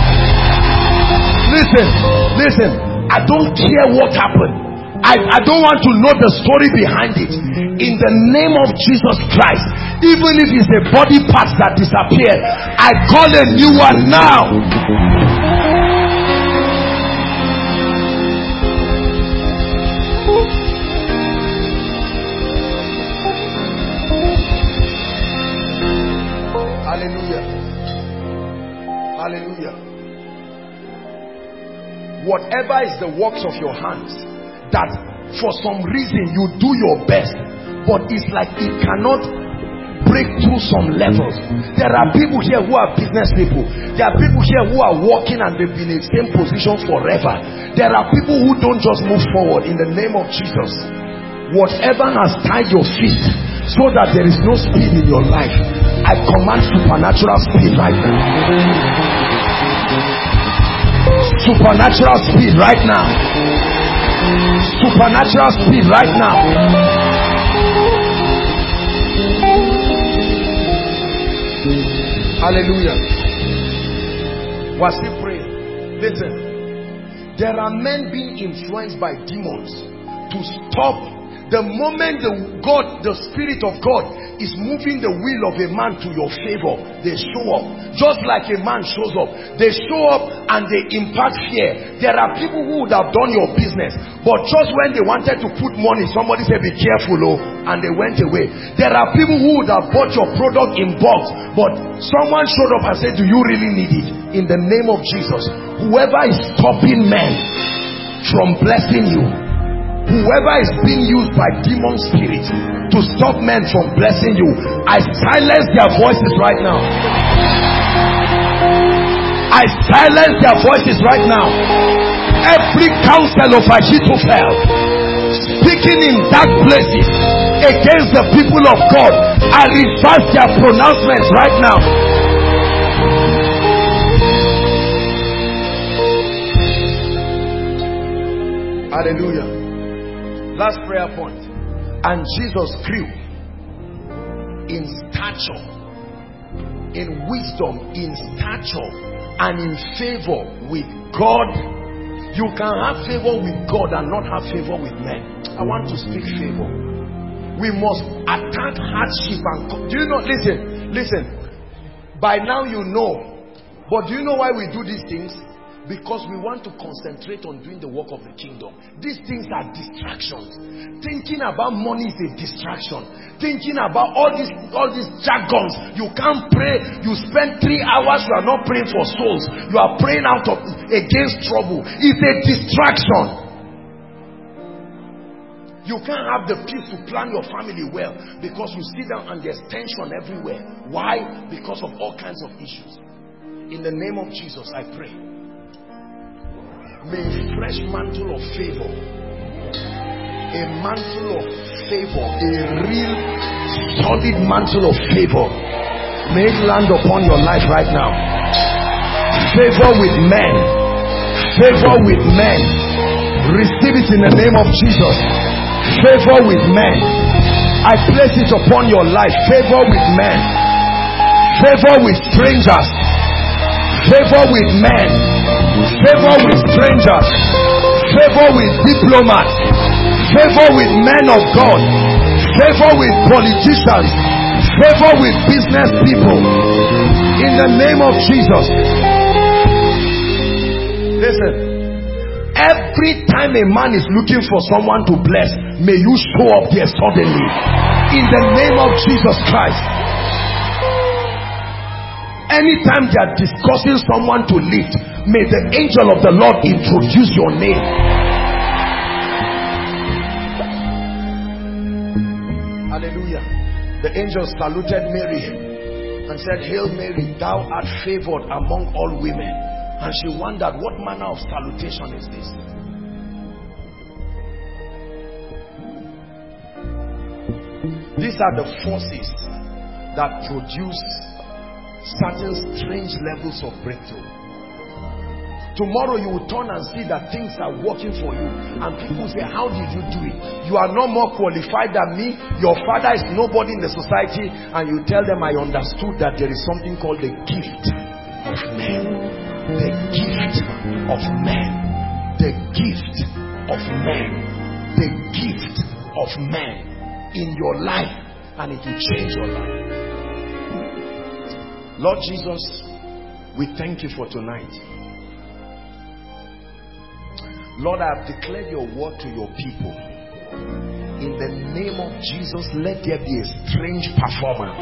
Listen, I don't care what happened. I don't want to know the story behind it. In the name of Jesus Christ, even if it's a body part that disappeared, I call a new one now. Hallelujah. Hallelujah. Whatever is the works of your hands, that for some reason you do your best, but it's like it cannot break through some levels. There are people here who are business people. There are people here who are working and they've been in the same position forever. There are people who don't just move forward. In the name of Jesus, whatever has tied your feet so that there is no speed in your life, I command supernatural speed right now. Supernatural speed right now. Supernatural speed right now. Hallelujah. We're still praying. Listen. There are men being influenced by demons to stop. The moment the Spirit of God is moving the will of a man to your favor, they show up. Just like a man shows up. They show up and they impart fear. There are people who would have done your business, but just when they wanted to put money, somebody said, be careful, oh, and they went away. There are people who would have bought your product in bulk, but someone showed up and said, do you really need it? In the name of Jesus, whoever is stopping men from blessing you, whoever is being used by demon spirits to stop men from blessing you, I silence their voices right now. I silence their voices right now. Every counsel of Ahithophel speaking in dark places against the people of God, I reverse their pronouncements right now. Hallelujah. Last prayer point. And Jesus grew in stature, in wisdom, in stature, and in favor with God. You can have favor with God and not have favor with men. I want to speak favor. We must attack hardship and do you know, listen. By now you know. But do you know why we do these things? Because we want to concentrate on doing the work of the kingdom. These things are distractions. Thinking about money is a distraction. Thinking about all these jargons. You can't pray. You spend 3 hours. You are not praying for souls. You are praying against trouble. It's a distraction. You can't have the peace to plan your family well because you sit down and there's tension everywhere. Why? Because of all kinds of issues. In the name of Jesus, I pray. May a fresh mantle of favor, a mantle of favor, a real solid mantle of favor, may it land upon your life right now. Favor with men. Favor with men. Receive it in the name of Jesus. Favor with men. I place it upon your life. Favor with men. Favor with strangers. Favor with men. Favor with strangers. Favor with diplomats. Favor with men of God. Favor with politicians. Favor with business people. In the name of Jesus. Listen. Every time a man is looking for someone to bless, may you show up there suddenly. In the name of Jesus Christ. Anytime they are discussing someone to lift, may the angel of the Lord introduce your name. Hallelujah. The angel saluted Mary and said, Hail Mary, thou art favored among all women. And she wondered, what manner of salutation is this? These are the forces that produce certain strange levels of breakthrough. Tomorrow you will turn and see that things are working for you, and people say, how did you do it? You are no more qualified than me. Your father is nobody in the society. And you tell them, I understood that there is something called the gift of men. The gift of men. The gift of men. The gift of men in your life, and it will change your life. Lord Jesus, we thank you for tonight. Lord, I have declared your word to your people. In the name of Jesus, let there be a strange performance.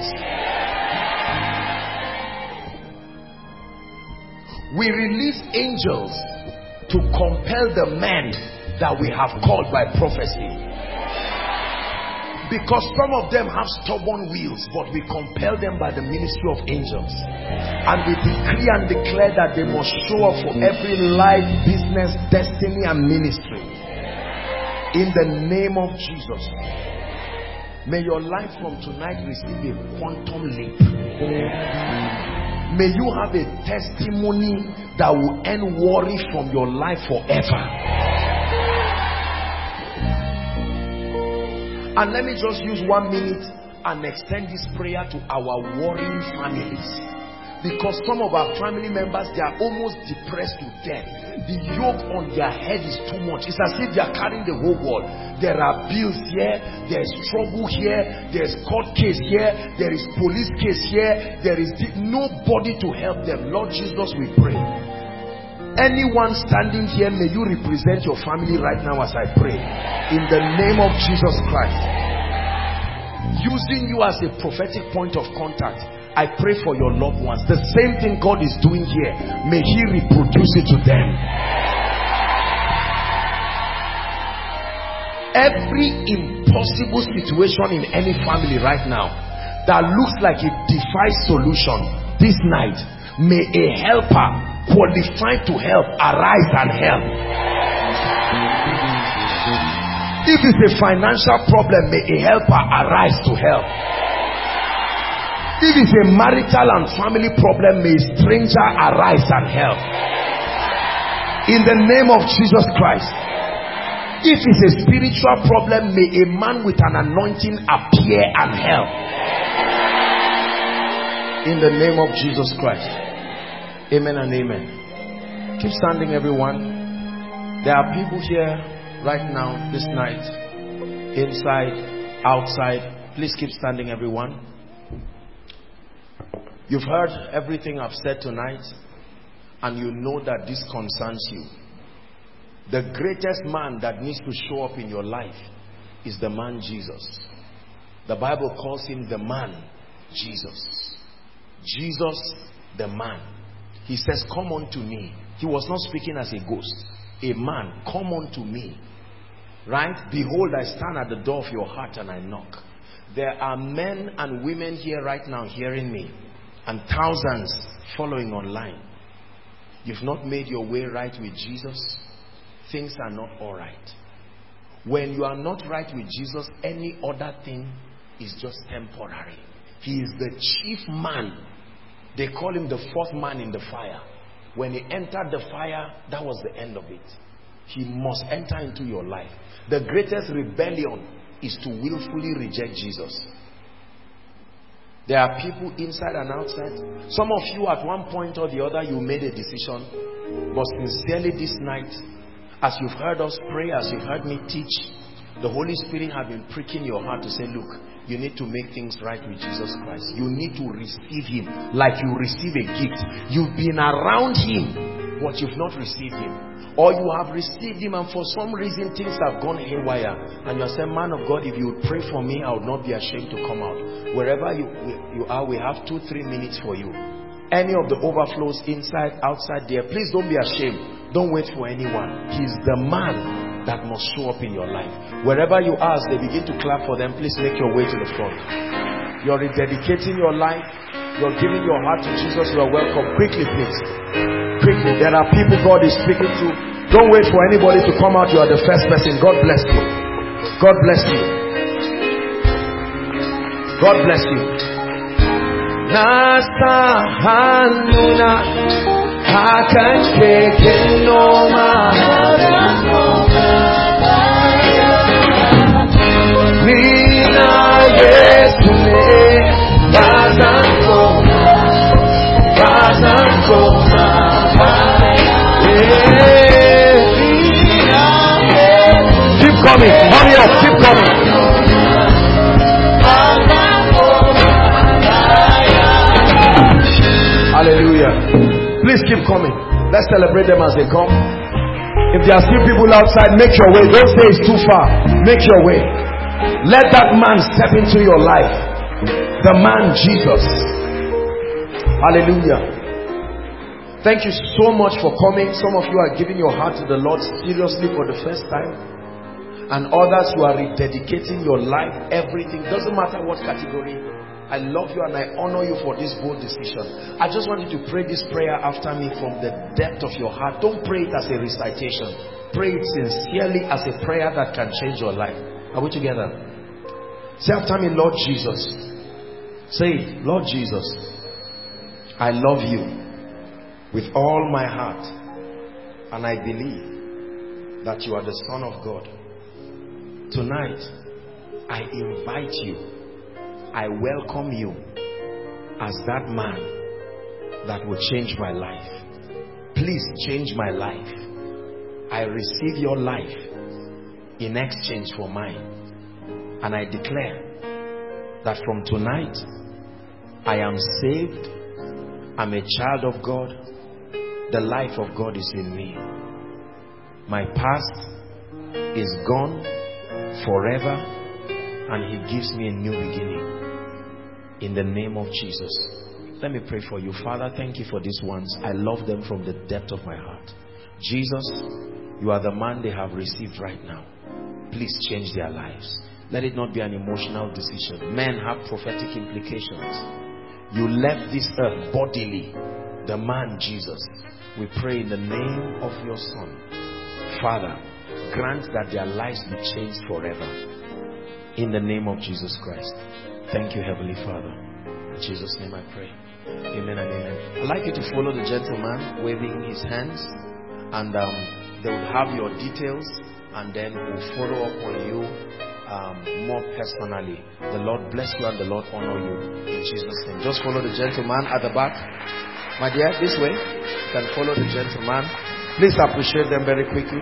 We release angels to compel the men that we have called by prophecy. Because some of them have stubborn wills, but we compel them by the ministry of angels. And we decree and declare that they must show up for every life, business, destiny, and ministry. In the name of Jesus. May your life from tonight receive a quantum leap. May you have a testimony that will end worry from your life forever. And let me just use 1 minute and extend this prayer to our warring families. Because some of our family members, they are almost depressed to death. The yoke on their head is too much. It's as if they are carrying the whole world. There are bills here, there is trouble here, there is court case here, there is police case here, there is nobody to help them. Lord Jesus, we pray. Anyone standing here, may you represent your family right now as I pray. In the name of Jesus Christ. Using you as a prophetic point of contact, I pray for your loved ones. The same thing God is doing here, may He reproduce it to them. Every impossible situation in any family right now that looks like it defies solution, this night, may a helper qualified to help arise and help. If it's a financial problem, may a helper arise to help. If it's a marital and family problem, may a stranger arise and help. In the name of Jesus Christ. If it's a spiritual problem, may a man with an anointing appear and help. In the name of Jesus Christ. Amen and amen. Keep standing, everyone. There are people here right now, this night, inside, outside. Please keep standing, everyone. You've heard everything I've said tonight, and you know that this concerns you. The greatest man that needs to show up in your life is the man Jesus. The Bible calls him the man Jesus. Jesus, the man. He says, come unto me. He was not speaking as a ghost. A man, come unto me. Right? Behold, I stand at the door of your heart and I knock. There are men and women here right now hearing me, and thousands following online. You've not made your way right with Jesus. Things are not alright. When you are not right with Jesus, any other thing is just temporary. He is the chief man. They call him the fourth man in the fire. When he entered the fire, that was the end of it. He must enter into your life. The greatest rebellion is to willfully reject Jesus. There are people inside and outside. Some of you at one point or the other, you made a decision. But sincerely this night, as you've heard us pray, as you've heard me teach, the Holy Spirit has been pricking your heart to say, look, you need to make things right with Jesus Christ. You need to receive Him like you receive a gift. You've been around Him, but you've not received Him. Or you have received Him and for some reason things have gone haywire. And you're saying, man of God, if you would pray for me, I would not be ashamed to come out. Wherever you are, we have 2-3 minutes for you. Any of the overflows inside, outside there, please don't be ashamed. Don't wait for anyone. He's the man that must show up in your life. Wherever you are, as they begin to clap for them, please make your way to the front. You're rededicating your life. You're giving your heart to Jesus. You are welcome. Quickly, please. Quickly. There are people God is speaking to. Don't wait for anybody to come out. You are the first person. God bless you. God bless you. God bless you. Nasta hanuna akan kekenoma Nina Yesune Bazanko Keep coming, hurry up, keep coming. Hallelujah. Please keep coming. Let's celebrate them as they come. If there are still people outside, make your way. Don't say it's too far. Make your way. Let that man step into your life. The man Jesus. Hallelujah. Thank you so much for coming. Some of you are giving your heart to the Lord seriously for the first time. And others, you are rededicating your life, everything. Doesn't matter what category. I love you and I honor you for this bold decision. I just want you to pray this prayer after me from the depth of your heart. Don't pray it as a recitation. Pray it sincerely as a prayer that can change your life. Are we together? Say after me, Lord Jesus. Say it, Lord Jesus, I love you with all my heart, and I believe that you are the Son of God. Tonight, I invite you, I welcome you as that man that will change my life. Please change my life. I receive your life in exchange for mine. And I declare that from tonight, I am saved. I'm a child of God. The life of God is in me. My past is gone forever, and He gives me a new beginning. In the name of Jesus. Let me pray for you. Father, thank you for these ones. I love them from the depth of my heart. Jesus, you are the man they have received right now. Please change their lives. Let it not be an emotional decision. Men have prophetic implications. You left this earth bodily. The man Jesus. We pray in the name of your Son. Father, grant that their lives be changed forever. In the name of Jesus Christ. Thank you, Heavenly Father. In Jesus' name I pray. Amen and amen. I'd like you to follow the gentleman waving his hands, and they will have your details, and then we'll follow up on you more personally. The Lord bless you and the Lord honor you in Jesus' name. Just follow the gentleman at the back. My dear, this way. You can follow the gentleman. Please appreciate them very quickly.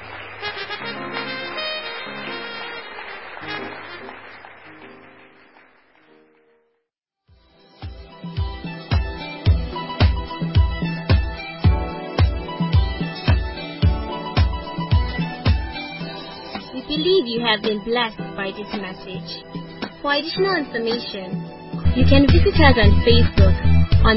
You have been blessed by this message. For additional information, you can visit us on Facebook on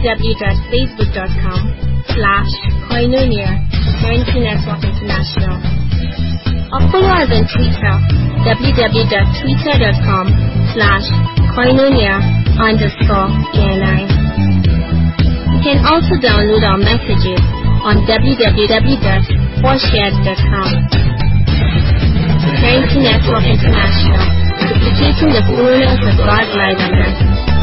www.facebook.com/Koinonia Unity Network International, or follow us on Twitter www.twitter.com/Koinonia_ENI. You can also download our messages on www.4shared.com. Unity Network International, duplicating the fullness of God's life on earth.